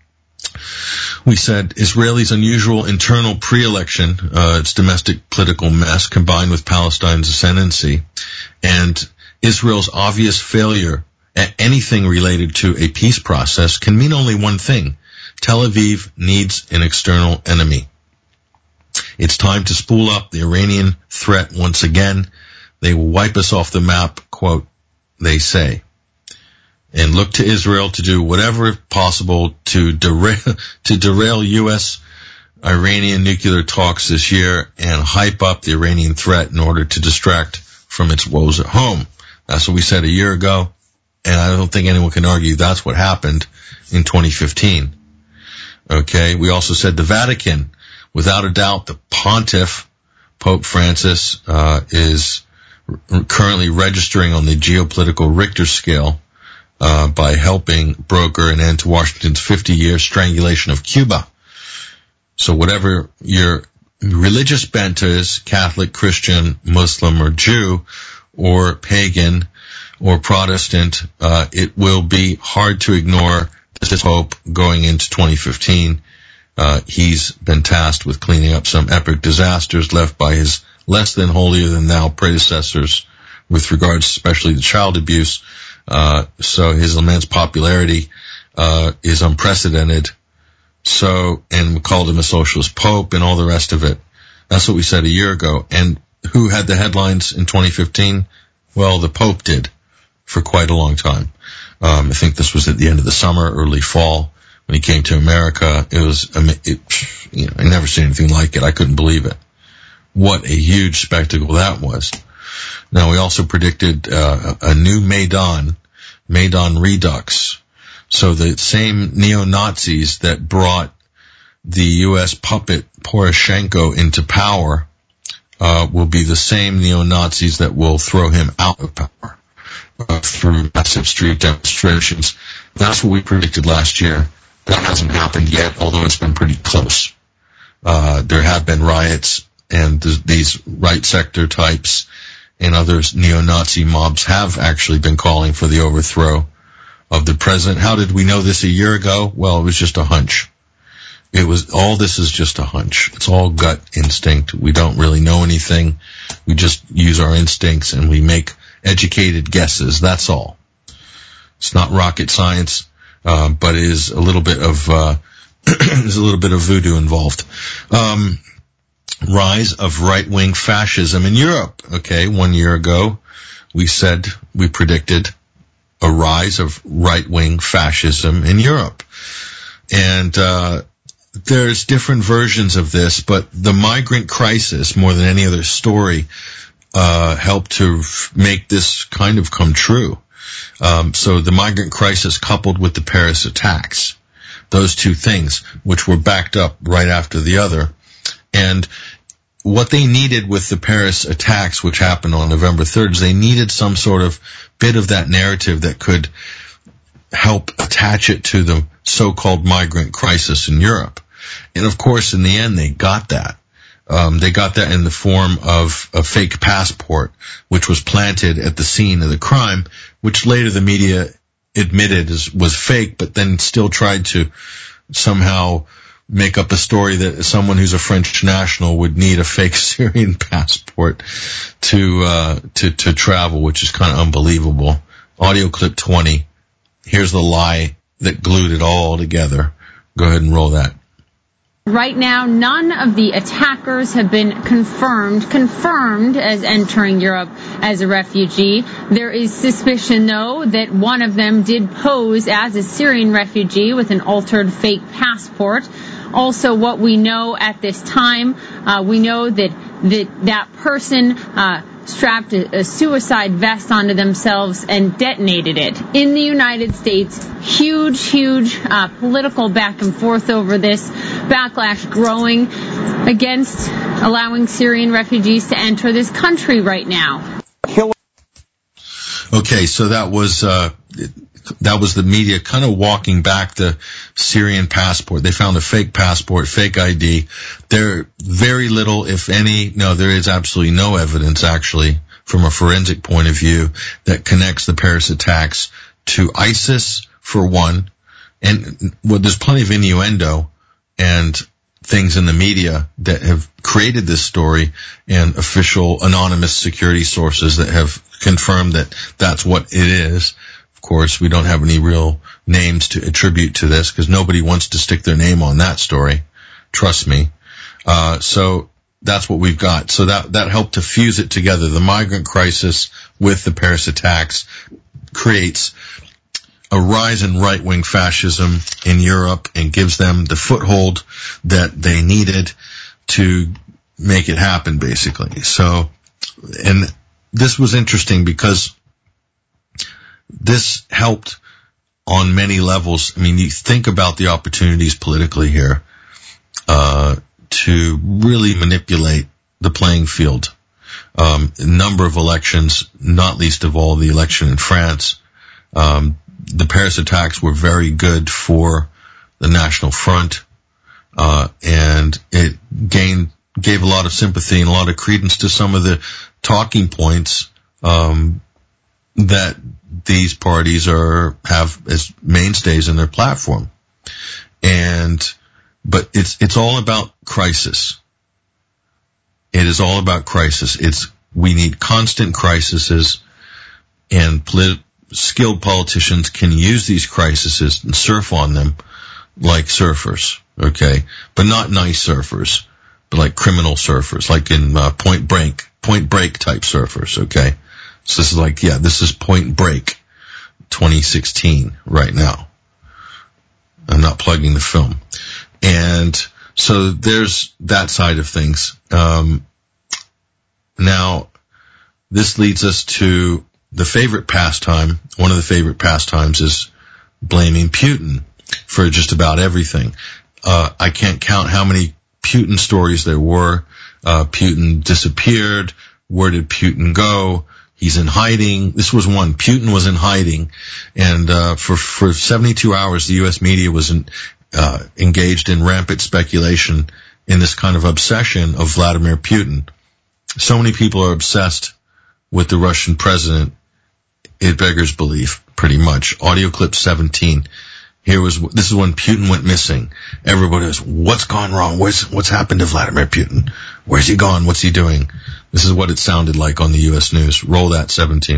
we said Israelis' unusual internal pre-election, uh, its domestic political mess combined with Palestine's ascendancy, and Israel's obvious failure at anything related to a peace process can mean only one thing. Tel Aviv needs an external enemy. It's time to spool up the Iranian threat once again. They will wipe us off the map, quote, they say. And look to Israel to do whatever possible to derail, to derail U S Iranian nuclear talks this year and hype up the Iranian threat in order to distract from its woes at home. That's what we said a year ago, and I don't think anyone can argue that's what happened in twenty fifteen. Okay, we also said the Vatican, without a doubt, the pontiff, Pope Francis, uh, is r- currently registering on the geopolitical Richter scale uh, by helping broker an end to Washington's fifty-year strangulation of Cuba. So whatever your religious bent is, Catholic, Christian, Muslim, or Jew, or pagan, or Protestant, uh, it will be hard to ignore this Pope going into twenty fifteen. Uh, he's been tasked with cleaning up some epic disasters left by his less than holier than thou predecessors with regards especially to child abuse. Uh, so his immense popularity, uh, is unprecedented. So, and we called him a socialist pope and all the rest of it. That's what we said a year ago. And who had the headlines in twenty fifteen? Well, the Pope did for quite a long time. Um, I think this was at the end of the summer, early fall. When he came to America, it was, it, you know, I never seen anything like it. I couldn't believe it. What a huge spectacle that was. Now, we also predicted uh, a new Maidan, Maidan Redux. So the same neo-Nazis that brought the U S puppet Poroshenko into power uh, will be the same neo-Nazis that will throw him out of power uh, through massive street demonstrations. That's what we predicted last year. That hasn't happened yet, although it's been pretty close. Uh, there have been riots, and th- these right sector types and other neo-Nazi mobs have actually been calling for the overthrow of the president. How did we know this a year ago? Well, it was just a hunch. It was, all this is just a hunch. It's all gut instinct. We don't really know anything. We just use our instincts and we make educated guesses. That's all. It's not rocket science. uh, but is a little bit of uh, there's a little bit of voodoo involved. Um, rise of right-wing fascism in Europe. Okay, one year ago, we said we predicted a rise of right-wing fascism in Europe, and uh, there's different versions of this, but the migrant crisis, more than any other story, uh, helped to f- make this kind of come true. Um, so the migrant crisis coupled with the Paris attacks, those two things, which were backed up right after the other. And what they needed with the Paris attacks, which happened on November third, is they needed some sort of bit of that narrative that could help attach it to the so-called migrant crisis in Europe. And of course, in the end, they got that. Um, they got that in the form of a fake passport, which was planted at the scene of the crime, which later the media admitted is, was fake, but then still tried to somehow make up a story that someone who's a French national would need a fake Syrian passport to, uh, to, to travel, which is kind of unbelievable. Audio clip twenty. Here's the lie that glued it all together. Go ahead and roll that. Right now, none of the attackers have been confirmed, confirmed as entering Europe as a refugee. There is suspicion, though, that one of them did pose as a Syrian refugee with an altered fake passport. Also, what we know at this time, uh, we know that that, that person uh, strapped a, a suicide vest onto themselves and detonated it. In the United States, huge, huge uh, political back and forth over this, backlash growing against allowing Syrian refugees to enter this country right now. Okay, so that was uh, that was the media kind of walking back the Syrian passport. They found a fake passport, fake I D. There very little, if any, no, there is absolutely no evidence, actually, from a forensic point of view, that connects the Paris attacks to ISIS, for one. And well, there's plenty of innuendo and things in the media that have created this story, and official anonymous security sources that have confirmed that that's what it is. Of course, we don't have any real names to attribute to this because nobody wants to stick their name on that story. Trust me. Uh, so that's what we've got. So that, that helped to fuse it together. The migrant crisis with the Paris attacks creates a rise in right-wing fascism in Europe and gives them the foothold that they needed to make it happen, basically. So, and this was interesting because this helped on many levels. I mean, you think about the opportunities politically here, uh, to really manipulate the playing field. Um, a number of elections, not least of all the election in France. Um, the Paris attacks were very good for the National Front, uh, and it gained, gave a lot of sympathy and a lot of credence to some of the talking points, um, that these parties are, have as mainstays in their platform. And, but it's, it's all about crisis. It is all about crisis. It's, we need constant crises, and polit- skilled politicians can use these crises and surf on them like surfers, okay? But not nice surfers, but like criminal surfers, like in uh, Point Break, Point Break type surfers, okay? So this is like, yeah, this is Point Break twenty sixteen right now. I'm not plugging the film. And so there's that side of things. Um, now, this leads us to the favorite pastime. One of the favorite pastimes is blaming Putin for just about everything. Uh, I can't count how many Putin stories there were. Uh, Putin disappeared. Where did Putin go? He's in hiding. This was one. Putin was in hiding. And, uh, for, for seventy-two hours, the U S media was in, uh, engaged in rampant speculation in this kind of obsession of Vladimir Putin. So many people are obsessed with the Russian president. It beggars belief, pretty much. Audio clip seventeen. Here was, this is when Putin went missing. Everybody was, what's gone wrong? What's, what's happened to Vladimir Putin? Where's he gone? What's he doing? This is what it sounded like on the U S news. Roll that, seventeen.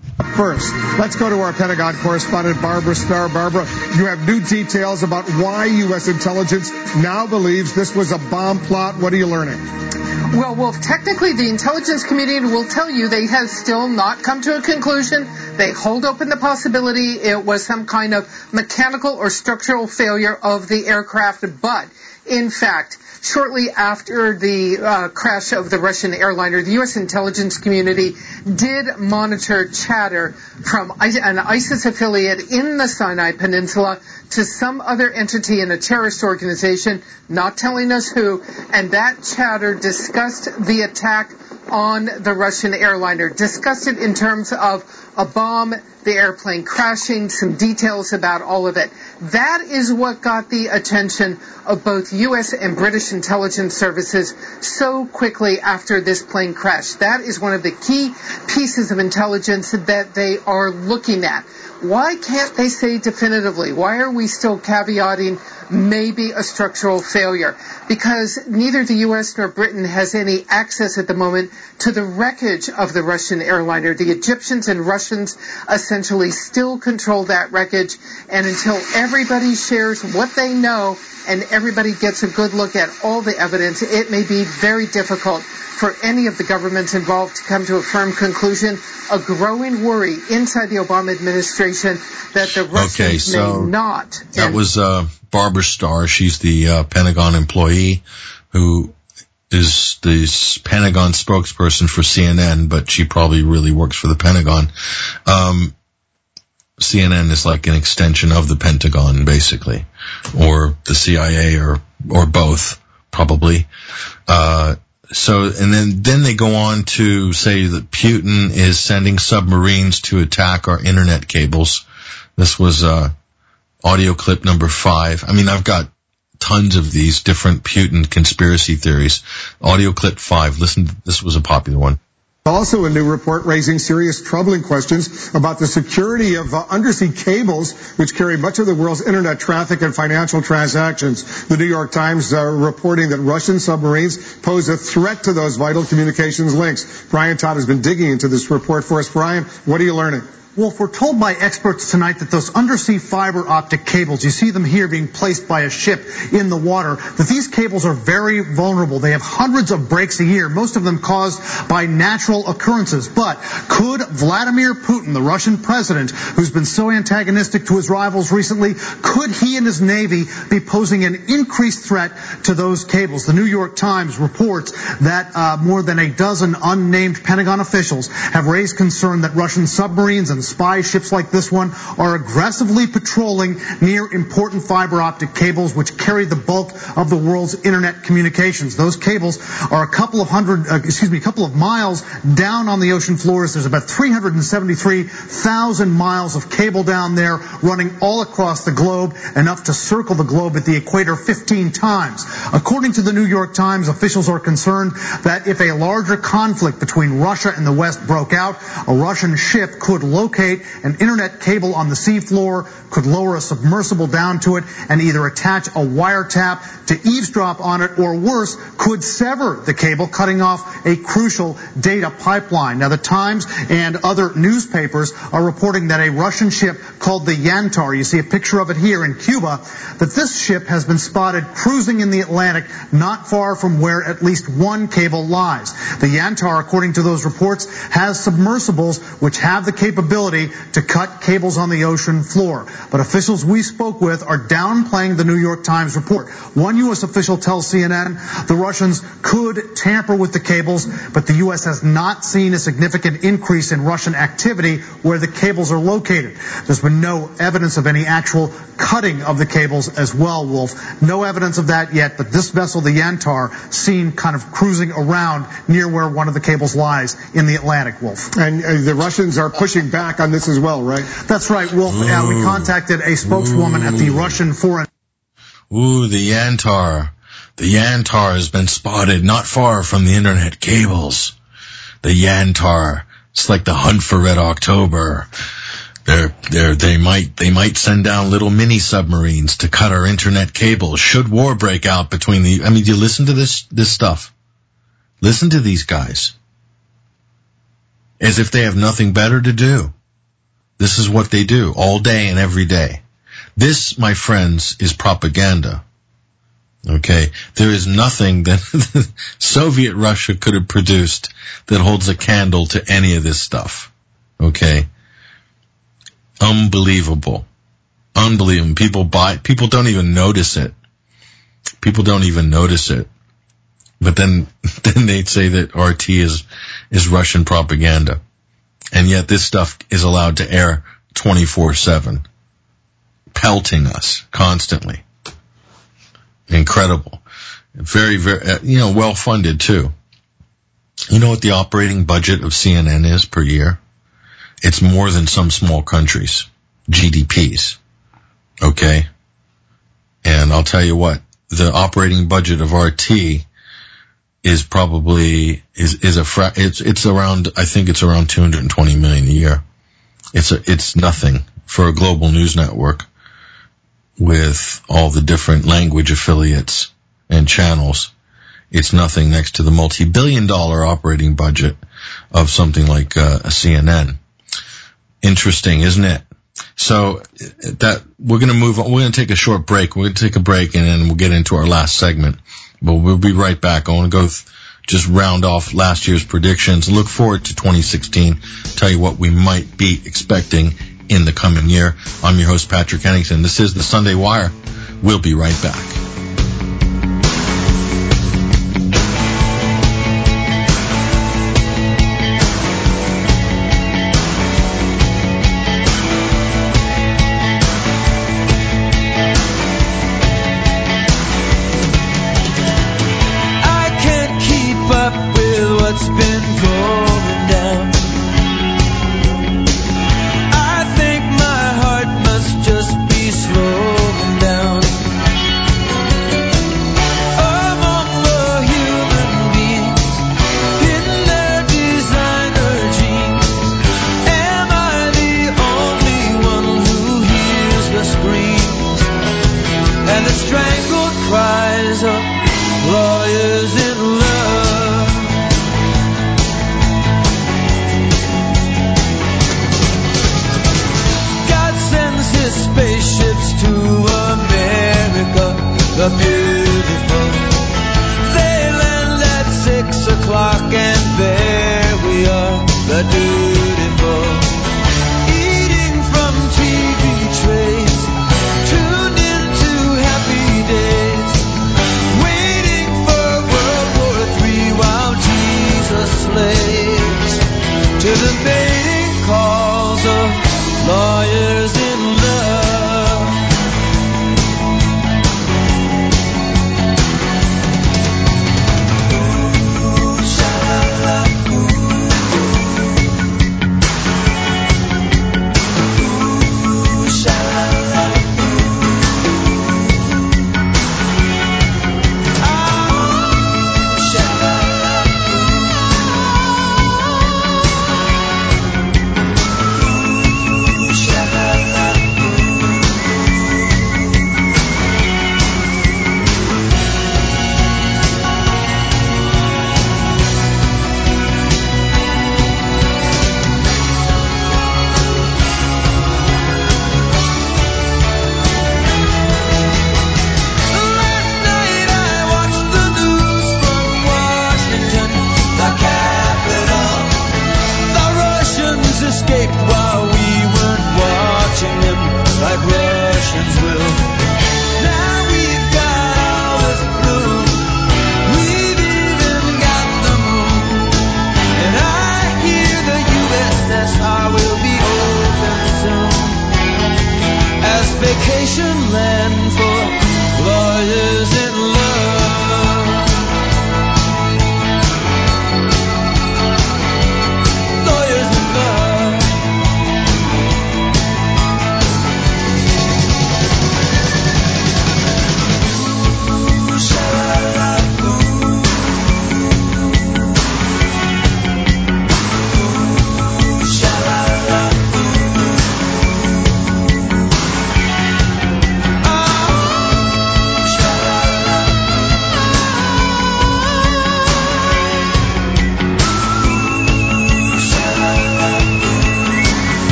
First, let's go to our Pentagon correspondent, Barbara Starr. Barbara, you have new details about why U S intelligence now believes this was a bomb plot. What are you learning? Well, Wolf, technically the intelligence community will tell you they have still not come to a conclusion. They hold open the possibility it was some kind of mechanical or structural failure of the aircraft, but in fact, shortly after the uh, crash of the Russian airliner, the U S intelligence community did monitor chatter from an ISIS affiliate in the Sinai Peninsula to some other entity in a terrorist organization, not telling us who, and that chatter discussed the attack on the Russian airliner, discussed it in terms of a bomb, the airplane crashing, some details about all of it. That is what got the attention of both U S and British intelligence services so quickly after this plane crash. That is one of the key pieces of intelligence that they are looking at. Why can't they say definitively? Why are we still caveating maybe a structural failure? Because neither the U S nor Britain has any access at the moment to the wreckage of the Russian airliner. The Egyptians and Russians essentially still control that wreckage, and until everybody shares what they know and everybody gets a good look at all the evidence, it may be very difficult for any of the governments involved to come to a firm conclusion. A growing worry inside the Obama administration that the Russians okay, so may not. That and was uh, Barbara Starr. She's the uh, Pentagon employee who is the Pentagon spokesperson for C N N, but she probably really works for the Pentagon. Um, C N N is like an extension of the Pentagon, basically, or the C I A, or or both, probably. Uh, so, and then then they go on to say that Putin is sending submarines to attack our internet cables. This was uh, audio clip number five. I mean, I've got tons of these different Putin conspiracy theories. Audio clip five. Listen, this was a popular one. Also a new report raising serious troubling questions about the security of uh, undersea cables, which carry much of the world's internet traffic and financial transactions. The New York Times uh, reporting that Russian submarines pose a threat to those vital communications links. Brian Todd has been digging into this report for us. Brian, what are you learning? Wolf, we're told by experts tonight that those undersea fiber optic cables, you see them here being placed by a ship in the water, that these cables are very vulnerable. They have hundreds of breaks a year, most of them caused by natural occurrences. But could Vladimir Putin, the Russian president, who's been so antagonistic to his rivals recently, could he and his Navy be posing an increased threat to those cables? The New York Times reports that uh, more than a dozen unnamed Pentagon officials have raised concern that Russian submarines and spy ships like this one are aggressively patrolling near important fiber optic cables which carry the bulk of the world's internet communications. Those cables are a couple of hundred, uh, excuse me, a couple of miles down on the ocean floors. There's about three hundred seventy-three thousand miles of cable down there running all across the globe, enough to circle the globe at the equator fifteen times. According to the New York Times, officials are concerned that if a larger conflict between Russia and the West broke out, a Russian ship could locate an internet cable on the seafloor, could lower a submersible down to it and either attach a wiretap to eavesdrop on it, or worse, could sever the cable, cutting off a crucial data pipeline. Now, the Times and other newspapers are reporting that a Russian ship called the Yantar, you see a picture of it here in Cuba, that this ship has been spotted cruising in the Atlantic not far from where at least one cable lies. The Yantar, according to those reports, has submersibles which have the capability to cut cables on the ocean floor. But officials we spoke with are downplaying the New York Times report. One U S official tells C N N the Russians could tamper with the cables, but the U S has not seen a significant increase in Russian activity where the cables are located. There's been no evidence of any actual cutting of the cables as well, Wolf. No evidence of that yet, but this vessel, the Yantar, seen kind of cruising around near where one of the cables lies in the Atlantic, Wolf. And uh, the Russians are pushing back on this as well, right? That's right, Wolf. Uh, we contacted a spokeswoman Ooh. at the Russian Foreign... Ooh, the Yantar. The Yantar has been spotted not far from the internet cables. The Yantar. It's like the hunt for Red October. They're, they're, they might, they might send down little mini submarines to cut our internet cables should war break out between the, I mean, do you listen to this, this stuff? Listen to these guys. as if they have nothing better to do. This is what they do all day and every day. This, my friends, is propaganda. Okay? There is nothing that Soviet Russia could have produced that holds a candle to any of this stuff. Okay? Unbelievable. Unbelievable. People buy, people don't even notice it. People don't even notice it. But then, then they'd say that R T is, is Russian propaganda. And yet this stuff is allowed to air twenty-four seven, pelting us constantly. Incredible. Very, very, uh, you know, well funded too. You know what the operating budget of C N N is per year? It's more than some small countries' G D Ps. Okay? And I'll tell you what, the operating budget of R T is probably, is, is a fra- it's, it's around, I think it's around two hundred twenty million a year. It's a, it's nothing for a global news network with all the different language affiliates and channels. It's nothing next to the multi-billion dollar operating budget of something like uh, a C N N. Interesting, isn't it? So that we're going to move on. We're going to take a short break. We're going to take a break and then we'll get into our last segment. But we'll be right back. I want to go th- just round off last year's predictions and look forward to twenty sixteen. Tell you what we might be expecting in the coming year. I'm your host, Patrick Henningsen. This is the Sunday Wire. We'll be right back.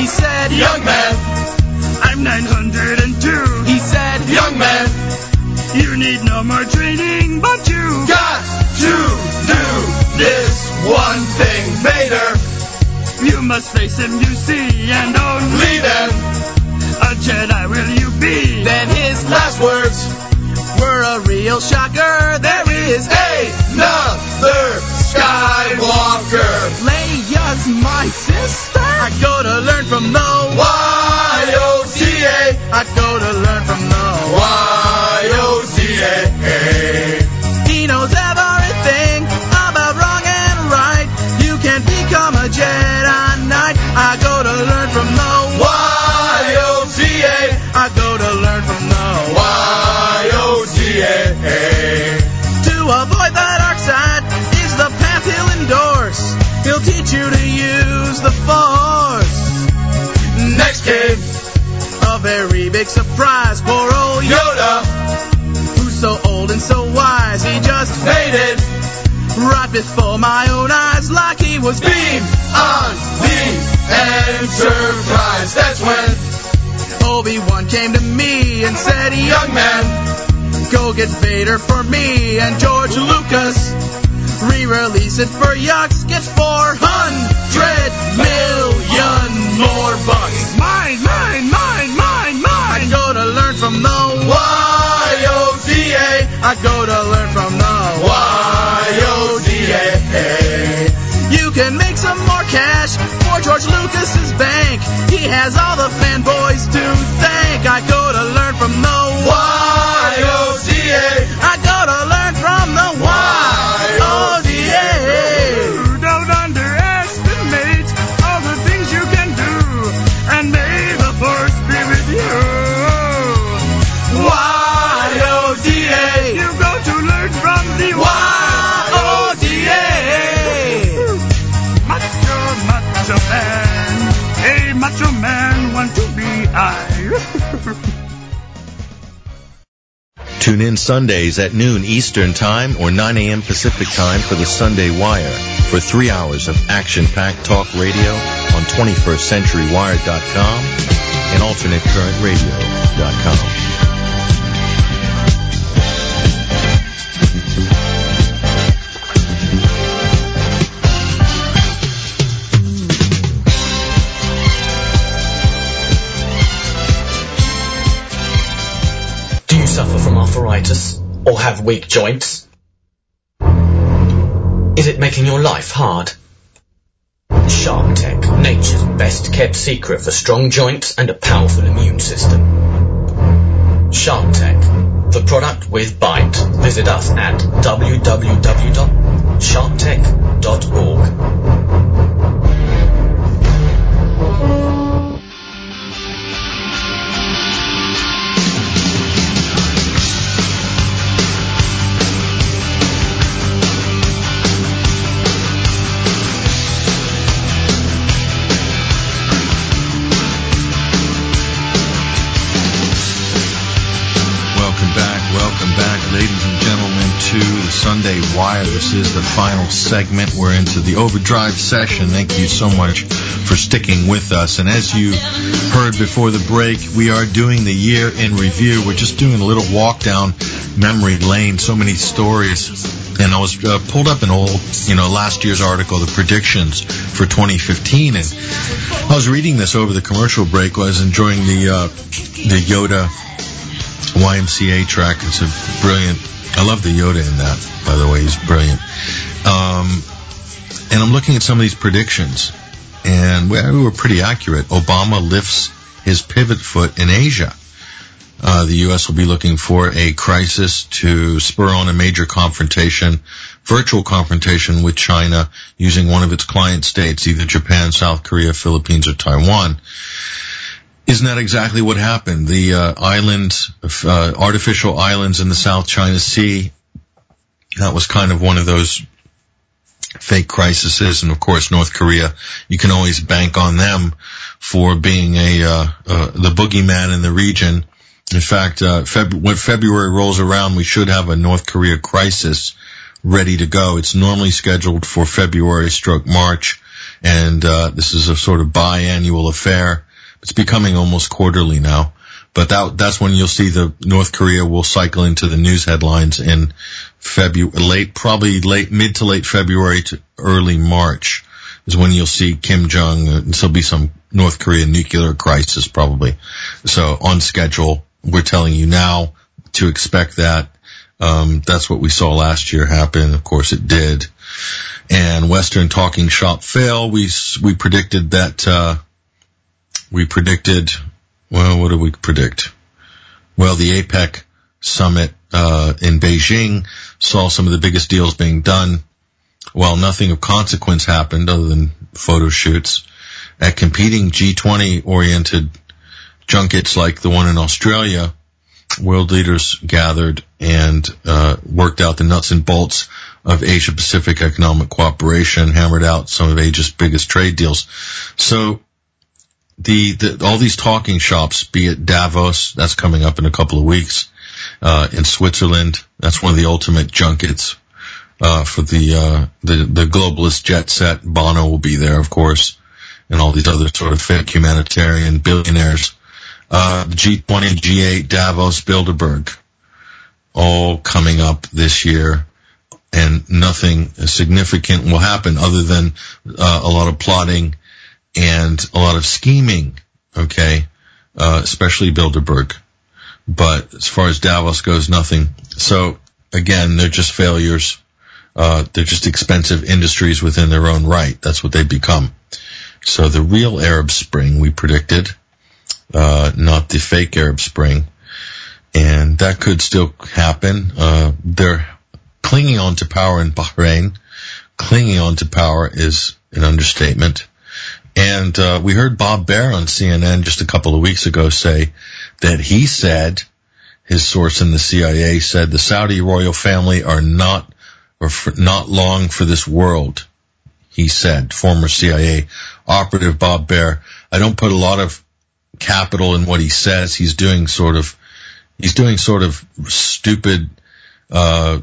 He said, young man, I'm nine hundred two. He said, young man, you need no more training, but you got to do this one thing, Vader. You must face him, you see, and only then a Jedi will you be. Then his last words were a real shocker. There is another Skywalker. Leia's my sister. I go to learn from the Y O D A. I go to learn from the Y O D A. He knows everything about wrong and right. You can become a Jedi Knight. I go to learn from the Y O D A. I go to learn from the Y O D A. To avoid the dark side is the path he'll endorse. He'll teach you to use the Force. Next came a very big surprise. Poor old Yoda, who's so old and so wise, he just made it right before my own eyes, like he was beamed on the Enterprise. That's when Obi-Wan came to me and said, young man, go get Vader for me. And George Lucas re-release it for yucks, get four hundred million more bucks. Mine, mine, mine, mine, mine. I go to learn from the Y O D A. I go to learn from the Y O D A. You can make some more cash for George Lucas's bank. He has all the fanboys to thank. I go to learn from the Y O D A. I go to learn from the Y O D A. Don't underestimate all the things you can do, and may the Force be with you. Y O D A. You go to learn from the Y O D A. Macho, macho man, a macho man want to be I. Tune in Sundays at noon Eastern Time or nine a.m. Pacific Time for the Sunday Wire for three hours of action-packed talk radio on twenty-first century wire dot com and alternate current radio dot com. Do you suffer from arthritis or have weak joints? Is it making your life hard? Shark Tech, nature's best kept secret for strong joints and a powerful immune system. Shark Tech, the product with bite. Visit us at w w w dot shark tech dot org. To the Sunday Wire. This is the final segment. We're into the overdrive session. Thank you so much for sticking with us. And as you heard before the break, we are doing the year in review. We're just doing a little walk down memory lane. So many stories. And I was uh, pulled up an old, you know, last year's article, the predictions for twenty fifteen. And I was reading this over the commercial break. I was enjoying the uh, the Yoda Y M C A track. It's a brilliant. I love the Yoda in that, by the way. He's brilliant. Um, and I'm looking at some of these predictions, and we were pretty accurate. Obama lifts his pivot foot in Asia. Uh, the U S will be looking for a crisis to spur on a major confrontation, virtual confrontation with China using one of its client states, either Japan, South Korea, Philippines, or Taiwan. Isn't that exactly what happened? The uh, islands, uh, artificial islands in the South China Sea, that was kind of one of those fake crises. And of course, North Korea, you can always bank on them for being a uh, uh, the boogeyman in the region. In fact, uh, Feb- when February rolls around, we should have a North Korea crisis ready to go. It's normally scheduled for February stroke March. And uh, this is a sort of biannual affair. It's becoming almost quarterly now. But that, that's when you'll see the North Korea will cycle into the news headlines in February, late, probably late, mid to late February to early March is when you'll see Kim Jong, uh, there'll be some North Korean nuclear crisis probably. So on schedule, we're telling you now to expect that. Um, that's what we saw last year happen. Of course it did. And Western talking shop fail. We, we predicted that, uh, we predicted, well, what did we predict? Well, the APEC summit, uh, in Beijing saw some of the biggest deals being done. While nothing of consequence happened other than photo shoots at competing G twenty oriented junkets like the one in Australia, world leaders gathered and, uh, worked out the nuts and bolts of Asia Pacific economic cooperation, hammered out some of Asia's biggest trade deals. So, The, the, all these talking shops, be it Davos, that's coming up in a couple of weeks, uh, in Switzerland, that's one of the ultimate junkets, uh, for the, uh, the, the globalist jet set. Bono will be there, of course, and all these other sort of fake humanitarian billionaires. Uh, G twenty, G eight, Davos, Bilderberg, all coming up this year, and nothing significant will happen other than, uh, a lot of plotting and a lot of scheming, okay, uh, especially Bilderberg. But as far as Davos goes, nothing. So, again, they're just failures. Uh, they're just expensive industries within their own right. That's what they've become. So the real Arab Spring, we predicted, uh, not the fake Arab Spring. And that could still happen. Uh, they're clinging on to power in Bahrain. Clinging on to power is an understatement. And uh, we heard Bob Baer on C N N just a couple of weeks ago say that he said, his source in the C I A said, the Saudi royal family are not or for, not long for this world. He said, former C I A operative Bob Baer. I don't put a lot of capital in what he says. He's doing sort of, he's doing sort of stupid, uh,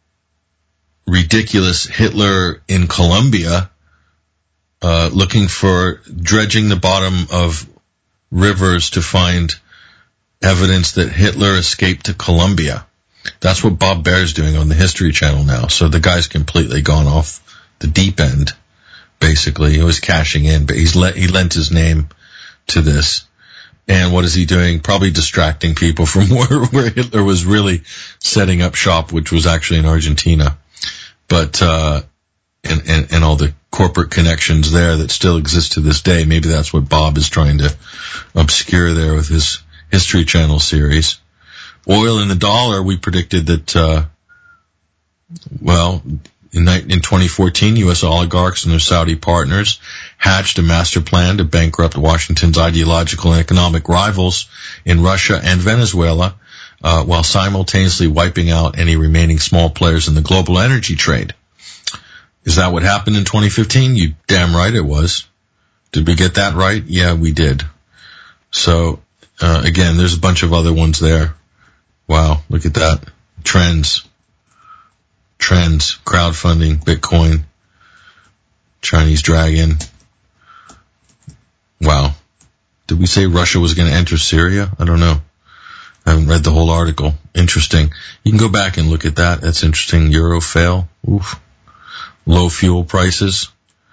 ridiculous Hitler in Colombia. Uh, looking for dredging the bottom of rivers to find evidence that Hitler escaped to Colombia. That's what Bob Baer's doing on the History Channel now. So the guy's completely gone off the deep end, basically. He was cashing in, but he's le- he lent his name to this. And what is he doing? Probably distracting people from where, where Hitler was really setting up shop, which was actually in Argentina. But, uh, and, and, and all the corporate connections there that still exist to this day. Maybe that's what Bob is trying to obscure there with his History Channel series. Oil and the dollar, we predicted that, uh, well, in, in twenty fourteen, U S oligarchs and their Saudi partners hatched a master plan to bankrupt Washington's ideological and economic rivals in Russia and Venezuela, uh, while simultaneously wiping out any remaining small players in the global energy trade. Is that what happened in twenty fifteen? You damn right it was. Did we get that right? Yeah, we did. So, uh, again, there's a bunch of other ones there. Wow, look at that. Trends. Trends. Crowdfunding, Bitcoin, Chinese Dragon. Wow. Did we say Russia was going to enter Syria? I don't know. I haven't read the whole article. Interesting. You can go back and look at that. That's interesting. Euro fail. Oof. Low fuel prices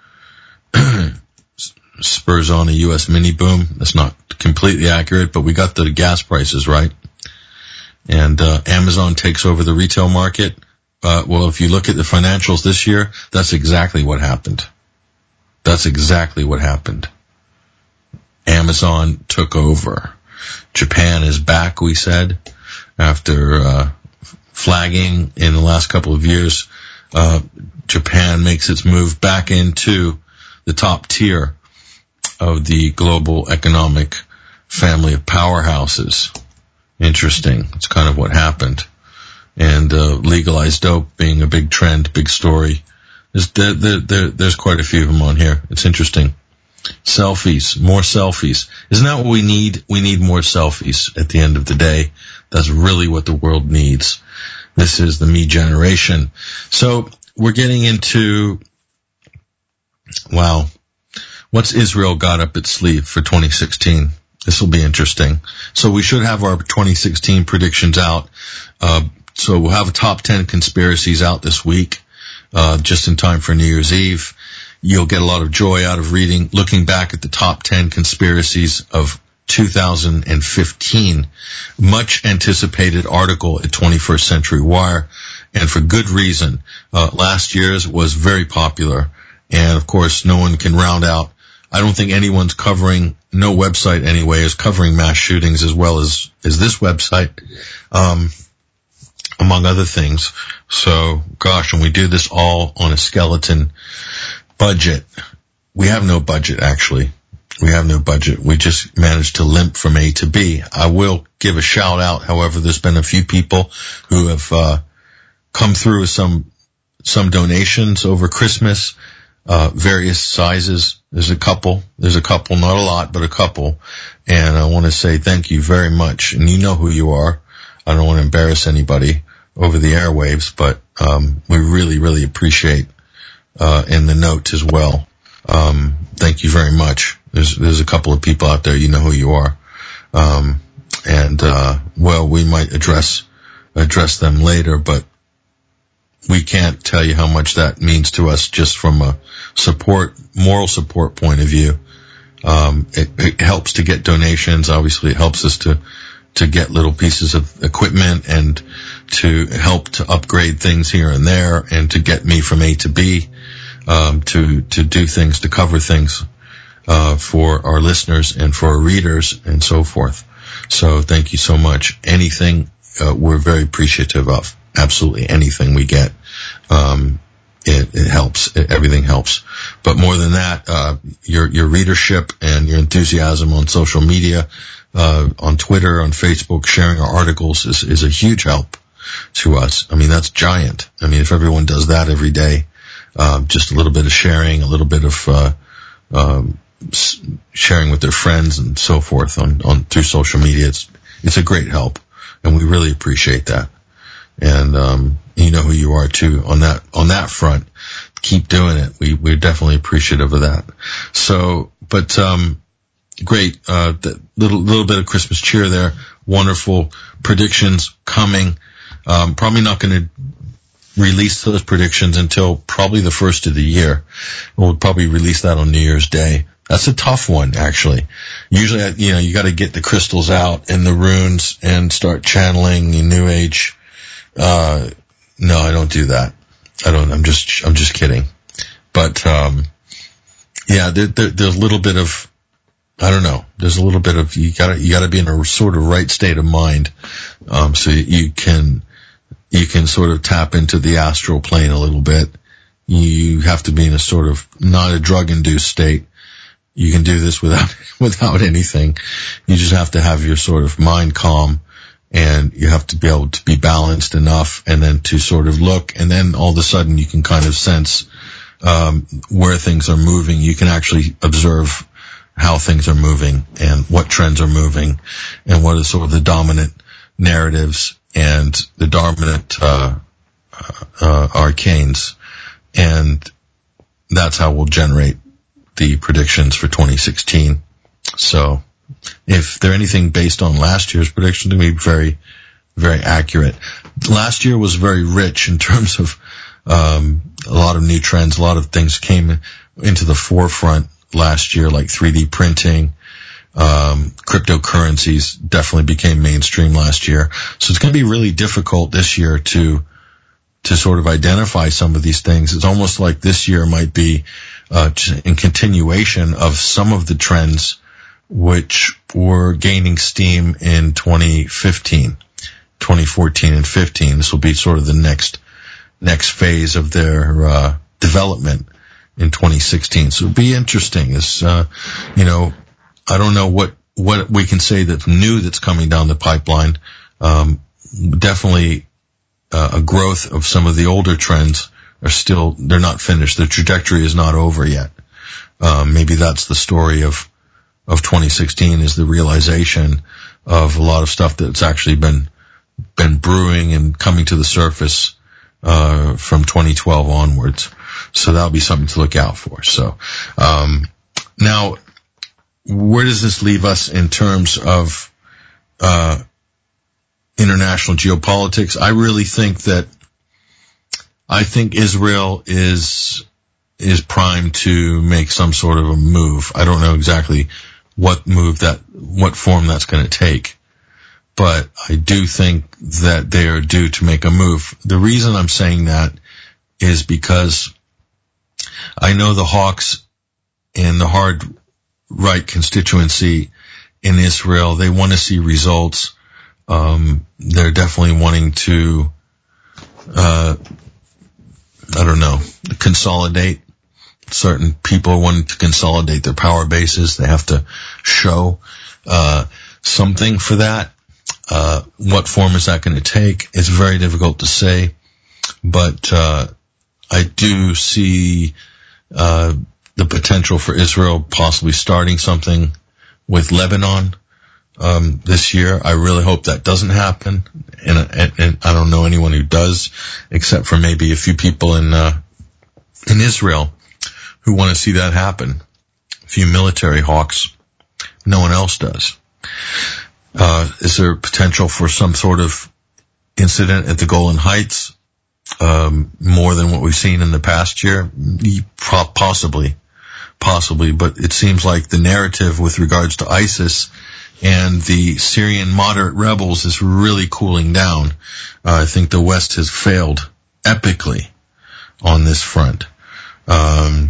spurs on a U S mini boom. That's not completely accurate, but we got the gas prices right. And uh, Amazon takes over the retail market. Uh, well, if you look at the financials this year, that's exactly what happened. That's exactly what happened. Amazon took over. Japan is back, we said, after uh, flagging in the last couple of years. Uh, Japan makes its move back into the top tier of the global economic family of powerhouses. Interesting. It's kind of what happened. And uh, legalized dope being a big trend, big story. There's, there, there, there, there's quite a few of them on here. It's interesting. Selfies, more selfies. Isn't that what we need? We need more selfies at the end of the day. That's really what the world needs. This is the me generation. So we're getting into, wow, what's Israel got up its sleeve for twenty sixteen? This will be interesting. So we should have our twenty sixteen predictions out. Uh, so we'll have a top ten conspiracies out this week, uh, just in time for New Year's Eve. You'll get a lot of joy out of reading, looking back at the top ten conspiracies of two thousand fifteen. Much anticipated article at twenty-first Century Wire, and for good reason. Uh, last year's was very popular, and of course no one can round out. I don't think anyone's covering, no website anyway, is covering mass shootings as well as, as this website, um, among other things. So, gosh, and we do this all on a skeleton budget. We have no budget, actually. We have no budget. We just managed to limp from A to B. I will give a shout out, however, there's been a few people who have, uh, come through with some, some donations over Christmas. Uh, various sizes. There's a couple, there's a couple, not a lot, but a couple. And I want to say thank you very much. And you know who you are. I don't want to embarrass anybody over the airwaves, but, um, we really, really appreciate, uh, in the note as well. Um, thank you very much. There's, there's a couple of people out there, you know who you are. Um, and, uh, well, we might address, address them later, but we can't tell you how much that means to us just from a support, moral support point of view. Um, it, it helps to get donations. Obviously, it helps us to, to get little pieces of equipment and to help to upgrade things here and there and to get me from A to B, um, to, to do things, to cover things, uh, for our listeners and for our readers and so forth. So thank you so much. Anything, uh, we're very appreciative of. Absolutely anything we get, um, it, it helps. It, everything helps. But more than that, uh, your, your readership and your enthusiasm on social media, uh, on Twitter, on Facebook, sharing our articles is, is a huge help to us. I mean, that's giant. I mean, if everyone does that every day, um, just a little bit of sharing, a little bit of, uh, um, sharing with their friends and so forth on, on through social media, it's, it's a great help. And we really appreciate that. And, um, you know who you are too on that, on that front. Keep doing it. We, we're definitely appreciative of that. So, but, um, great, uh, that little, little bit of Christmas cheer there. Wonderful predictions coming. Um, probably not going to release those predictions until probably the first of the year. We'll probably release that on New Year's Day. That's a tough one, actually. Usually, you know, you got to get the crystals out and the runes and start channeling the New Age. Uh, no, I don't do that. I don't, I'm just, I'm just kidding. But, um, yeah, there, there, there's a little bit of, I don't know, there's a little bit of, you gotta, you gotta be in a sort of right state of mind, um, so you can, you can sort of tap into the astral plane a little bit. You have to be in a sort of, not a drug-induced state. You can do this without, without anything. You just have to have your sort of mind calm. And you have to be able to be balanced enough and then to sort of look, and then all of a sudden you can kind of sense, um, where things are moving. You can actually observe how things are moving and what trends are moving and what are sort of the dominant narratives and the dominant, uh, uh, arcanes. And that's how we'll generate the predictions for twenty sixteen. So, if they're anything based on last year's prediction, to be very, very accurate. Last year was very rich in terms of, um, a lot of new trends. A lot of things came into the forefront last year, like three D printing, um, cryptocurrencies definitely became mainstream last year. So it's going to be really difficult this year to, to sort of identify some of these things. It's almost like this year might be, uh, in continuation of some of the trends which were gaining steam in twenty fifteen, twenty fourteen and fifteen. This will be sort of the next, next phase of their, uh, development in twenty sixteen. So it'll be interesting. It's, uh, you know, I don't know what, what we can say that's new that's coming down the pipeline. Um, definitely, uh, a growth of some of the older trends are still, they're not finished. The trajectory is not over yet. Um, maybe that's the story of, of twenty sixteen is the realization of a lot of stuff that's actually been, been brewing and coming to the surface, uh, from twenty twelve onwards. So that'll be something to look out for. So, um, now, where does this leave us in terms of uh, international geopolitics? I really think that I think Israel is is primed to make some sort of a move. I don't know exactly what move that, what form that's going to take, but I do think that they are due to make a move. The reason I'm saying that is because I know the Hawks and the hard right constituency in Israel, they want to see results. Um, they're definitely wanting to, uh, I don't know, consolidate. Certain people want to consolidate their power bases. They have to show uh something for that. Uh what form is that going to take? It's very difficult to say, but uh I do see uh the potential for Israel possibly starting something with Lebanon um this year. I really hope that doesn't happen, and, and, and I don't know anyone who does, except for maybe a few people in uh in Israel who want to see that happen. A few military hawks. No one else does. Uh, is there potential for some sort of incident at the Golan Heights, um, more than what we've seen in the past year? Possibly. Possibly, but it seems like the narrative with regards to ISIS and the Syrian moderate rebels is really cooling down. Uh, I think the West has failed epically on this front. Um,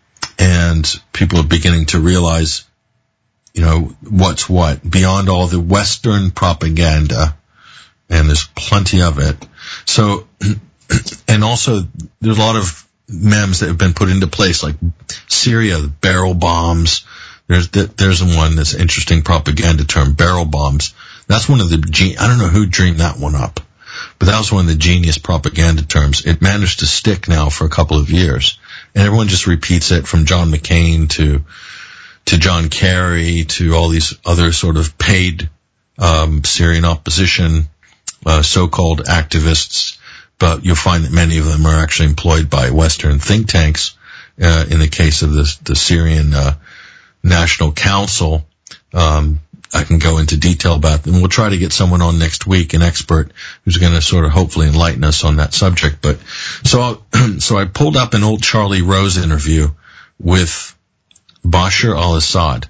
and people are beginning to realize, you know, what's what, beyond all the Western propaganda, and there's plenty of it. So, and also, there's a lot of memes that have been put into place, like Syria, barrel bombs. There's, there's one that's interesting propaganda term, barrel bombs. That's one of the, I don't know who dreamed that one up, but that was one of the genius propaganda terms. It managed to stick now for a couple of years. And everyone just repeats it, from John McCain to to John Kerry to all these other sort of paid um Syrian opposition uh, so-called activists. But you'll find that many of them are actually employed by Western think tanks. Uh, in the case of the, the Syrian uh, National Council, um, I can go into detail about them. We'll try to get someone on next week, an expert who's going to sort of hopefully enlighten us on that subject. But so, so I pulled up an old Charlie Rose interview with Bashar al-Assad,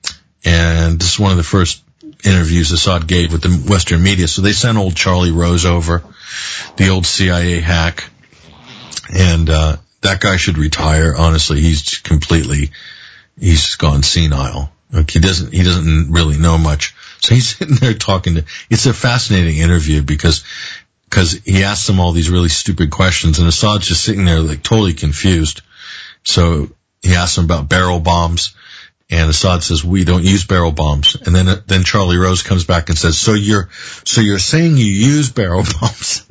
and this is one of the first interviews Assad gave with the Western media. So they sent old Charlie Rose over, the old C I A hack, and uh that guy should retire. Honestly, he's completely, he's gone senile. Like he doesn't, he doesn't really know much. So he's sitting there talking to, it's a fascinating interview because, because he asks them all these really stupid questions, and Assad's just sitting there like totally confused. So he asks him about barrel bombs, and Assad says, we don't use barrel bombs. And then, then Charlie Rose comes back and says, so you're, so you're saying you use barrel bombs?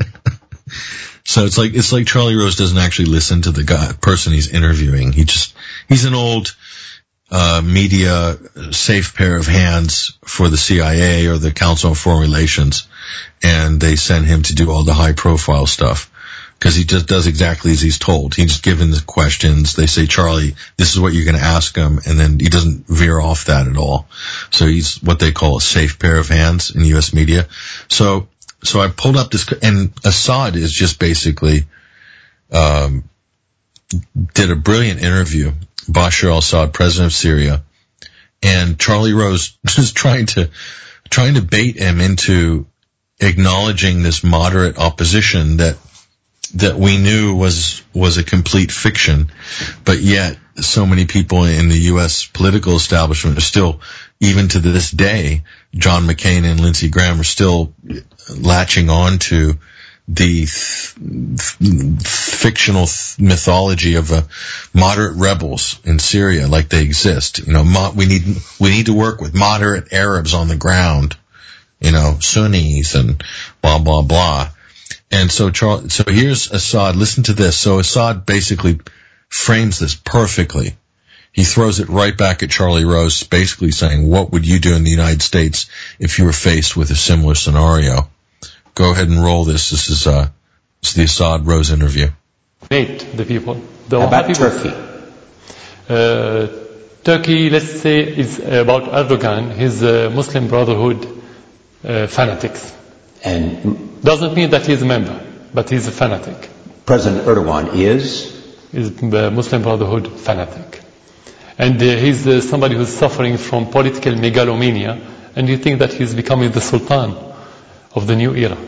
So it's like, it's like Charlie Rose doesn't actually listen to the guy, person he's interviewing. He just, he's an old, uh, media safe pair of hands for the C I A or the Council on Foreign Relations. And they send him to do all the high profile stuff, because he just does exactly as he's told. He's given the questions. They say, Charlie, this is what you're going to ask him. And then he doesn't veer off that at all. So he's what they call a safe pair of hands in U S media. So, So I pulled up this, and Assad is just basically, um, did a brilliant interview, Bashar al-Assad, president of Syria, and Charlie Rose just trying to, trying to bait him into acknowledging this moderate opposition that, that we knew was, was a complete fiction, but yet so many people in the U S political establishment are still, even to this day, John McCain and Lindsey Graham are still latching on to the th- fictional th- mythology of uh, moderate rebels in Syria, like they exist. You know, mo- we need we need to work with moderate Arabs on the ground, you know, Sunnis and blah blah blah. And so, Charles, so here's Assad. Listen to this. So Assad basically frames this perfectly. He throws it right back at Charlie Rose, basically saying, what would you do in the United States if you were faced with a similar scenario? Go ahead and roll this. This is, uh, this is the Assad Rose interview. Hate the people. The How about people. Turkey? Uh, Turkey, let's say, is about Erdogan, his uh, Muslim Brotherhood uh, fanatics. And doesn't mean that he's a member, but he's a fanatic. President Erdogan is? Is the Muslim Brotherhood fanatic. And uh, he's uh, somebody who's suffering from political megalomania, and you think that he's becoming the Sultan of the new era,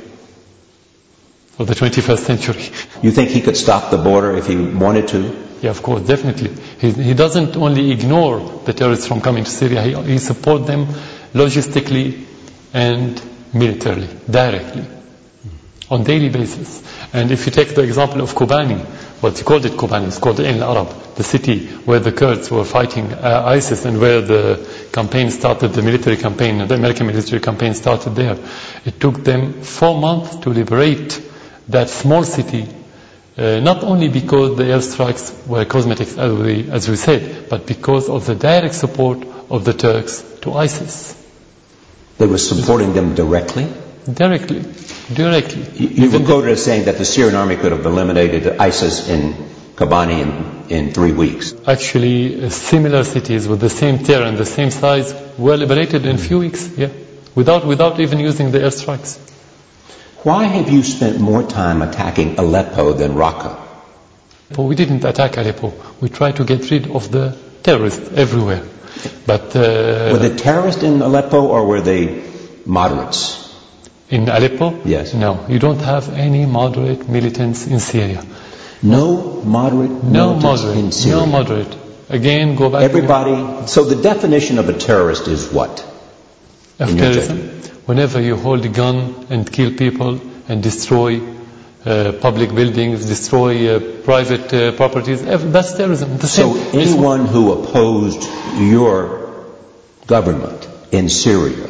of the twenty-first century. You think he could stop the border if he wanted to? Yeah, of course, definitely. He, he doesn't only ignore the terrorists from coming to Syria, he, he supports them logistically and militarily, directly, on daily basis. And if you take the example of Kobani, what you called it Kobani, it's called Ain al-Arab, the city where the Kurds were fighting uh, ISIS and where the campaign started, the military campaign, the American military campaign started there. It took them four months to liberate that small city, uh, not only because the airstrikes were cosmetics, as we, as we said, but because of the direct support of the Turks to ISIS. They were supporting them directly? Directly. Directly. You, you were quoted as saying that the Syrian army could have eliminated ISIS in Kobani in, in three weeks. Actually, uh, similar cities with the same terror and the same size were liberated in a few weeks, yeah, without, without even using the airstrikes. Why have you spent more time attacking Aleppo than Raqqa? But we didn't attack Aleppo. We tried to get rid of the terrorists everywhere. But uh, were they terrorists in Aleppo or were they moderates? In Aleppo? Yes. No, you don't have any moderate militants in Syria. No moderate no militants moderate, in Syria? No moderate. Again, go back Everybody, to... Everybody, so the definition of a terrorist is what? Of terrorism? Whenever you hold a gun and kill people and destroy uh, public buildings, destroy uh, private uh, properties, that's terrorism. The so same. anyone who opposed your government in Syria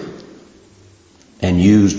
and used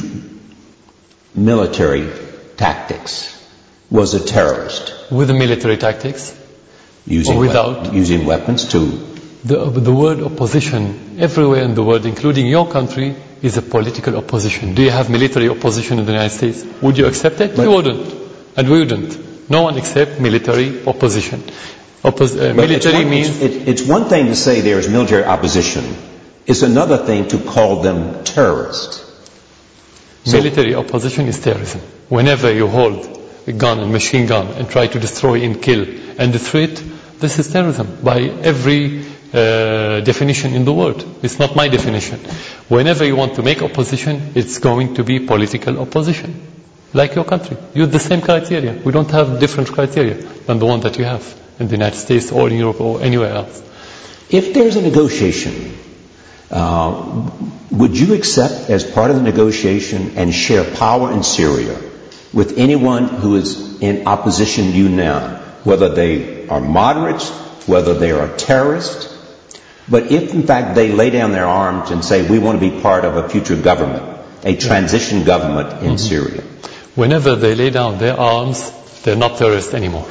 military tactics was a terrorist. With the military tactics? Using or without? Weapons, using weapons too. The, the word opposition, everywhere in the world, including your country, is a political opposition. Do you have military opposition in the United States? Would you accept it? But you wouldn't. And we wouldn't. No one accepts military opposition. Oppos- uh, military it's one, means... It's, it, it's one thing to say there is military opposition. It's another thing to call them terrorists. So, military opposition is terrorism. Whenever you hold a gun, a machine gun, and try to destroy and kill and the threat, this is terrorism by every uh, definition in the world. It's not my definition. Whenever you want to make opposition, it's going to be political opposition. Like your country. Use the same criteria. We don't have different criteria than the one that you have in the United States or in Europe or anywhere else. If there's a negotiation, uh, would you accept as part of the negotiation and share power in Syria with anyone who is in opposition to you now, whether they are moderates, whether they are terrorists? But if in fact they lay down their arms and say we want to be part of a future government, a transition yeah. government in mm-hmm. Syria. Whenever they lay down their arms, they're not terrorists anymore.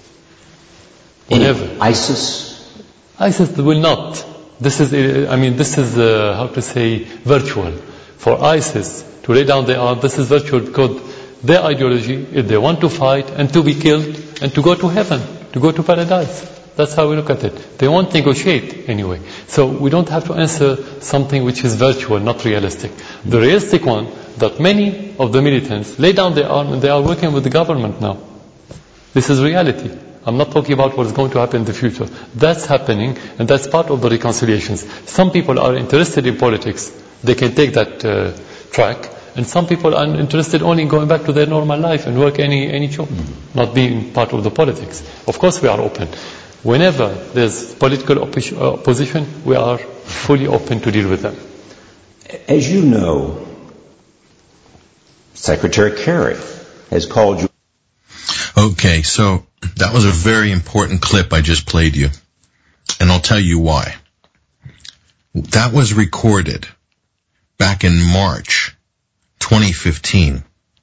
Whenever. Any ISIS? ISIS will not. This is, I mean, this is, uh, how to say, virtual. For ISIS to lay down their arms, this is virtual because their ideology is they want to fight and to be killed and to go to heaven, to go to paradise. That's how we look at it. They won't negotiate anyway. So we don't have to answer something which is virtual, not realistic. The realistic one, that many of the militants lay down their arms and they are working with the government now. This is reality. I'm not talking about what is going to happen in the future. That's happening and that's part of the reconciliations. Some people are interested in politics. They can take that uh, track. And some people are interested only in going back to their normal life and work any, any job, not being part of the politics. Of course we are open. Whenever there's political opposition, opposition, we are fully open to deal with them. As you know, Secretary Kerry has called you. Okay, so that was a very important clip I just played you. And I'll tell you why. That was recorded back in March twenty fifteen.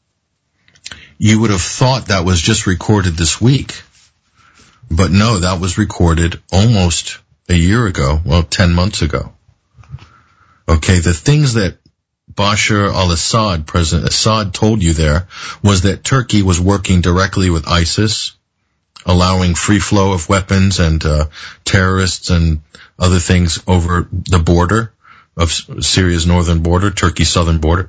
You would have thought that was just recorded this week. But no, that was recorded almost a year ago, well, ten months ago. Okay, the things that Bashar al-Assad, President Assad, told you there was that Turkey was working directly with ISIS allowing free flow of weapons and uh, terrorists and other things over the border of Syria's northern border, Turkey's southern border.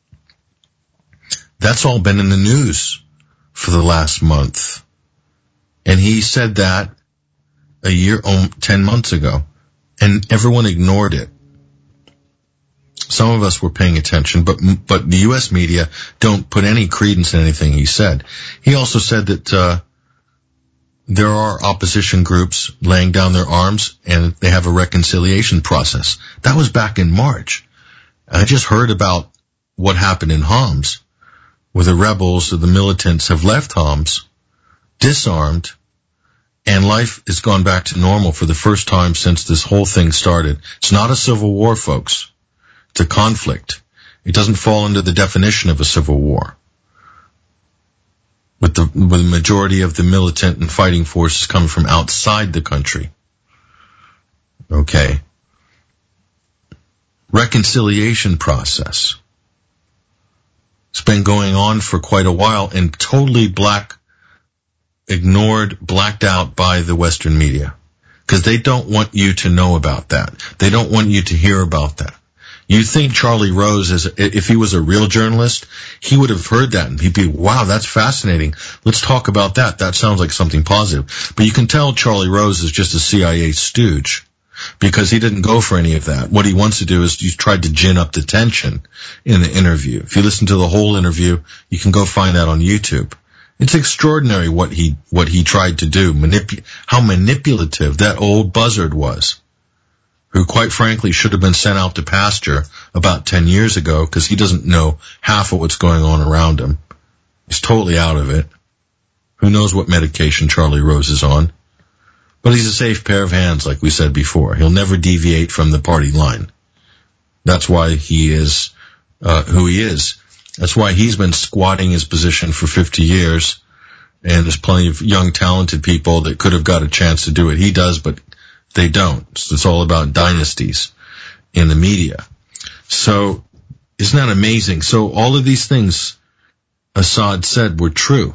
That's all been in the news for the last month. And he said that a year, oh, ten months ago, and everyone ignored it. Some of us were paying attention, but but the U S media don't put any credence in anything he said. He also said that uh there are opposition groups laying down their arms and they have a reconciliation process. That was back in March. I just heard about what happened in Homs, where the rebels or the militants have left Homs, disarmed, and life has gone back to normal for the first time since this whole thing started. It's not a civil war, folks. It's a conflict. It doesn't fall under the definition of a civil war, with the, with the majority of the militant and fighting forces coming from outside the country. Okay. Reconciliation process. It's been going on for quite a while and totally black, ignored, blacked out by the Western media. Because they don't want you to know about that. They don't want you to hear about that. You think Charlie Rose, is, if he was a real journalist, he would have heard that and he'd be, wow, that's fascinating. Let's talk about that. That sounds like something positive. But you can tell Charlie Rose is just a C I A stooge because he didn't go for any of that. What he wants to do is he tried to gin up the tension in the interview. If you listen to the whole interview, you can go find that on YouTube. It's extraordinary what he, what he tried to do, Manipu- how manipulative that old buzzard was, who quite frankly should have been sent out to pasture about ten years ago because he doesn't know half of what's going on around him. He's totally out of it. Who knows what medication Charlie Rose is on? But he's a safe pair of hands, like we said before. He'll never deviate from the party line. That's why he is uh, who he is. That's why he's been squatting his position for fifty years, and there's plenty of young, talented people that could have got a chance to do what he does, but they don't. So it's all about dynasties in the media. So isn't that amazing? So all of these things Assad said were true.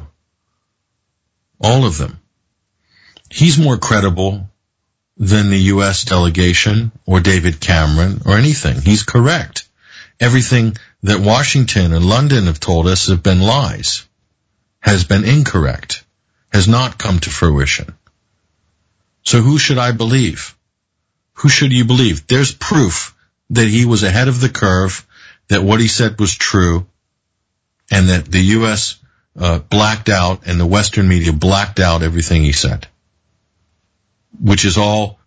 All of them. He's more credible than the U S delegation or David Cameron or anything. He's correct. Everything that Washington and London have told us have been lies, has been incorrect, has not come to fruition. So who should I believe? Who should you believe? There's proof that he was ahead of the curve, that what he said was true, and that the U S uh, blacked out and the Western media blacked out everything he said, which is all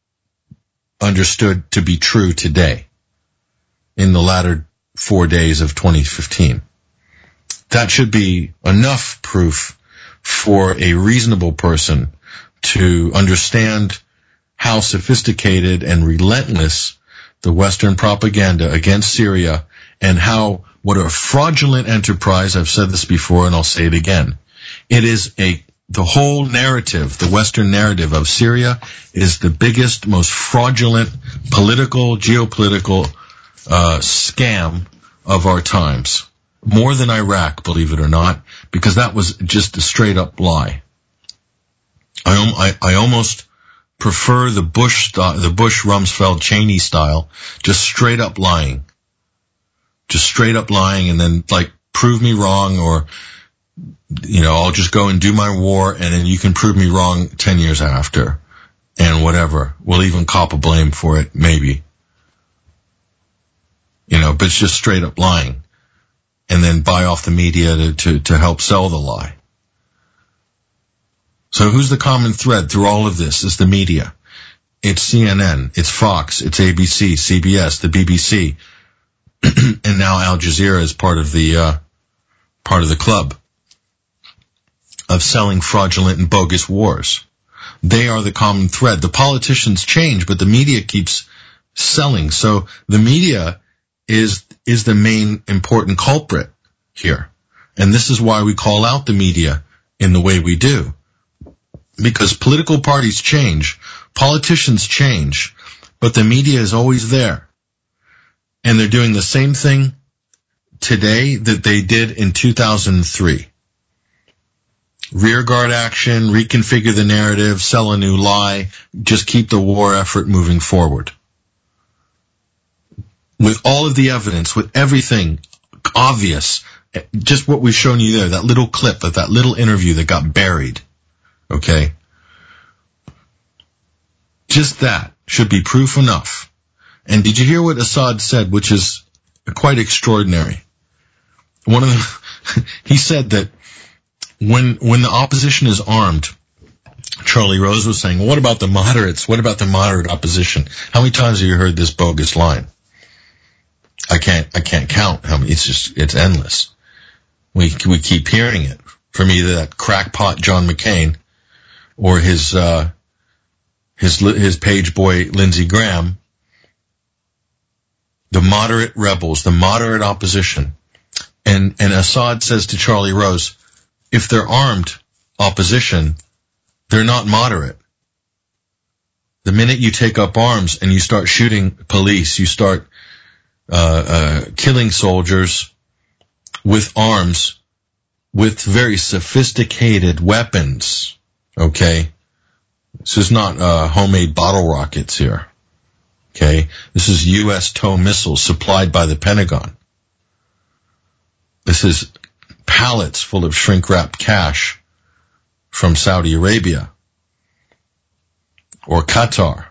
understood to be true today in the latter four days of twenty fifteen. That should be enough proof for a reasonable person to understand how sophisticated and relentless the Western propaganda against Syria, and how, what a fraudulent enterprise, I've said this before and I'll say it again. It is a, the whole narrative, the Western narrative of Syria is the biggest, most fraudulent political, geopolitical, uh, scam of our times. More than Iraq, believe it or not, because that was just a straight up lie. I, I, I almost prefer the Bush style, the Bush Rumsfeld Cheney style, just straight up lying, just straight up lying, and then like prove me wrong, or you know I'll just go and do my war, and then you can prove me wrong ten years after, and whatever. We'll even cop a blame for it, maybe. You know, but it's just straight up lying, and then buy off the media to to, to help sell the lie. So who's the common thread through all of this? Is the media. It's C N N, it's Fox, it's A B C, C B S, the B B C, and now Al Jazeera is part of the, uh, part of the club of selling fraudulent and bogus wars. They are the common thread. The politicians change, but the media keeps selling. So the media is, is the main important culprit here. And this is why we call out the media in the way we do. Because political parties change, politicians change, but the media is always there. And they're doing the same thing today that they did in two thousand three. rearguard action, reconfigure the narrative, sell a new lie, just keep the war effort moving forward. With all of the evidence, with everything obvious, just what we've shown you there, that little clip of that little interview that got buried, okay? Just that should be proof enough. And did you hear what Assad said, which is quite extraordinary? One of the, he said that when when the opposition is armed, Charlie Rose was saying, what about the moderates? What about the moderate opposition? How many times have you heard this bogus line? I can't I can't count how many. It's just it's endless. We we keep hearing it from either that crackpot John McCain or his uh his his page boy Lindsey Graham. The moderate rebels, the moderate opposition. And and Assad says to Charlie Rose, if they're armed opposition, they're not moderate. The minute you take up arms and you start shooting police, you start uh, uh killing soldiers with arms, with very sophisticated weapons, okay? This is not uh homemade bottle rockets here, okay? This is U S TOW missiles supplied by the Pentagon. This is pallets full of shrink-wrapped cash from Saudi Arabia or Qatar.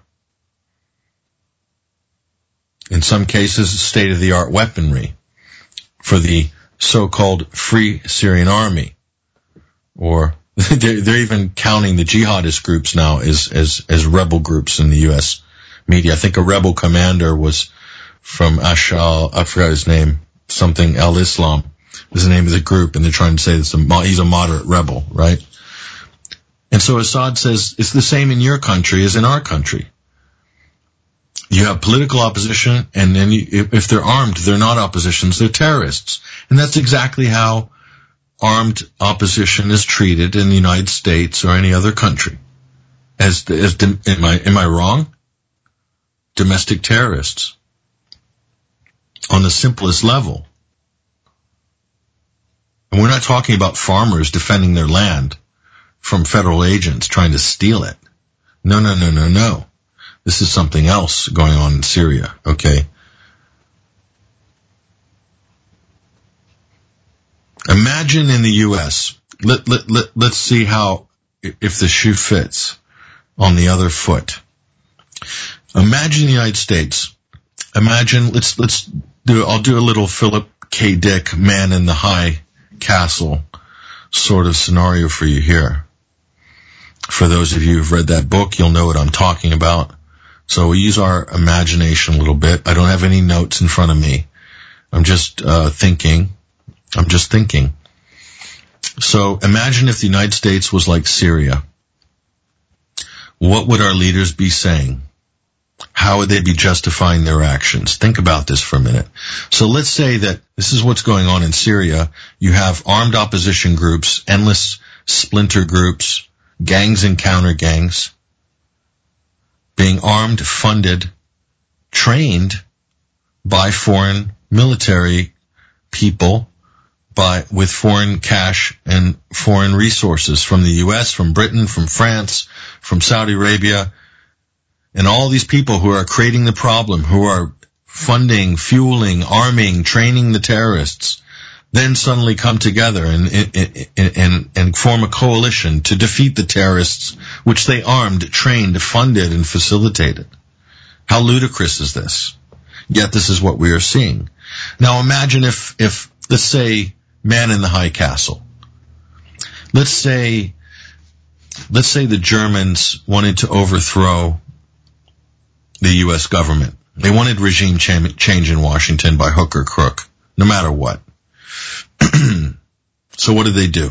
In some cases, state-of-the-art weaponry for the so-called Free Syrian Army. Or they're, they're even counting the jihadist groups now as, as, as rebel groups in the U S media. I think a rebel commander was from Ashal, I forgot his name, something al-Islam is the name of the group, and they're trying to say it's a, he's a moderate rebel, right? And so Assad says it's the same in your country as in our country. You have political opposition, and then you, if, if they're armed, they're not oppositions, they're terrorists. And that's exactly how armed opposition is treated in the United States or any other country. As, as am I am I wrong? Domestic terrorists. On the simplest level. And we're not talking about farmers defending their land from federal agents trying to steal it. No, no, no, no, no. This is something else going on in Syria, okay? Imagine in the U S, let, let, let, let's see how, if the shoe fits on the other foot. Imagine the United States. Imagine, let's, let's do, I'll do a little Philip K. Dick, Man in the High Castle sort of scenario for you here. For those of you who've read that book, you'll know what I'm talking about. So we use our imagination a little bit. I don't have any notes in front of me. I'm just uh thinking. I'm just thinking. So imagine if the United States was like Syria. What would our leaders be saying? How would they be justifying their actions? Think about this for a minute. So let's say that this is what's going on in Syria. You have armed opposition groups, endless splinter groups, gangs and counter gangs, being armed, funded, trained by foreign military people, by with foreign cash and foreign resources from the U S, from Britain, from France, from Saudi Arabia. And all these people who are creating the problem, who are funding, fueling, arming, training the terrorists, then suddenly come together and, and, and, and form a coalition to defeat the terrorists, which they armed, trained, funded, and facilitated. How ludicrous is this? Yet this is what we are seeing. Now imagine if, if, let's say, Man in the High Castle. Let's say, let's say the Germans wanted to overthrow the U S government. They wanted regime change in Washington by hook or crook, no matter what. So what did they do?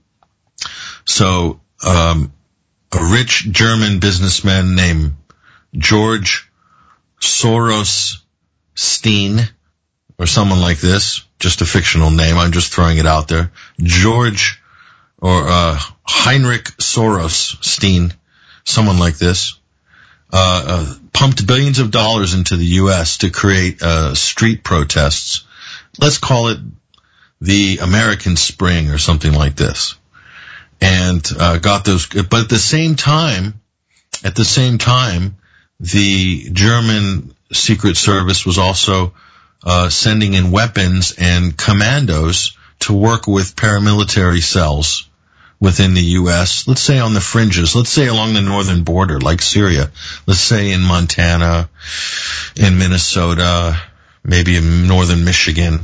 So um, a rich German businessman named George Soros Steen, or someone like this, just a fictional name, I'm just throwing it out there, George or uh, Heinrich Soros Steen, someone like this, uh, uh, pumped billions of dollars into the U S to create uh, street protests. Let's call it the American Spring or something like this. and uh, got those. But at the same time, at the same time, the German Secret Service was also uh, sending in weapons and commandos to work with paramilitary cells within the U S, let's say on the fringes, let's say along the northern border, like Syria, let's say in Montana, in Minnesota, maybe in northern Michigan,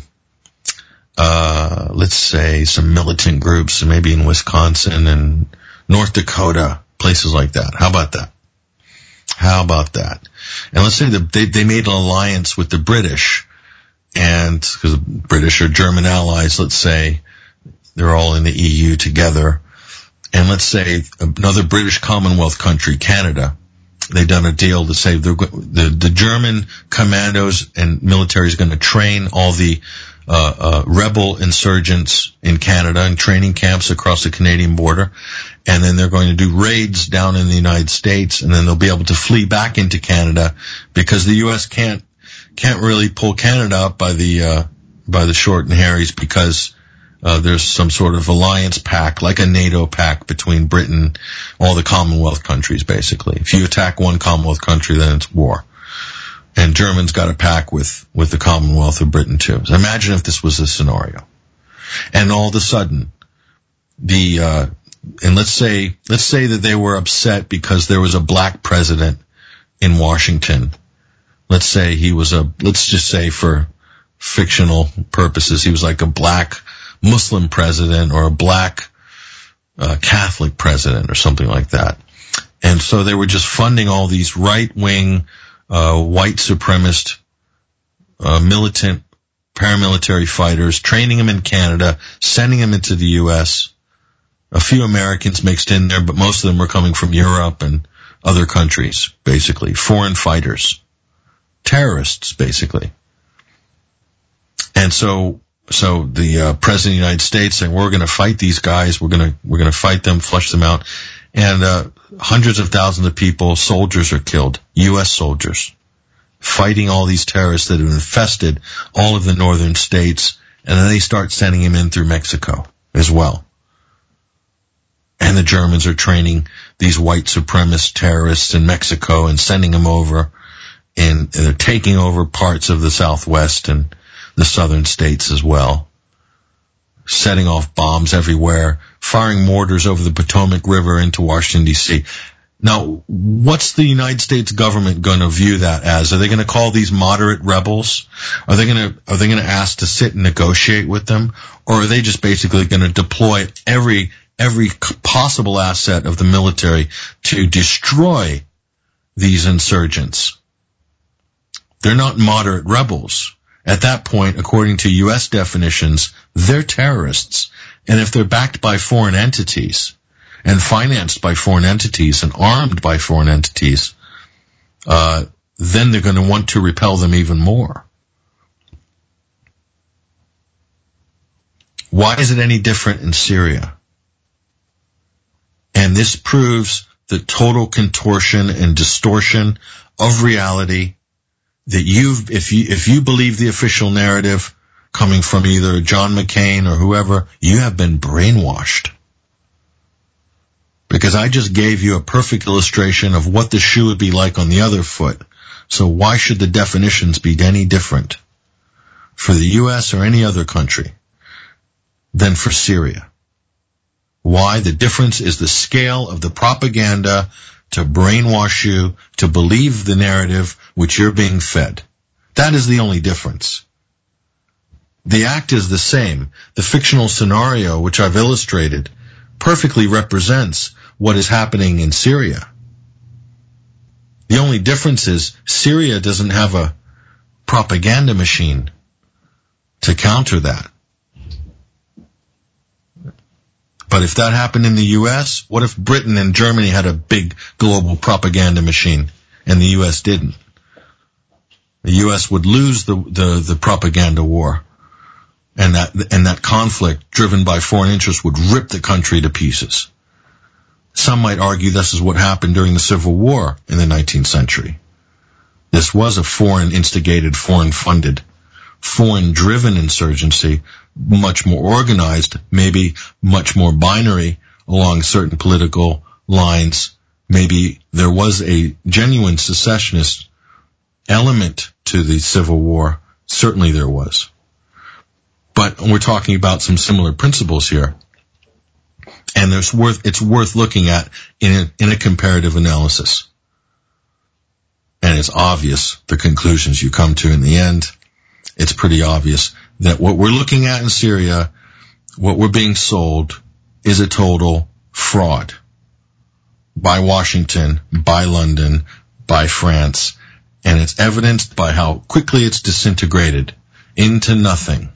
uh, let's say some militant groups, maybe in Wisconsin and North Dakota, places like that. How about that? How about that? And let's say that they, they made an alliance with the British, and because the British are German allies, let's say they're all in the E U together. And let's say another British Commonwealth country, Canada, they've done a deal to say the, the, the German commandos and military is going to train all the uh, uh, rebel insurgents in Canada in training camps across the Canadian border. And then they're going to do raids down in the United States, and then they'll be able to flee back into Canada because the U S can't can't really pull Canada up by the uh, by the short and hairies because Uh, there's some sort of alliance pact, like a NATO pact between Britain, all the Commonwealth countries, basically. If you attack one Commonwealth country, then it's war. And Germans got a pact with, with the Commonwealth of Britain, too. So imagine if this was a scenario. And all of a sudden, the, uh, and let's say, let's say that they were upset because there was a black president in Washington. Let's say he was a, let's just say for fictional purposes, he was like a black Muslim president or a black uh, Catholic president or something like that. And so they were just funding all these right-wing, uh, white supremacist, uh, militant, paramilitary fighters, training them in Canada, sending them into the U S. A few Americans mixed in there, but most of them were coming from Europe and other countries, basically. Foreign fighters. Terrorists, basically. And so So the uh, President of the United States saying, we're going to fight these guys, we're going to we're going to fight them, flush them out. And uh, hundreds of thousands of people, soldiers are killed, U S soldiers, fighting all these terrorists that have infested all of the northern states, and then they start sending them in through Mexico as well. And the Germans are training these white supremacist terrorists in Mexico and sending them over, and, and they're taking over parts of the Southwest and the southern states as well, setting off bombs everywhere, firing mortars over the Potomac River into Washington, D C. Now, what's the United States government going to view that as? Are they going to call these moderate rebels? Are they going to, are they going to ask to sit and negotiate with them? Or are they just basically going to deploy every, every possible asset of the military to destroy these insurgents? They're not moderate rebels. At that point, according to U S definitions, they're terrorists. And if they're backed by foreign entities and financed by foreign entities and armed by foreign entities, uh, then they're going to want to repel them even more. Why is it any different in Syria? And this proves the total contortion and distortion of reality that you've, if you, if you believe the official narrative coming from either John McCain or whoever, you have been brainwashed. Because I just gave you a perfect illustration of what the shoe would be like on the other foot. So why should the definitions be any different for the U S or any other country than for Syria? Why? The difference is the scale of the propaganda to brainwash you to believe the narrative which you're being fed. That is the only difference. The act is the same. The fictional scenario, which I've illustrated, perfectly represents what is happening in Syria. The only difference is Syria doesn't have a propaganda machine to counter that. But if that happened in the U S, what if Britain and Germany had a big global propaganda machine and the U S didn't? The U S would lose the, the, the propaganda war, and that, and that conflict driven by foreign interests would rip the country to pieces. Some might argue this is what happened during the Civil War in the nineteenth century. This was a foreign instigated, foreign funded, foreign driven insurgency, much more organized, maybe much more binary along certain political lines. Maybe there was a genuine secessionist element to the Civil War. Certainly there was. But we're talking about some similar principles here. And there's worth, it's worth looking at in a, in a comparative analysis. And it's obvious the conclusions you come to in the end. It's pretty obvious that what we're looking at in Syria, what we're being sold, is a total fraud. By Washington, by London, by France. And it's evidenced by how quickly it's disintegrated into nothing.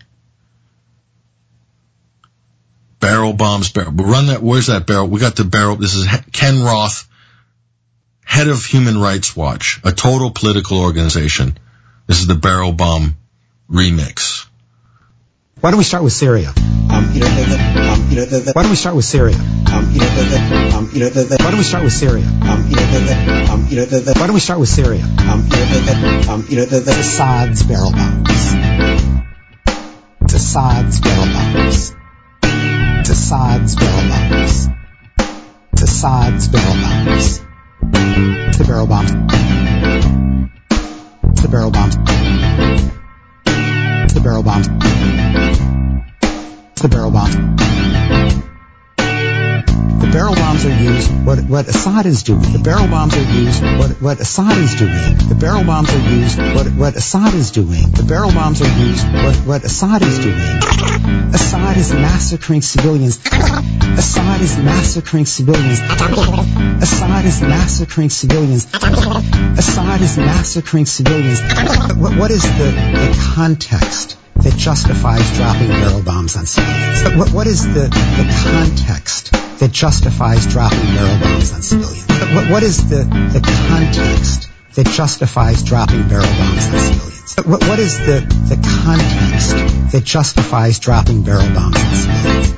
Barrel bombs, barrel, run that, where's that barrel? We got the barrel, this is Ken Roth, head of Human Rights Watch, a total political organization. This is the barrel bomb remix. Why don't we start with Syria? Um, you know, the, the, um, you know, the, the, why don't we start with Syria? Um, you know, the, the, um, you know, the, the, why don't we start with Syria? Um, you know, the, the, um, you know, the, the, why don't we start with Syria? Um, you know, the, the, um, you know, the, the Assad's barrel bombs. It's Assad's barrel bombs. It's Assad's barrel bombs. It's Assad's barrel bombs. The barrel bombs. The barrel bombs. The barrel bombs. The barrel bombs. The barrel bombs are used, what, what Assad is doing. The barrel bombs are used, what, what Assad is doing. The barrel bombs are used, what, what Assad is doing. The barrel bombs are used, what, what Assad is doing. Assad is massacring civilians. Assad is massacring civilians. Assad is massacring civilians. Assad is massacring civilians. What, what is the, the context that justifies dropping barrel bombs on civilians? What, what is the, the context that justifies dropping barrel bombs on civilians? What, what is the, the context that justifies dropping barrel bombs on civilians? What, what is the, the context that justifies dropping barrel bombs on civilians?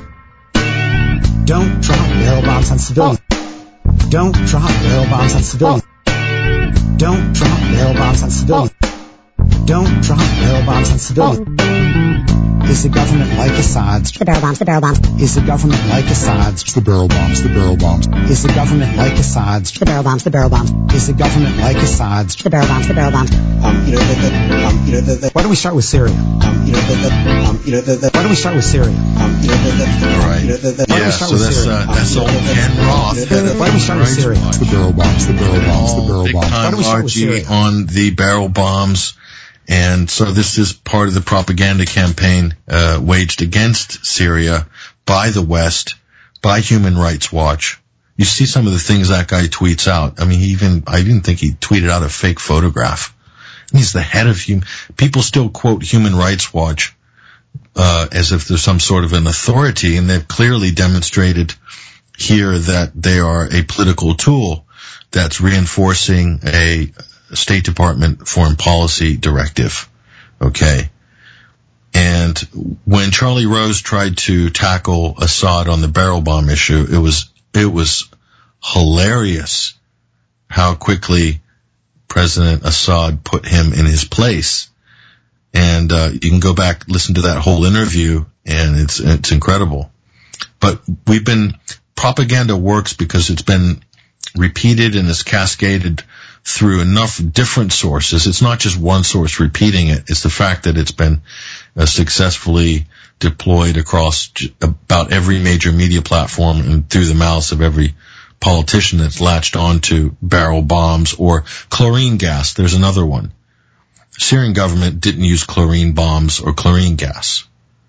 Don't drop barrel bombs on civilians. Don't drop barrel bombs on civilians. Don't drop barrel bombs on civilians. Don't drop barrel bombs on civilians. Is the government like Assad's? The barrel bombs, the barrel bombs. Is the government like Assad's? The barrel bombs, the barrel bombs. Is the government like Assad's? The barrel bombs, the barrel bombs. Is the government like Assad's? The barrel bombs, the barrel bombs. Um, you know, the, the, um, you know, the, the, why don't we start with Syria? Um, you know, the, the, um, you know, the, the, why don't we start with Syria? Um, you know, the, the, all right. You know, the, the, why don't yeah, we start so with that's, Syria? uh, that's um, old Ken Roth. You know, the, the, why don't we start with Syria? The barrel bombs, the barrel bombs, the barrel bombs. Why don't we start with Syria? On the barrel bombs. And so this is part of the propaganda campaign uh, waged against Syria by the West, by Human Rights Watch. You see some of the things that guy tweets out. I mean, he even, I didn't think he tweeted out a fake photograph. He's the head of human, people still quote Human Rights Watch uh as if there's some sort of an authority, and they've clearly demonstrated here that they are a political tool that's reinforcing a State Department foreign policy directive. Okay. And when Charlie Rose tried to tackle Assad on the barrel bomb issue, it was, it was hilarious how quickly President Assad put him in his place. And, uh, you can go back, listen to that whole interview, and it's, it's incredible. But we've been, propaganda works because it's been repeated and is cascaded through enough different sources. It's not just one source repeating it. It's the fact that it's been uh, successfully deployed across j- about every major media platform and through the mouths of every politician that's latched onto barrel bombs or chlorine gas. There's another one. Syrian government didn't use chlorine bombs or chlorine gas.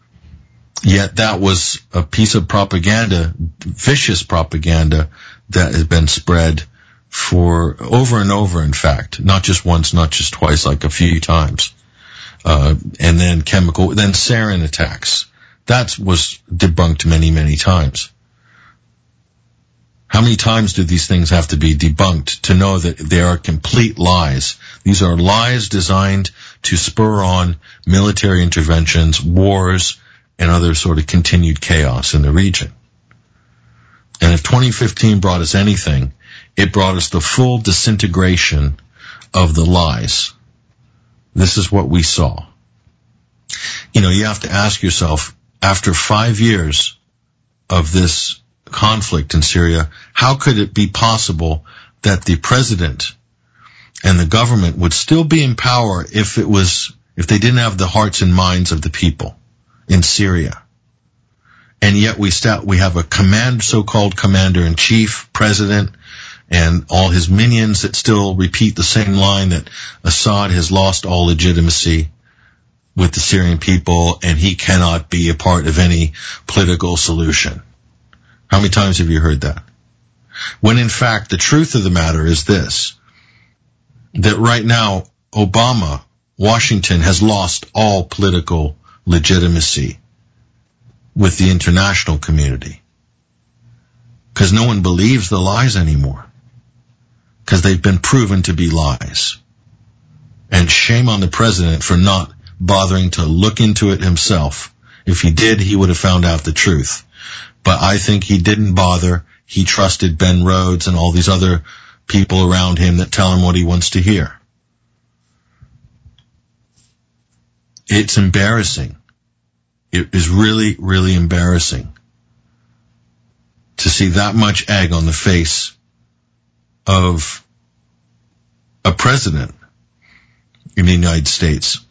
Yet that was a piece of propaganda, vicious propaganda, that has been spread for over and over, in fact, not just once, not just twice, like a few times. Uh, and then chemical, then sarin attacks. That was debunked many, many times. How many times do these things have to be debunked to know that they are complete lies? These are lies designed to spur on military interventions, wars, and other sort of continued chaos in the region. And if twenty fifteen brought us anything, it brought us the full disintegration of the lies. This is what we saw. You know, you have to ask yourself, after five years of this conflict in Syria, how could it be possible that the president and the government would still be in power if it was, if they didn't have the hearts and minds of the people in Syria? And yet we st- we have a command, so-called commander-in-chief, president, and all his minions that still repeat the same line that Assad has lost all legitimacy with the Syrian people and he cannot be a part of any political solution. How many times have you heard that? When in fact the truth of the matter is this, that right now Obama, Washington has lost all political legitimacy with the international community. Because no one believes the lies anymore. Because they've been proven to be lies. And shame on the president for not bothering to look into it himself. If he did, he would have found out the truth. But I think he didn't bother. He trusted Ben Rhodes and all these other people around him that tell him what he wants to hear. It's embarrassing. It is really, really embarrassing to see that much egg on the face of a president in the United States.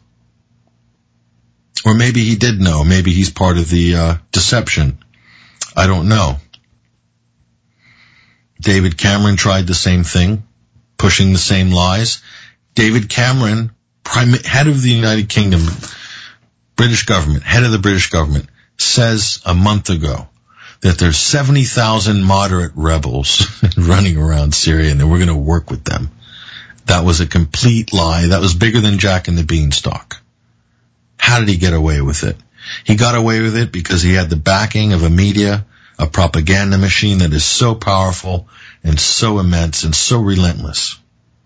Or maybe he did know. Maybe he's part of the uh, deception. I don't know. David Cameron tried the same thing, pushing the same lies. David Cameron, prime, head of the United Kingdom, British government, head of the British government, says a month ago that there's seventy thousand moderate rebels running around Syria and that we're going to work with them. That was a complete lie. That was bigger than Jack and the Beanstalk. How did he get away with it? He got away with it because he had the backing of a media, a propaganda machine that is so powerful and so immense and so relentless.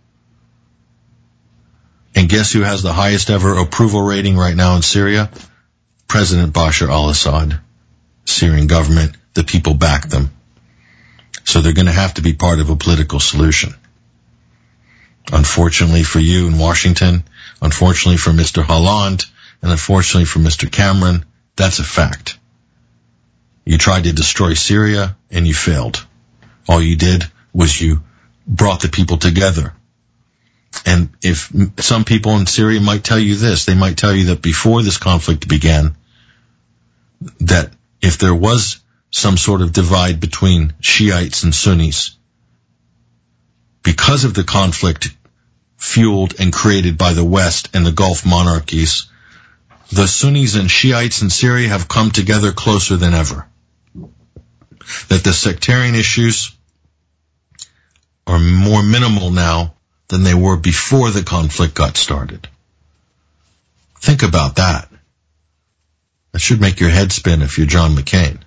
And guess who has the highest ever approval rating right now in Syria? President Bashar al-Assad. Syrian government, the people back them. So they're going to have to be part of a political solution. Unfortunately for you in Washington, unfortunately for Mister Holland, and unfortunately for Mister Cameron, that's a fact. You tried to destroy Syria and you failed. All you did was you brought the people together. And if some people in Syria might tell you this, they might tell you that before this conflict began, that if there was some sort of divide between Shiites and Sunnis, because of the conflict fueled and created by the West and the Gulf monarchies, the Sunnis and Shiites in Syria have come together closer than ever. That the sectarian issues are more minimal now than they were before the conflict got started. Think about that. That should make your head spin if you're John McCain.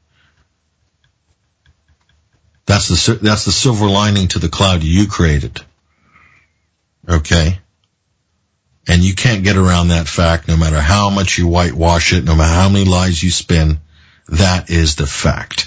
That's the, that's the silver lining to the cloud you created. Okay? And you can't get around that fact no matter how much you whitewash it, no matter how many lies you spin. That is the fact.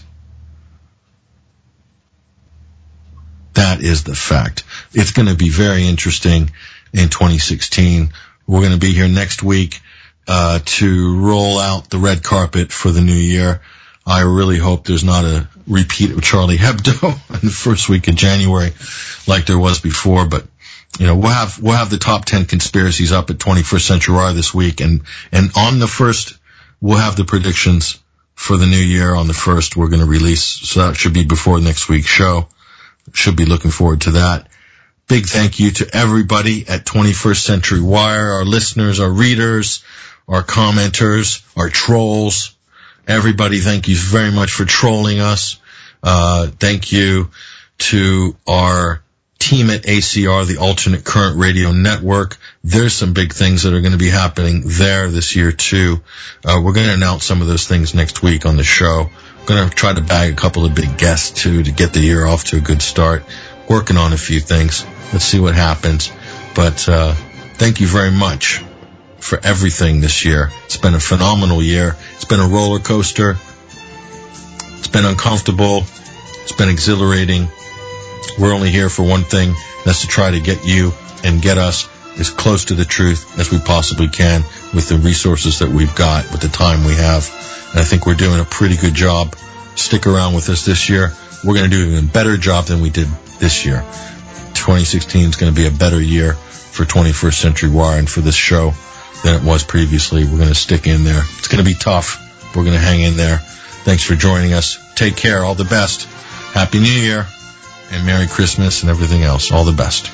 That is the fact. It's going to be very interesting in twenty sixteen. We're going to be here next week uh to roll out the red carpet for the new year. I really hope there's not a repeat of Charlie Hebdo in the first week of January like there was before, but you know, we'll have we'll have the top ten conspiracies up at twenty-first Century Wire this week, and and on the first we'll have the predictions for the new year on the first we're going to release, so that should be before next week's show. Should be looking forward to that. Big thank you to everybody at twenty-first Century Wire, our listeners, our readers, our commenters, our trolls. Everybody, thank you very much for trolling us. Uh, thank you to our team at A C R, the Alternate Current Radio Network. There's some big things that are going to be happening there this year too. Uh, we're going to announce some of those things next week on the show. Going to try to bag a couple of big guests too to get the year off to a good start. Working on a few things. Let's see what happens. But uh thank you very much for everything this year. It's been a phenomenal year. It's been a roller coaster. It's been uncomfortable. It's been exhilarating. We're only here for one thing. That's to try to get you and get us as close to the truth as we possibly can with the resources that we've got, with the time we have. And I think we're doing a pretty good job stick around with us this year. We're going to do an even better job than we did this year. twenty sixteen is going to be a better year for twenty-first Century Wire and for this show than it was previously. We're going to stick in there. It's going to be tough. We're going to hang in there. Thanks for joining us. Take care. All the best. Happy New Year and Merry Christmas and everything else. All the best.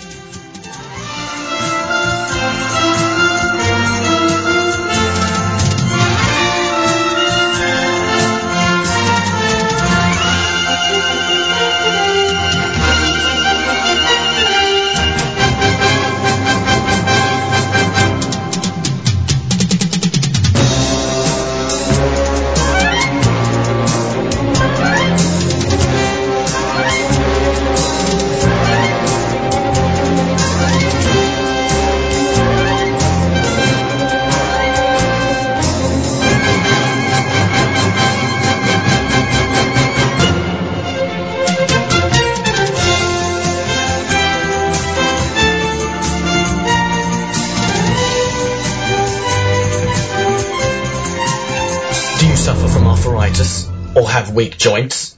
Or have weak joints?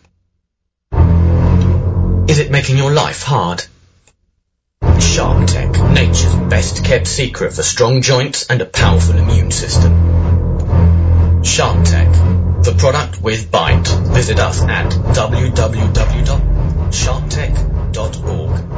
Is it making your life hard? Sharp Tech, nature's best kept secret for strong joints and a powerful immune system. Sharp Tech, the product with bite. Visit us at w w w dot sharp tech dot org.